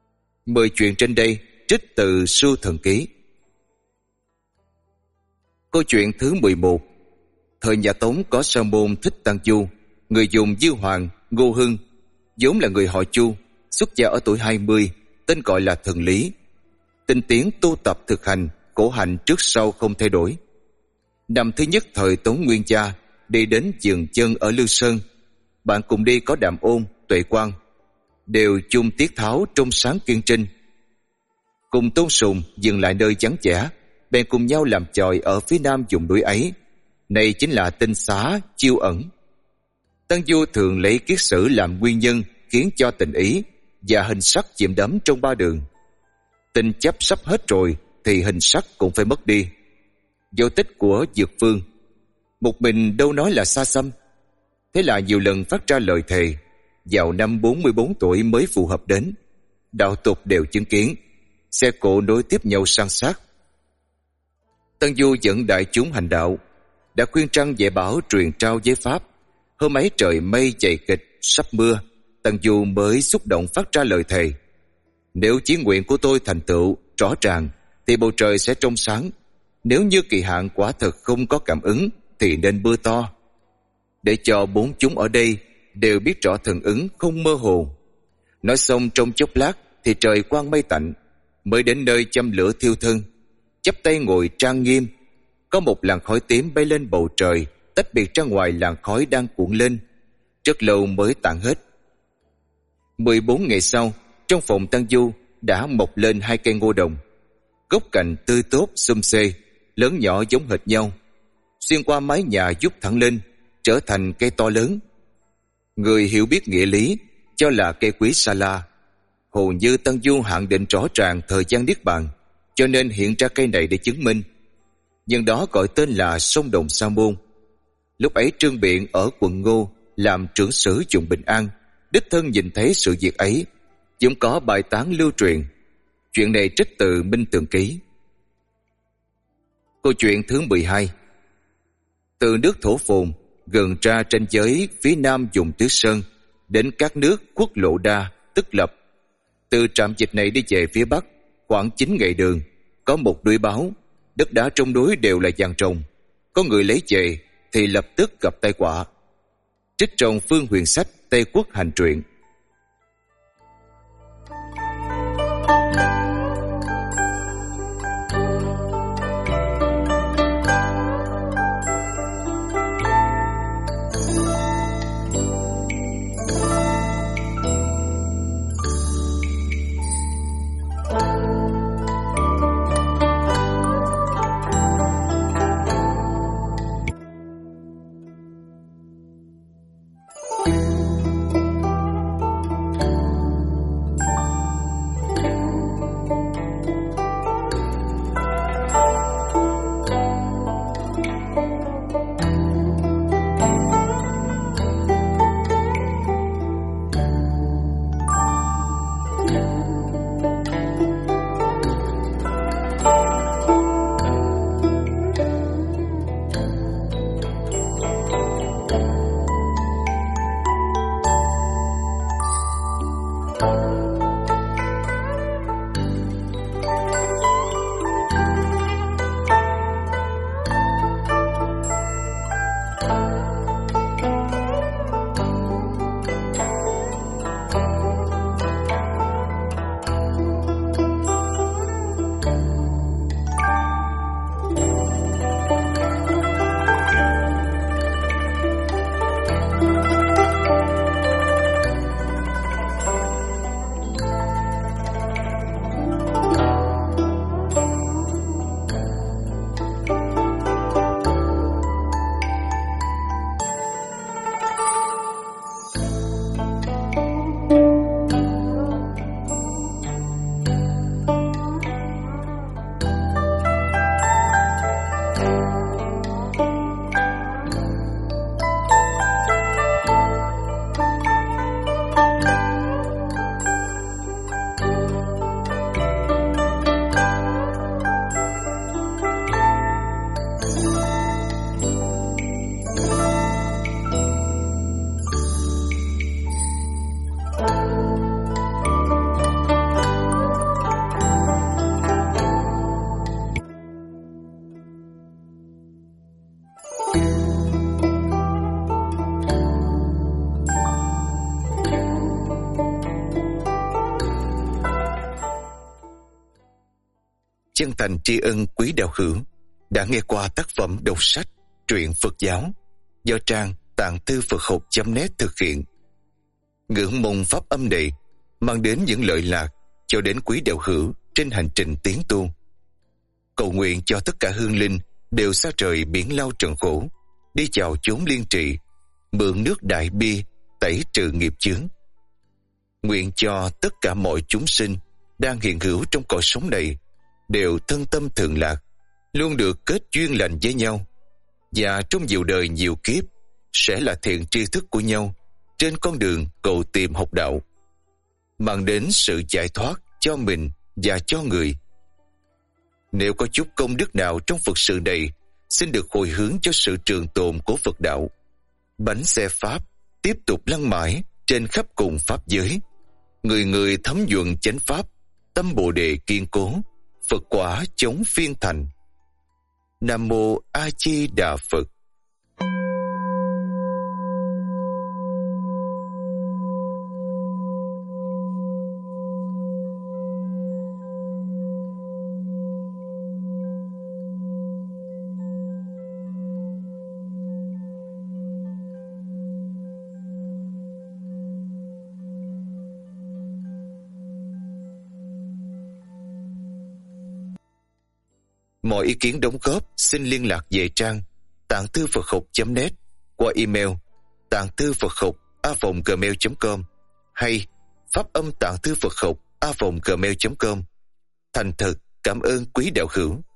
10 chuyện trên đây trích từ Sưu Thần Ký. Câu chuyện thứ 11. Thời nhà Tống có sa môn Thích Tăng Du, người dùng Dư Hoàng, Ngô Hưng, vốn là người họ Chu, xuất gia ở tuổi 20, tên gọi là Thần Lý. Tinh tiến tu tập thực hành, khổ hạnh trước sau không thay đổi. Năm thứ nhất thời Tống Nguyên Gia, đi đến dừng chân ở Lư Sơn. Bạn cùng đi có Đàm Ôn, Tuệ Quang, đều chung tiết tháo trong sáng kiên trinh. Cùng Tôn Sùng dừng lại nơi vắng vẻ, bèn cùng nhau làm chòi ở phía nam vùng núi ấy. Này chính là Tinh Xá, Chiêu Ẩn. Tăng Du thường lấy kiết sử làm nguyên nhân khiến cho tình ý và hình sắc chìm đắm trong ba đường. Tình chấp sắp hết rồi thì hình sắc cũng phải mất đi. Dấu tích của Dược Phương, một mình đâu nói là xa xăm. Thế là nhiều lần phát ra lời thề, vào năm 44 tuổi mới phù hợp đến. Đạo tục đều chứng kiến, xe cộ nối tiếp nhau san sát. Tăng Du dẫn đại chúng hành đạo, đã khuyên trăng dạy bảo truyền trao giới pháp. Hôm ấy trời mây dày kịch, sắp mưa, Tăng Du mới xúc động phát ra lời thề: nếu chí nguyện của tôi thành tựu rõ ràng thì bầu trời sẽ trong sáng. Nếu như kỳ hạn quả thật không có cảm ứng thì nên mưa to, để cho bốn chúng ở đây đều biết rõ thần ứng không mơ hồ. Nói xong trong chốc lát thì trời quang mây tạnh, mới đến nơi châm lửa thiêu thân, chắp tay ngồi trang nghiêm. Có một làn khói tím bay lên bầu trời, tách biệt ra ngoài làn khói đang cuộn lên, rất lâu mới tản hết. 14 ngày sau, trong phòng Tăng Du đã mọc lên 2 cây ngô đồng, gốc cành tươi tốt xum xê, lớn nhỏ giống hệt nhau, xuyên qua mái nhà giúp thẳng lên, trở thành cây to lớn. Người hiểu biết nghĩa lý cho là cây quý sa la. Hồ như Tăng Du hạn định rõ ràng thời gian niết bàn, cho nên hiện ra cây này để chứng minh. Nhưng đó gọi tên là sông Đồng Sa Môn. Lúc ấy Trương Biện ở quận Ngô làm trưởng sử vùng Bình An, đích thân nhìn thấy sự việc ấy, cũng có bài tán lưu truyền. Chuyện này trích từ Minh Tường Ký. Câu chuyện thứ 12. Từ nước Thổ Phồn gần ra ranh giới phía nam vùng Tứ Sơn, đến các nước Quốc Lộ Đa, Tức Lập. Từ trạm dịch này đi về phía bắc khoảng 9 ngày đường, có một núi báo, đất đá trong núi đều là vàng rồng. Có người lấy về thì lập tức gặp tai họa. Trích trong Phương Huyền Sách Tây Quốc Hành Truyện. chân thành tri ân quý đạo hữu đã nghe qua tác phẩm đọc sách truyện Phật giáo do trang Tạng Thư Phật Học.net thực hiện. Ngưỡng mong pháp âm này mang đến những lợi lạc cho đến quý đạo hữu trên hành trình tiến tu. Cầu nguyện cho tất cả hương linh đều xa trời biển lao trần khổ, đi vào chốn liên trị, mượn nước đại bi tẩy trừ nghiệp chướng. Nguyện cho tất cả mọi chúng sinh đang hiện hữu trong cõi sống này đều thân tâm thường lạc, luôn được kết duyên lành với nhau, và trong nhiều đời nhiều kiếp sẽ là thiện tri thức của nhau trên con đường cầu tìm học đạo, mang đến sự giải thoát cho mình và cho người. Nếu có chút công đức nào trong Phật sự này, xin được hồi hướng cho sự trường tồn của Phật đạo. Bánh xe Pháp tiếp tục lăn mãi trên khắp cùng Pháp giới. Người người thấm nhuận chánh Pháp, tâm Bồ Đề kiên cố, Phật quả chống phiên thành. Nam Mô A Di Đà Phật. Mọi ý kiến đóng góp xin liên lạc về trang Tạng Thư Phật Học.net qua email tạng thư phật học @gmail.com hay pháp âm Tạng Thư Phật Học @gmail.com. Thành thật cảm ơn quý đạo hữu.